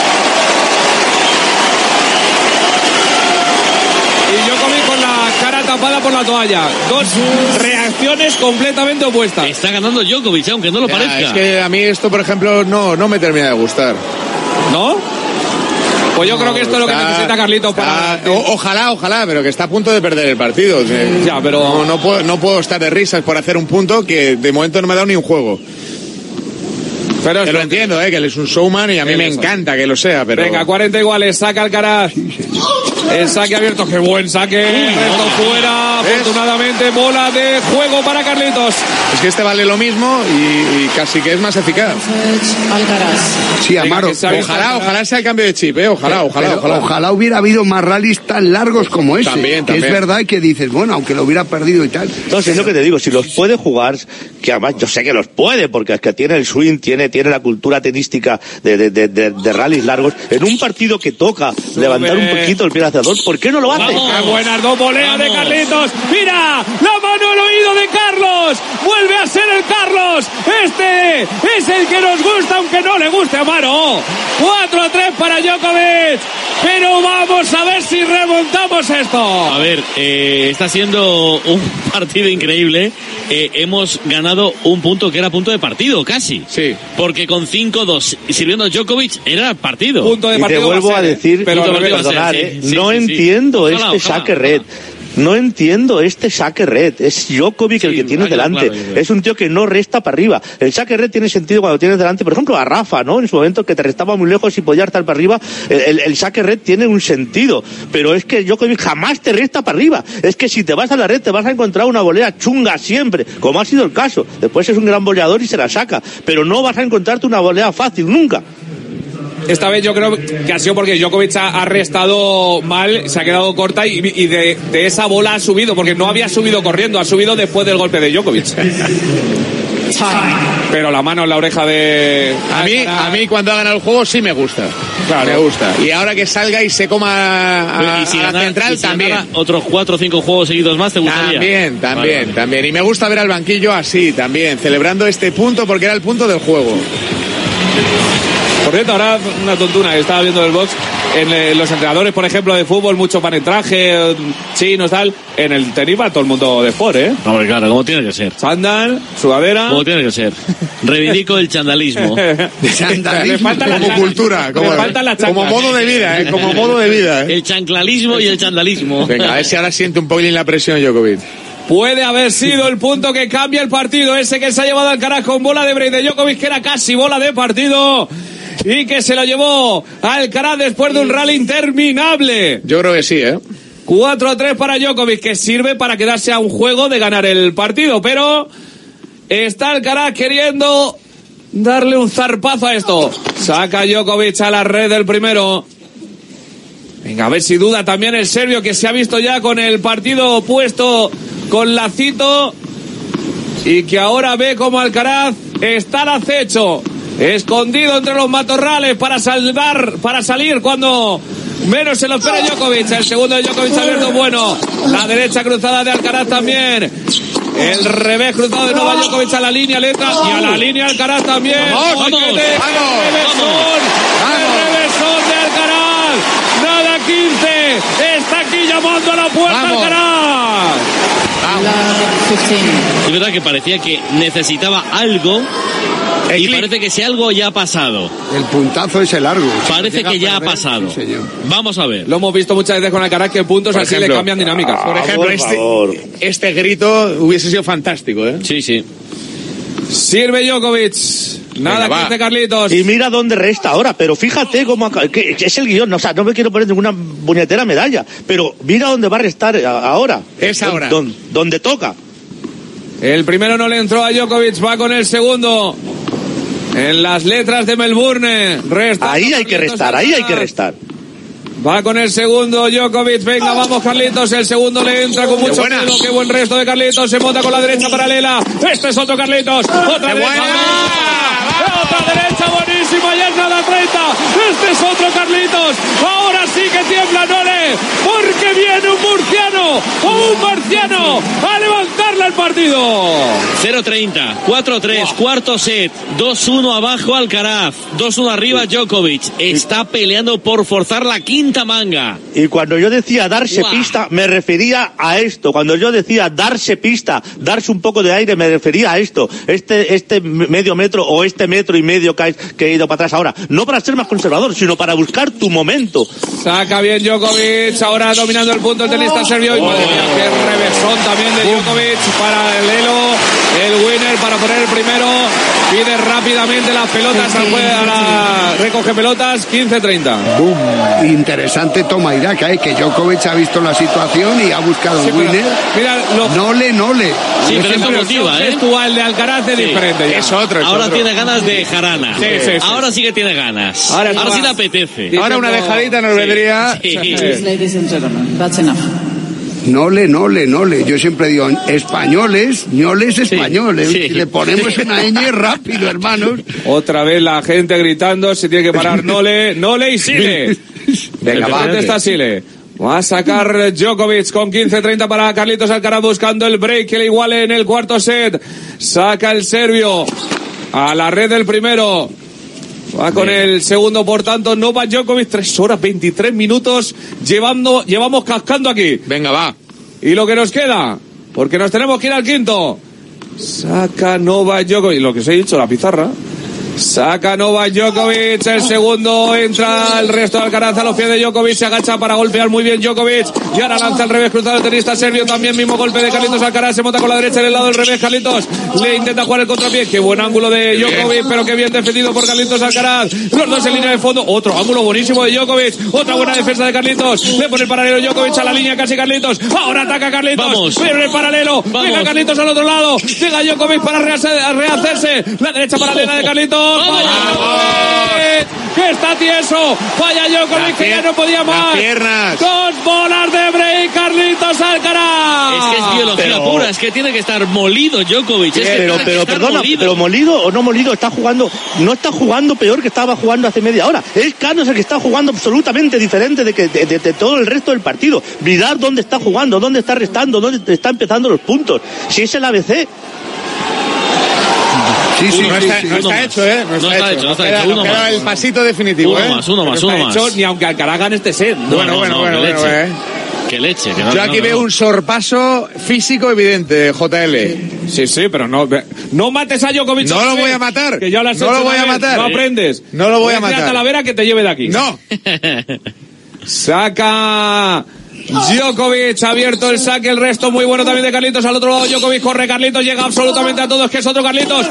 Y Djokovic con la cara tapada por la toalla. Dos reacciones completamente opuestas. Está ganando Djokovic, aunque no lo parezca. Es que a mí esto, por ejemplo, no me termina de gustar. ¿No? Pues yo creo que esto es lo que necesita Carlitos para... Ojalá, pero que está a punto de perder el partido. Ya, pero... No puedo estar de risas por hacer un punto que de momento no me ha dado ni un juego. Pero lo entiendo, que él es un showman y a mí me encanta que lo sea, pero... Venga, 40 iguales, saca Alcaraz. El saque abierto, qué buen saque. El resto fuera, afortunadamente, bola de juego para Carlitos. Es que este vale lo mismo y casi que es más eficaz. Sí, Amaro. Ojalá sea el cambio de chip, ojalá. Ojalá hubiera habido más rallies tan largos como ese. También. Es verdad que dices, bueno, aunque lo hubiera perdido y tal. Entonces, es lo que te digo, si los puede jugar, que además yo sé que los puede, porque es que tiene el swing, tiene la cultura tenística de rallies largos, en un partido que toca levantar un poquito el pie hacia dos, ¿por qué no lo hace? ¡Qué buenas dos voleas de Carlitos! ¡Mira! ¡La mano al oído de Carlos! ¡Vuelve a ser el Carlos! ¡Este es el que nos gusta, aunque no le guste a Amaro! 4-3 para Djokovic. Pero vamos a ver si remontamos esto. A ver, está siendo un partido increíble. Hemos ganado un punto que era punto de partido, casi. Sí. Porque con 5-2 sirviendo a Djokovic era partido. Punto de partido. Y te vuelvo a decir, perdonad, no entiendo este saque red. No entiendo este saque red. Es Djokovic el que tiene delante. Claro. Es un tío que no resta para arriba. El saque red tiene sentido cuando tienes delante, por ejemplo, a Rafa, ¿no? En su momento que te restaba muy lejos y podía estar para arriba. El saque red tiene un sentido. Pero es que Djokovic jamás te resta para arriba. Es que si te vas a la red te vas a encontrar una volea chunga siempre, como ha sido el caso. Después es un gran voleador y se la saca. Pero no vas a encontrarte una volea fácil, nunca. Esta vez yo creo que ha sido porque Djokovic ha restado mal, se ha quedado corta y de esa bola ha subido, porque no había subido corriendo, ha subido después del golpe de Djokovic. Pero la mano en la oreja de... A mí cuando ha ganado el juego sí me gusta. Claro. Me gusta. Y ahora que salga y se coma a la central, también. Otros 4 o 5 juegos seguidos más, ¿te gustaría? También. Y me gusta ver al banquillo así, también, celebrando este punto porque era el punto del juego. Por cierto, ahora una tontuna, estaba viendo el box, en los entrenadores, por ejemplo, de fútbol, mucho panetraje, chinos, tal. En el tenis va todo el mundo de sport, ¿eh? Hombre, claro, como tiene que ser. Chándal, sudadera. Como tiene que ser. Reivindico el chandalismo. Le falta la como cultura, como modo de vida, como modo de vida. El chanclalismo y el chandalismo. Venga, a ver si ahora siente un poquito la presión Djokovic. Puede haber sido el punto que cambia el partido, ese que se ha llevado Alcaraz con bola de break de Djokovic, que era casi bola de partido, y que se lo llevó Alcaraz después de un rally interminable. Yo creo que sí, 4-3 para Djokovic, que sirve para quedarse a un juego de ganar el partido, pero está Alcaraz queriendo darle un zarpazo a esto. Saca Djokovic a la red del primero. Venga, a ver si duda también el serbio, que se ha visto ya con el partido opuesto con Lacito, y que ahora ve como Alcaraz está al acecho, escondido entre los matorrales para salir cuando menos se lo espera Djokovic. El segundo de Djokovic abierto, bueno. La derecha cruzada de Alcaraz también. El revés cruzado de Novak Djokovic a la línea, letra, y a la línea Alcaraz también. ¡Vamos! El revésón de Alcaraz. Nada 15. Está aquí llamando a la puerta Alcaraz. Es verdad que parecía que necesitaba algo. Y parece que si algo ya ha pasado. El puntazo ese largo. Parece que ya ha pasado. Sí, vamos a ver. Lo hemos visto muchas veces con Alcaraz, que puntos así le cambian dinámicas. Por ejemplo, este grito hubiese sido fantástico, Sí, sí. Sirve Djokovic. Nada, que hace Carlitos. Y mira dónde resta ahora, pero fíjate cómo que es el guión, o sea, no me quiero poner ninguna puñetera medalla, pero mira dónde va a restar ahora. Es ahora. Donde toca. El primero no le entró a Djokovic, va con el segundo. En las letras de Melbourne. Ahí hay que restar, ahí hay que restar. Va con el segundo Djokovic, venga, vamos Carlitos, el segundo le entra con mucho miedo, qué buen resto de Carlitos, se monta con la derecha paralela, este es otro Carlitos, otra derecha, otra derecha buenísima, ya es nada 30, este es otro Carlitos, ahora sí que tiembla Nole, porque viene un murciano o un marciano a levantarle el partido. 0-30, 4-3, cuarto set, 2-1 abajo Alcaraz, 2-1 arriba Djokovic, está peleando por forzar la quinta manga. Y cuando yo decía darse pista, me refería a esto. Cuando yo decía darse pista, darse un poco de aire, me refería a esto. Este medio metro o este metro y medio que he ido para atrás ahora. No para ser más conservador, sino para buscar tu momento. Saca bien Djokovic, ahora dominando el punto el tenista serbio. Y madre mía, qué revesón también de Djokovic. Paralelo, el winner para poner el primero. Pide rápidamente las pelotas recoge pelotas, 15-30. Interesante toma Iraca, que Djokovic ha visto la situación y ha buscado un winner. Mira, Nole. Sí, pero esto motiva, gestual de Alcaraz es diferente. Ya. Es otro. Ahora tiene ganas de jarana. Sí. Ahora sí que tiene ganas. Ahora sí le apetece. Ahora una dejadita nos vendría. Nole. Yo siempre digo, españoles, españoles. Si le ponemos una ñ rápido, hermanos. Otra vez la gente gritando, se tiene que parar Nole y Sile. Venga, ¿dónde está Sile? Va a sacar Djokovic con 15-30 para Carlitos Alcaraz buscando el break que le iguale en el cuarto set. Saca el serbio a la red del primero. Va con el segundo, por tanto, Novak Djokovic, 3 horas 23 minutos llevamos cascando aquí. Venga, va. Y lo que nos queda, porque nos tenemos que ir al quinto. Saca Novak Djokovic, lo que os he dicho, la pizarra. Saca Novak Djokovic, el segundo, entra el resto de Alcaraz a los pies de Djokovic, se agacha para golpear muy bien Djokovic, y ahora lanza el revés cruzado el tenista serbio, también mismo golpe de Carlitos Alcaraz, se monta con la derecha en el lado del revés, Carlitos le intenta jugar el contrapié, qué buen ángulo de Djokovic, pero qué bien defendido por Carlitos Alcaraz, los dos en línea de fondo, otro ángulo buenísimo de Djokovic, otra buena defensa de Carlitos, le pone el paralelo Djokovic a la línea casi Carlitos, ahora ataca Carlitos, viene el paralelo, venga Carlitos al otro lado, llega Djokovic para rehacerse, la derecha paralela de Carlitos, que está tieso, falla Djokovic, que ya no podía más. Dos bolas de break, Carlitos Alcaraz. Es que es biología pura, es que tiene que estar molido Djokovic. Pero perdona, pero molido o no molido, no está jugando peor que estaba jugando hace media hora. Es Carlos el que está jugando absolutamente diferente de todo el resto del partido. Mirar dónde está jugando, dónde está restando, dónde está empezando los puntos. Si es el ABC. Sí, no está hecho, ¿eh? No está hecho. Queda el pasito definitivo, Uno más. Ni aunque Alcaraz gane este set. Bueno, Qué leche. Yo aquí veo un sorpaso físico evidente, JL. Sí, pero no mates a Djokovic. No lo voy a matar. Que ya lo has hecho. No lo voy a matar. No aprendes. No lo voy a matar. A Talavera que te lleve de aquí. No. Saca Djokovic, abierto el saque, el resto muy bueno también de Carlitos. Al otro lado Djokovic corre, Carlitos llega absolutamente a todos, que es otro Carlitos.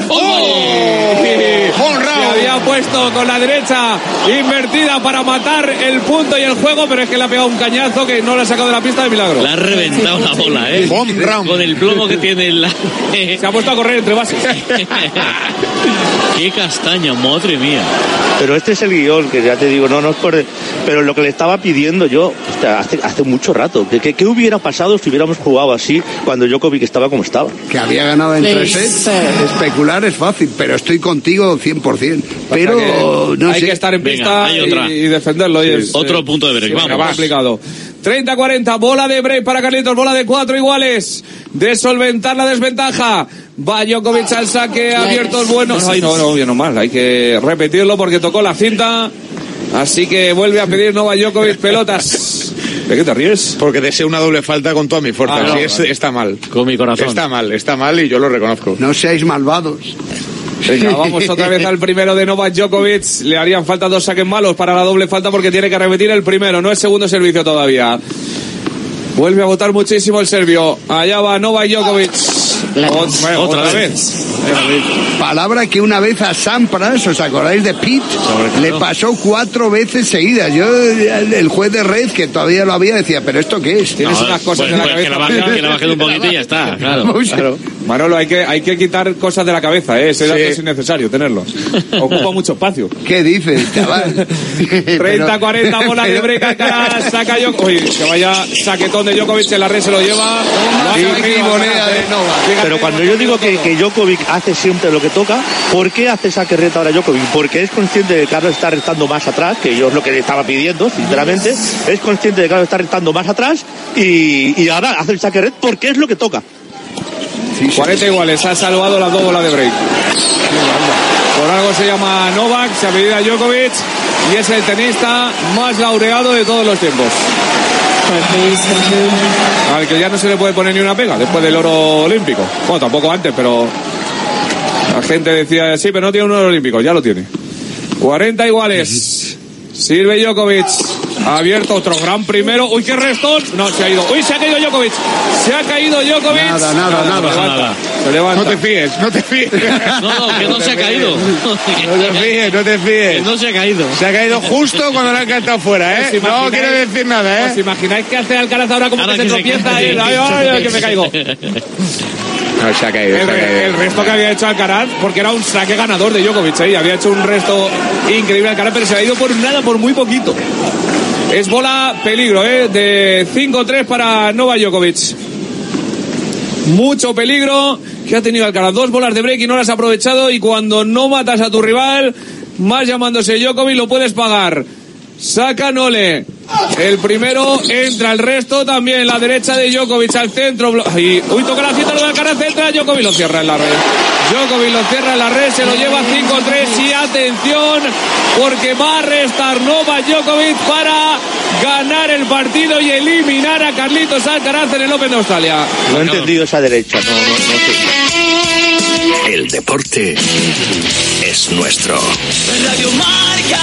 Se había puesto con la derecha invertida para matar el punto y el juego, pero es que le ha pegado un cañazo que no le ha sacado de la pista de milagro. Le ha reventado la bola, con el plomo que tiene se ha puesto a correr entre bases. Qué castaña, madre mía. Pero este es el guión, que ya te digo, no es por... Pero lo que le estaba pidiendo yo, hace mucho rato, ¿qué hubiera pasado si hubiéramos jugado así cuando Djokovic estaba como estaba? Que había ganado en 3 sets. Especular es fácil, pero estoy contigo 100%. Pero no hay sé. Que estar en pista y defenderlo. Otro punto de break, vamos. Complicado. 30-40, bola de break para Carlitos, bola de 4 iguales, de solventar la desventaja. Va Djokovic al saque, abiertos buenos. Ay, no, bien o mal, hay que repetirlo porque tocó la cinta. Así que vuelve a pedir Novak Djokovic pelotas. ¿De qué te ríes? Porque deseo una doble falta con toda mi fuerza. Está mal. Con mi corazón. Está mal y yo lo reconozco. No seáis malvados. Venga, vamos otra vez al primero de Novak Djokovic. Le harían falta 2 saques malos para la doble falta porque tiene que repetir el primero. No es segundo servicio todavía. Vuelve a botar muchísimo el serbio. Allá va Novak Djokovic. Otra vez. Palabra que una vez a Sampras, ¿os acordáis de Pitt? Le pasó 4 veces seguidas. Yo, el juez de red, que todavía lo había, decía, ¿pero esto qué es? Tienes unas cosas en la cabeza. Que la baje un poquito y ya está, claro. Manolo, hay que quitar cosas de la cabeza, ese dato es innecesario tenerlo. Ocupa mucho espacio. ¿Qué dices, chaval? 30-40, bola de break, Alcaraz, saca Djokovic. Uy, que vaya saquetón de Djokovic, en la red se lo lleva. Pero cuando yo digo que Djokovic hace siempre lo que toca, ¿por qué hace saque red ahora Djokovic? Porque es consciente de que Carlos está restando más atrás, que yo es lo que le estaba pidiendo, sinceramente. Es consciente de que Carlos está restando más atrás y ahora hace el saque red porque es lo que toca. 40 iguales, ha salvado las 2 bolas de break. Por algo se llama Novak, se apellida Djokovic y es el tenista más laureado de todos los tiempos. Al que ya no se le puede poner ni una pega después del oro olímpico. Bueno, tampoco antes, pero la gente decía, sí, pero no tiene un oro olímpico, ya lo tiene. 40 iguales. Sirve Djokovic. Abierto otro gran primero. Uy, qué restón. No, se ha ido. Uy, se ha caído Djokovic. Se ha caído Djokovic. Nada. Se levanta. No te fíes. No, que no se ha caído. No te fíes. Que no se ha caído. Se ha caído justo cuando le han cantado fuera, ¿eh? No quiero decir nada, ¿eh? ¿Os imagináis que hace Alcaraz ahora como ahora que se tropieza? Ay, que me caigo. No, se ha caído. El resto que había hecho Alcaraz, porque era un saque ganador de Djokovic, ¿eh? Había hecho un resto increíble Alcaraz, pero se ha ido por nada, por muy poquito. Es bola peligro, de 5-3 para Novak Djokovic. Mucho peligro que ha tenido Alcaraz. 2 bolas de break y no las ha aprovechado. Y cuando no matas a tu rival, más llamándose Djokovic, lo puedes pagar. Saca Nole. El primero, entra el resto también. La derecha de Djokovic al centro. Uy, toca la cinta, lo de Alcaraz, entra. Djokovic lo cierra en la red. Djokovic lo cierra en la red, se lo lleva 5-3. Y atención, porque va a restar Novak Djokovic para ganar el partido y eliminar a Carlitos Alcaraz en el Open de Australia. No he entendido esa derecha, no sé. El deporte es nuestro. Radio Marca.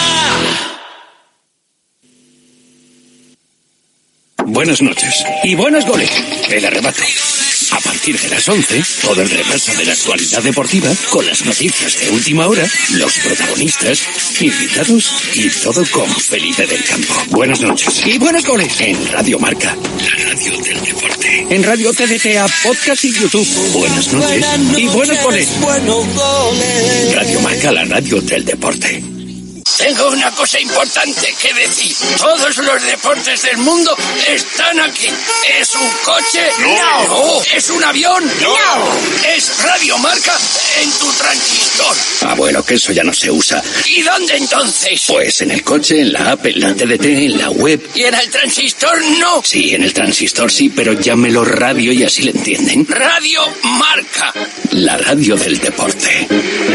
Buenas noches y buenos goles. El arrebato. A partir de las 11, todo el repaso de la actualidad deportiva con las noticias de última hora, los protagonistas, invitados y todo con Felipe del Campo. Buenas noches y buenos goles en Radio Marca, la radio del deporte. En Radio TDT, podcast y YouTube. Buenas noches y buenos goles. Radio Marca, la radio del deporte. Tengo una cosa importante que decir. Todos los deportes del mundo están aquí. ¿Es un coche? No. ¿Es un avión? No. ¿Es Radio Marca en tu transistor? Ah, bueno, que eso ya no se usa. ¿Y dónde entonces? Pues en el coche, en la app, en la TDT, en la web. ¿Y en el transistor no? Sí, en el transistor sí, pero llámelo radio y así le entienden. Radio Marca. La radio del deporte.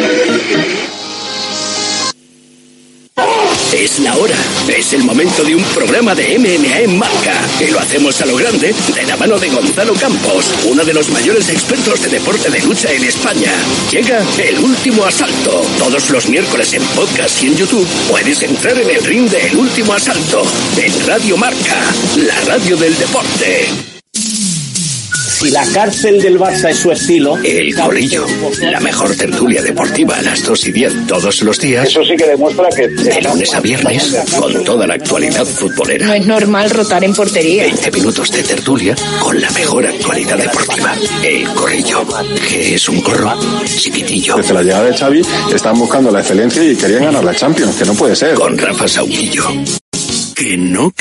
Es la hora, es el momento de un programa de MMA en Marca, y lo hacemos a lo grande de la mano de Gonzalo Campos, uno de los mayores expertos de deporte de lucha en España. Llega El Último Asalto, todos los miércoles en podcast y en YouTube. Puedes entrar en el ring de El Último Asalto, en Radio Marca, la radio del deporte. Si la cárcel del Barça es su estilo... El Corrillo, la mejor tertulia deportiva a las 2:10 todos los días. Eso sí que demuestra que... De lunes a viernes, con toda la actualidad futbolera. No es normal rotar en portería. 20 minutos de tertulia con la mejor actualidad deportiva. El Corrillo, que es un corro chiquitillo. Desde la llegada de Xavi están buscando la excelencia y querían ganar la Champions, que no puede ser. Con Rafa Sauquillo. Que no.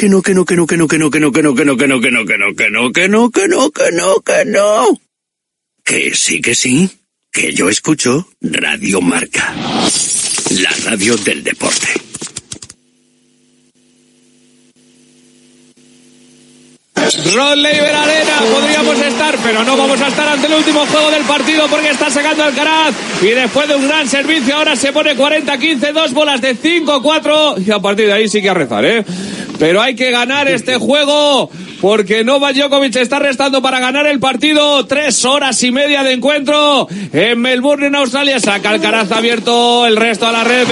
Que sí. Que yo escucho Radio Marca. La radio del deporte. Rod Laver Arena, podríamos estar, pero no vamos a estar ante el último juego del partido porque está sacando Alcaraz y después de un gran servicio ahora se pone 40-15, 2 bolas de 5-4 y a partir de ahí sí que a rezar, pero hay que ganar este juego porque Novak Djokovic está restando para ganar el partido. 3 horas y media de encuentro en Melbourne, en Australia. Saca Alcaraz abierto, el resto a la red.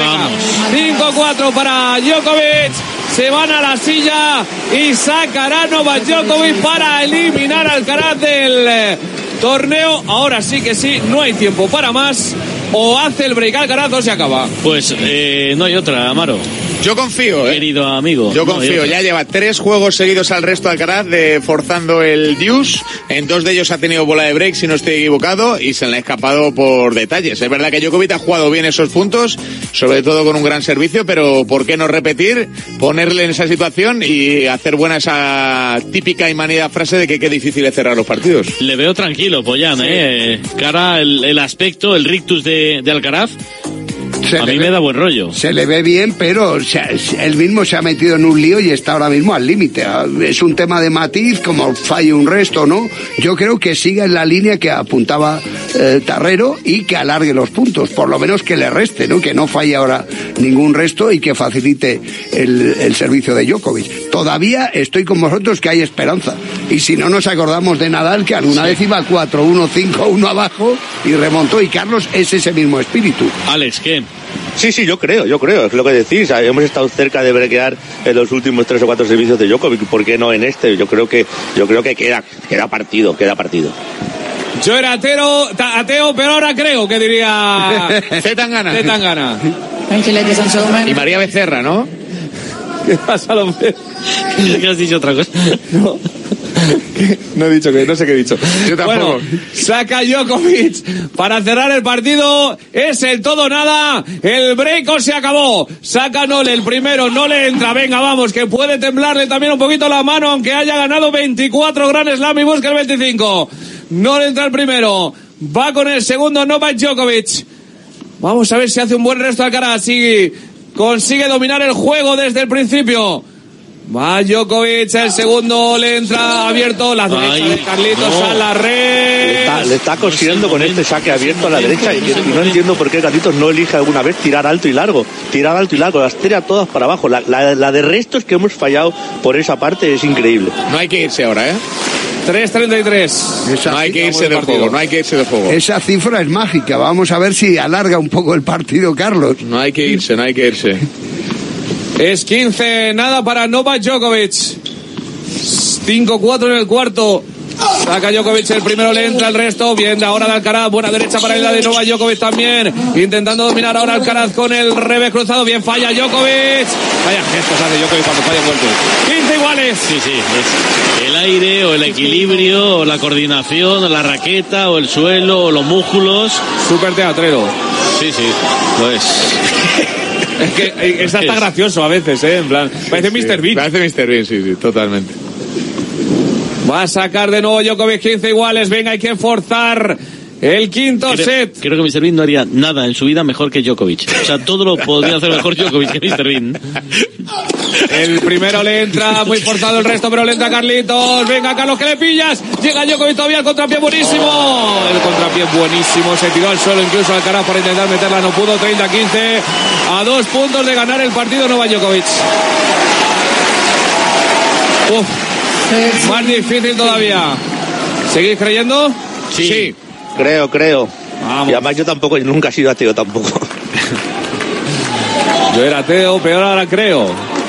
5-4 para Djokovic. Se van a la silla y sacará Novak Djokovic para eliminar a Alcaraz del torneo. Ahora sí que sí, no hay tiempo para más. O hace el break Alcaraz o se acaba. Pues no hay otra, Amaro. Yo confío, querido amigo. Yo confío. Ya lleva 3 juegos seguidos al resto de Alcaraz forzando el deuce. En 2 de ellos ha tenido bola de break, si no estoy equivocado, y se le ha escapado por detalles. Es verdad que Djokovic ha jugado bien esos puntos, sobre todo con un gran servicio, pero ¿por qué no repetir, ponerle en esa situación y hacer buena esa típica y manida frase de que qué difícil es cerrar los partidos? Le veo tranquilo, Pollán, cara el aspecto, el rictus de Alcaraz. A mí me da buen rollo. Se le ve bien, pero él mismo se ha metido en un lío y está ahora mismo al límite. Es un tema de matiz, como falle un resto, ¿no? Yo creo que siga en la línea que apuntaba Tarrero y que alargue los puntos, por lo menos que le reste, ¿no? Que no falle ahora ningún resto y que facilite el servicio de Djokovic. Todavía estoy con vosotros que hay esperanza. Y si no nos acordamos de Nadal, que alguna vez iba 4-1, 5-1 abajo y remontó. Y Carlos es ese mismo espíritu. Alex, ¿qué? Sí, yo creo, es lo que decís. Hemos estado cerca de brequear en los últimos 3 o 4 servicios de Djokovic. ¿Por qué no en este? Yo creo que queda partido. Yo era ateo, pero ahora creo que diría Zetangana. Y María Becerra, ¿no? ¿Qué pasa, hombre? ¿Qué has dicho otra cosa? No he dicho no sé qué he dicho. Yo tampoco. Bueno, saca Djokovic para cerrar el partido. Es el todo nada. El break se acabó. Saca Nole el primero. No le entra. Venga, vamos, que puede temblarle también un poquito la mano, aunque haya ganado 24 Grand Slam y busca el 25. No le entra el primero. Va con el segundo Novak Djokovic. Vamos a ver si hace un buen resto Alcaraz. Si consigue dominar el juego desde el principio. Va Djokovic, el segundo le entra abierto, la derecha de Carlitos a la red. Le está consiguiendo con este saque abierto a la derecha y no entiendo por qué Carlitos no elige alguna vez tirar alto y largo, las tira todas para abajo. La de restos que hemos fallado por esa parte es increíble. No hay que irse ahora, 3:33. No hay que irse del juego, Esa cifra es mágica, vamos a ver si alarga un poco el partido, Carlos. No hay que irse. Es 15, nada para Novak Djokovic. 5-4 en el cuarto. Saca Djokovic, el primero le entra el resto. Bien, ahora de Alcaraz, buena derecha para la de Novak Djokovic también. Intentando dominar ahora Alcaraz con el revés cruzado. Bien, falla Djokovic. Vaya gestos hace Djokovic cuando falla vuelto. 15 iguales. Sí, es el aire o el equilibrio o la coordinación o la raqueta o el suelo o los músculos. Súper teatrero. Sí, pues... Es que esa está gracioso a veces, en plan, parece Mr. Bean. Parece Mr. Bean, sí, totalmente. Va a sacar de nuevo Djokovic 15 iguales, venga, hay que forzar el quinto set. Creo que Mr. Bean no haría nada en su vida mejor que Djokovic. O sea, todo lo podría hacer mejor Djokovic que Mr. Bean. El primero le entra, muy forzado el resto, pero le entra Carlitos. Venga, Carlos, que le pillas. Llega Djokovic todavía, el contrapié buenísimo. El contrapié buenísimo, se tiró al suelo incluso Alcaraz para intentar meterla, no pudo. 30-15, a 2 puntos de ganar el partido Novak Djokovic. Más difícil todavía. ¿Seguís creyendo? Sí. Creo. Vamos. Y además yo nunca he sido ateo tampoco. Yo era ateo, peor ahora creo.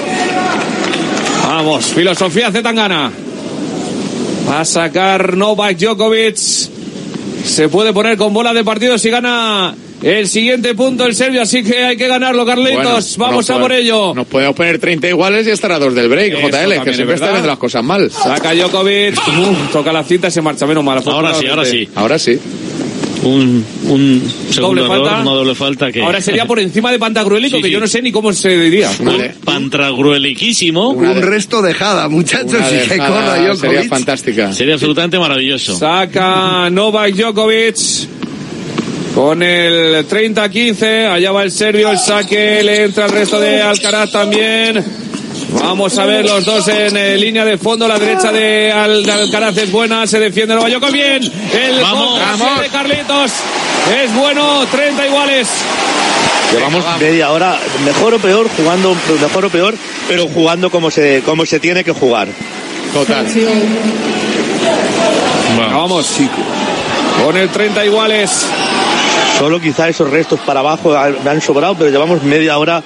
Vamos, filosofía Zetangana. Va a sacar Novak Djokovic. Se puede poner con bola de partido si gana el siguiente punto el serbio, así que hay que ganarlo, Carlitos. Bueno, vamos a por ello. Nos podemos poner 30 iguales y estar a 2 del break, JL, que siempre está viendo las cosas mal. Saca Djokovic, toca la cinta y se marcha, menos mal. Ahora sí. Un segundo error, una doble falta que... Ahora sería por encima de Pantagruélico, que yo no sé ni cómo se diría. Pantagrueliquísimo. Un resto dejada, muchachos, y que corra Djokovic. Sería fantástica. Sería absolutamente maravilloso. Saca Novak Djokovic con el 30-15, allá va el serbio, el saque, le entra el resto de Alcaraz también. Vamos a ver los dos en línea de fondo, la derecha de Alcaraz es buena, se defiende Novak Djokovic bien, el contrapié de Carlitos es bueno, 30 iguales. Llevamos media hora, mejor o peor, pero jugando como se tiene que jugar. Total. Vamos, con el 30 iguales. Solo quizá esos restos para abajo me han sobrado, pero llevamos media hora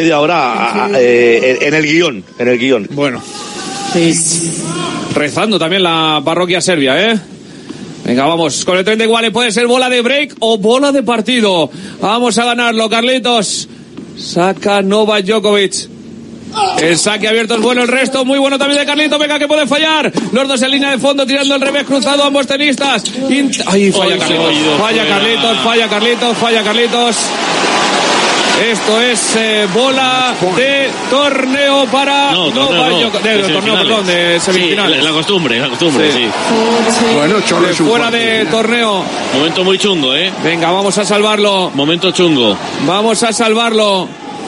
en el guión. Bueno. Rezando también la parroquia serbia, Venga, vamos, con el 30 iguales puede ser bola de break o bola de partido. Vamos a ganarlo, Carlitos. Saca Novak Djokovic. El saque abierto es bueno, el resto muy bueno también de Carlitos. Venga, que puede fallar. Los dos en línea de fondo tirando el revés cruzado, ambos tenistas. Falla Carlitos. Esto es bola de torneo para de semifinales. Sí, la costumbre, sí. Bueno, Cholo fuera de torneo. Momento muy chungo, Venga, vamos a salvarlo. Momento chungo. Vamos a salvarlo.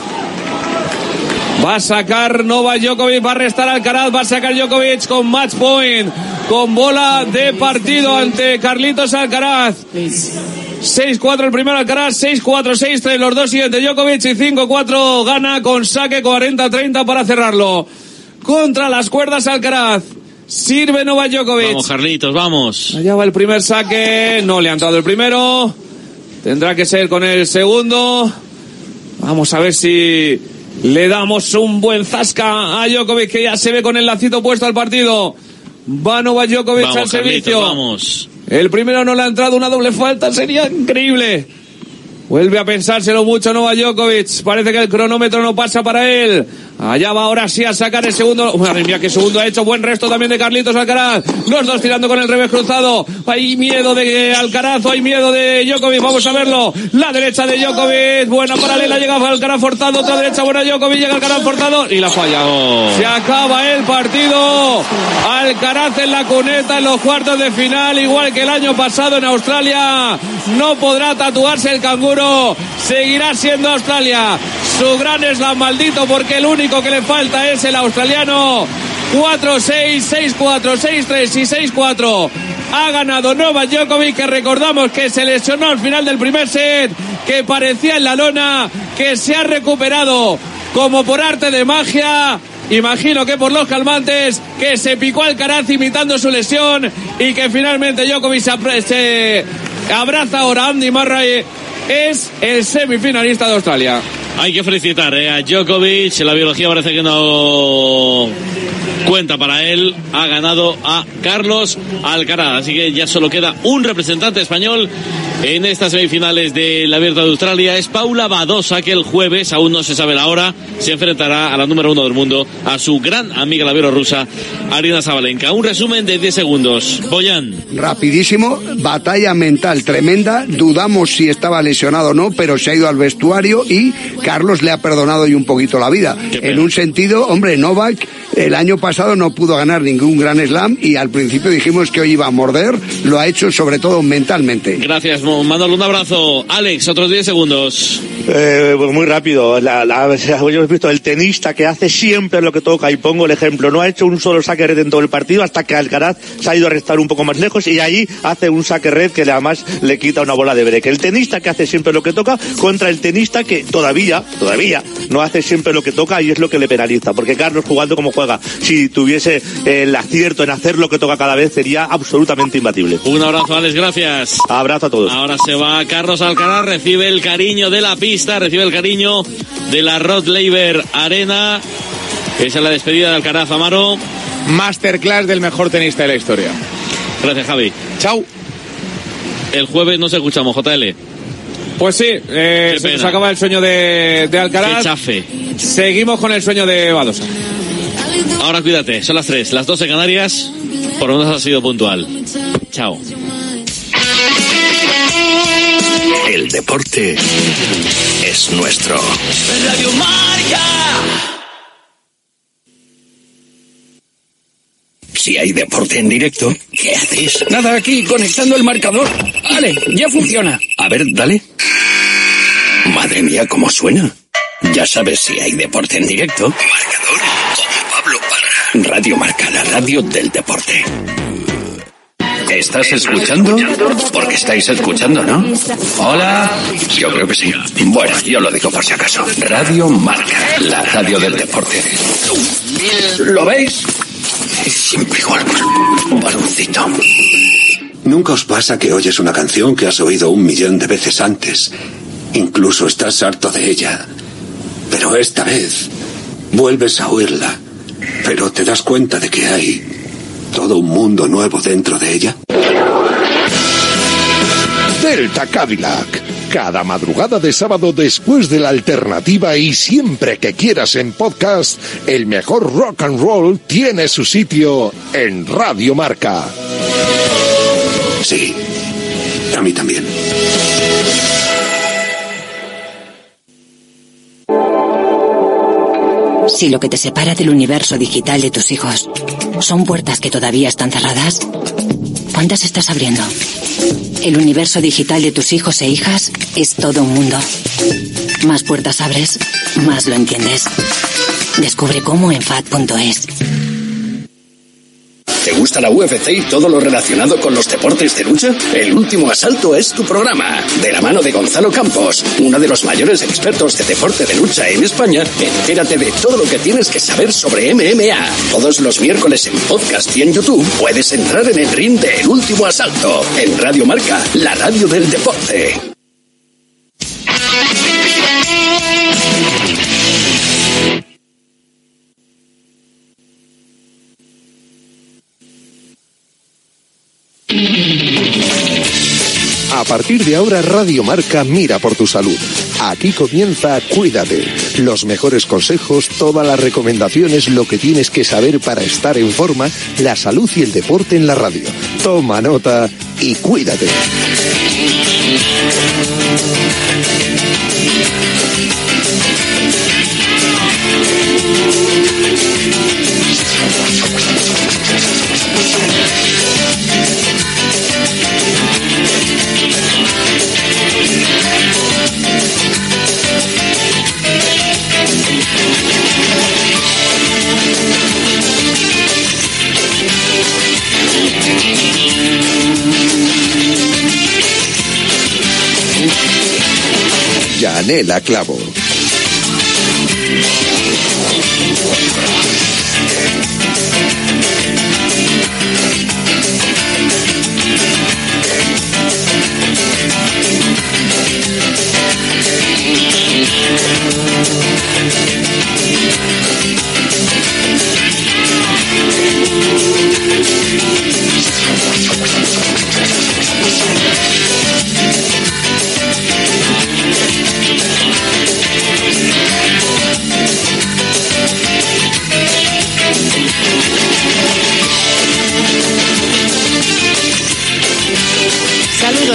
Va a sacar Novak Djokovic, va a restar Alcaraz, va a sacar Djokovic con match point, con bola de partido ante Carlitos Alcaraz. 6-4 el primero Alcaraz, 6-4, 6-3 los dos siguientes Djokovic y 5-4 gana con saque 40-30 para cerrarlo. Contra las cuerdas Alcaraz. Sirve Novak Djokovic. Vamos, Carlitos, vamos. Allá va el primer saque, no le ha entrado el primero. Tendrá que ser con el segundo. Vamos a ver si le damos un buen zasca a Djokovic, que ya se ve con el lacito puesto al partido. Va Novak Djokovic al servicio. Vamos. El primero no le ha entrado, una doble falta, sería increíble. Vuelve a pensárselo mucho Novak Djokovic. Parece que el cronómetro no pasa para él. Allá va ahora sí a sacar el segundo. Madre mía, qué segundo ha hecho. Buen resto también de Carlitos Alcaraz. Los dos tirando con el revés cruzado. Hay miedo de Alcaraz o hay miedo de Djokovic. Vamos a verlo. La derecha de Djokovic. Buena paralela. Llega Alcaraz forzado. Otra derecha buena Djokovic. Llega Alcaraz forzado. Y la falla. Se acaba el partido. Alcaraz en la cuneta en los cuartos de final. Igual que el año pasado en Australia. No podrá tatuarse el canguro. Seguirá siendo Australia su gran slam maldito, porque el único que le falta es el australiano. 4-6, 6-4, 6-3 y 6-4. Ha ganado Novak Djokovic, que recordamos que se lesionó al final del primer set, que parecía en la lona, que se ha recuperado como por arte de magia. Imagino que por los calmantes, que se picó Alcaraz imitando su lesión y que finalmente Djokovic se abraza ahora a Andy Murray. Es el semifinalista de Australia. Hay que felicitar a Djokovic. La biología parece que no cuenta para él, ha ganado a Carlos Alcaraz, así que ya solo queda un representante español en estas semifinales del Abierto de Australia. Es Paula Badosa, que el jueves, aún no se sabe la hora, se enfrentará a la número 1 del mundo, a su gran amiga la bielorrusa Aryna Sabalenka. Un resumen de 10 segundos. Boyan. Rapidísimo, batalla mental tremenda, dudamos si estaba lesionado o no, pero se ha ido al vestuario y Carlos le ha perdonado y un poquito la vida. En un sentido, hombre, Novak el año pasado no pudo ganar ningún Grand Slam y al principio dijimos que hoy iba a morder, lo ha hecho sobre todo mentalmente. Gracias, Manolo, un abrazo. Alex, otros 10 segundos. Pues muy rápido, hemos visto el tenista que hace siempre lo que toca, y pongo el ejemplo, no ha hecho un solo saque red en todo el partido hasta que Alcaraz se ha ido a restar un poco más lejos y ahí hace un saque red que además le quita una bola de break. El tenista que hace siempre lo que toca contra el tenista que todavía no hace siempre lo que toca, y es lo que le penaliza, porque Carlos, jugando como juega, si tuviese el acierto en hacer lo que toca cada vez, sería absolutamente imbatible. Un abrazo, Alex, gracias. Abrazo a todos. Ahora se va Carlos Alcaraz, recibe el cariño de la pista, recibe el cariño de la Rod Laver Arena. Esa es la despedida de Alcaraz, Amaro. Masterclass del mejor tenista de la historia. Gracias, Javi. Chao. El jueves nos escuchamos, JL. Pues sí, se nos acaba el sueño de Alcaraz. Qué chafe. Seguimos con el sueño de Badosa. Ahora cuídate, son las 3, las 12 Canarias. Por lo menos ha sido puntual. Chao. El deporte es nuestro. Radio Marca. Si hay deporte en directo, ¿qué haces? Nada, aquí, conectando el marcador. Vale, ya funciona. A ver, dale. Madre mía, ¿cómo suena? Ya sabes, si hay deporte en directo. Marcador con Pablo Parra. Radio Marca, la radio del deporte. ¿Estás escuchando? Porque estáis escuchando, ¿no? Hola. Yo creo que sí. Bueno, yo lo digo por si acaso. Radio Marca, la radio del deporte. ¿Lo veis? Siempre igual, un baloncito. ¿Nunca os pasa que oyes una canción que has oído 1.000.000 de veces antes? Incluso estás harto de ella. Pero esta vez vuelves a oírla. Pero te das cuenta de que hay todo un mundo nuevo dentro de ella. Delta Cadillac. Cada madrugada de sábado después de la alternativa y siempre que quieras en podcast, el mejor rock and roll tiene su sitio en Radio Marca. Sí, a mí también. Si lo que te separa del universo digital de tus hijos son puertas que todavía están cerradas, ¿cuántas estás abriendo? El universo digital de tus hijos e hijas es todo un mundo. Más puertas abres, más lo entiendes. Descubre cómo en FAD.es. ¿Te gusta la UFC y todo lo relacionado con los deportes de lucha? El Último Asalto es tu programa. De la mano de Gonzalo Campos, uno de los mayores expertos de deporte de lucha en España, entérate de todo lo que tienes que saber sobre MMA. Todos los miércoles en podcast y en YouTube puedes entrar en el ring de El Último Asalto, en Radio Marca, la radio del deporte. A partir de ahora, Radio Marca mira por tu salud. Aquí comienza Cuídate. Los mejores consejos, todas las recomendaciones, lo que tienes que saber para estar en forma, la salud y el deporte en la radio. Toma nota y cuídate. Yanela Clavo.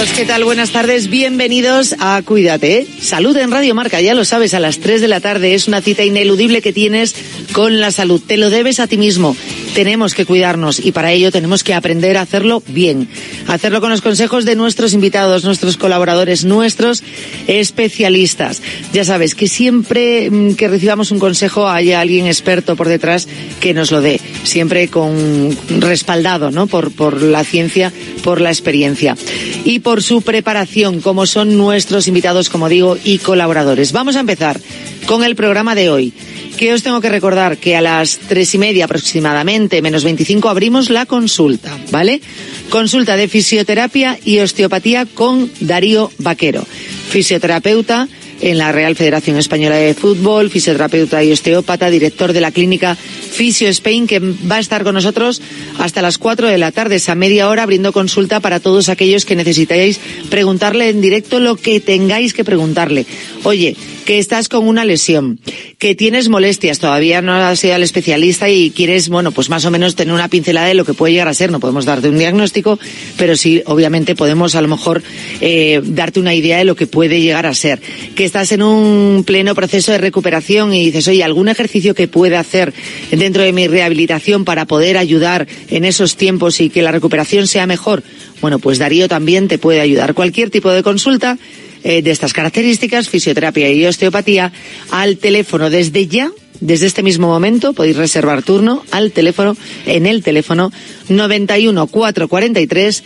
todos, ¿qué tal? Buenas tardes, bienvenidos a Cuídate. Salud en Radio Marca, ya lo sabes, a las 3 de la tarde es una cita ineludible que tienes con la salud. Te lo debes a ti mismo. Tenemos que cuidarnos y para ello tenemos que aprender a hacerlo bien. Hacerlo con los consejos de nuestros invitados, nuestros colaboradores, nuestros especialistas. Ya sabes que siempre que recibamos un consejo haya alguien experto por detrás que nos lo dé. Siempre con respaldado, ¿no? Por la ciencia, por la experiencia y por su preparación, como son nuestros invitados, como digo, y colaboradores. Vamos a empezar con el programa de hoy. Que os tengo que recordar que a las 3:30 aproximadamente, menos 25, abrimos la consulta, ¿vale? Consulta de fisioterapia y osteopatía con Darío Vaquero, fisioterapeuta en la Real Federación Española de Fútbol, fisioterapeuta y osteópata, director de la clínica Fisio Spain, que va a estar con nosotros hasta las 4 de la tarde, esa media hora, abriendo consulta para todos aquellos que necesitáis preguntarle en directo lo que tengáis que preguntarle. Oye, que estás con una lesión, que tienes molestias, todavía no has ido al especialista y quieres, bueno, pues más o menos tener una pincelada de lo que puede llegar a ser. No podemos darte un diagnóstico, pero sí, obviamente, podemos a lo mejor darte una idea de lo que puede llegar a ser. Que estás en un pleno proceso de recuperación y dices, oye, ¿algún ejercicio que pueda hacer dentro de mi rehabilitación para poder ayudar en esos tiempos y que la recuperación sea mejor? Bueno, pues Darío también te puede ayudar. Cualquier tipo de consulta de estas características, fisioterapia y osteopatía, al teléfono desde este mismo momento, podéis reservar turno en el teléfono 91 443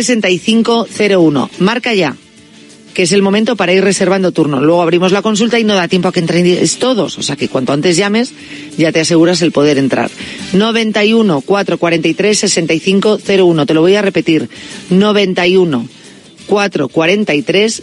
6501. Marca ya, que es el momento para ir reservando turno. Luego abrimos la consulta y no da tiempo a que entréis todos, o sea que cuanto antes llames, ya te aseguras el poder entrar. 91 443 6501, te lo voy a repetir, 91 443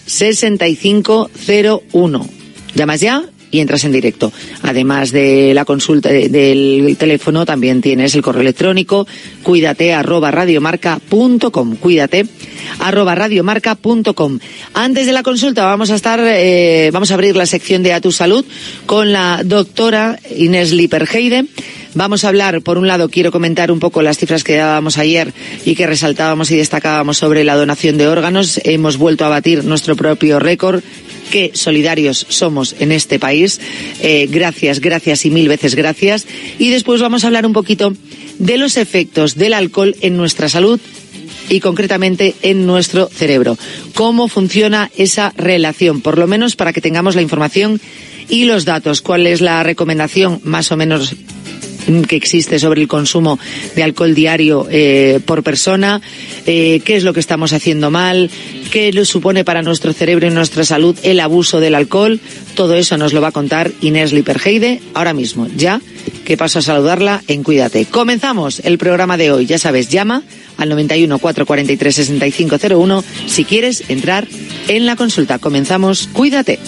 6501. Llamas ya y entras en directo. Además de la consulta del teléfono, también tienes el correo electrónico cuidate@radiomarca.com. cuidate@radiomarca.com. Antes de la consulta vamos a abrir la sección de A Tu Salud con la doctora Inés Liperheide. Vamos a hablar, por un lado, quiero comentar un poco las cifras que dábamos ayer y que resaltábamos y destacábamos sobre la donación de órganos. Hemos vuelto a batir nuestro propio récord. Qué solidarios somos en este país. Gracias y mil veces gracias. Y después vamos a hablar un poquito de los efectos del alcohol en nuestra salud y concretamente en nuestro cerebro. Cómo funciona esa relación, por lo menos para que tengamos la información y los datos. ¿Cuál es la recomendación más o menos que existe sobre el consumo de alcohol diario por persona? ¿Qué es lo que estamos haciendo mal? ¿Qué lo supone para nuestro cerebro y nuestra salud el abuso del alcohol? Todo eso nos lo va a contar Inés Liperheide ahora mismo, ya que paso a saludarla en Cuídate. Comenzamos el programa de hoy, ya sabes, llama al 91 443 6501 si quieres entrar en la consulta. Comenzamos Cuídate.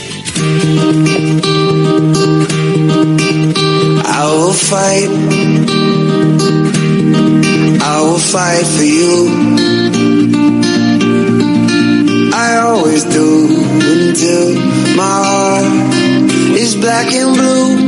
I will fight for you. I always do until my heart is black and blue.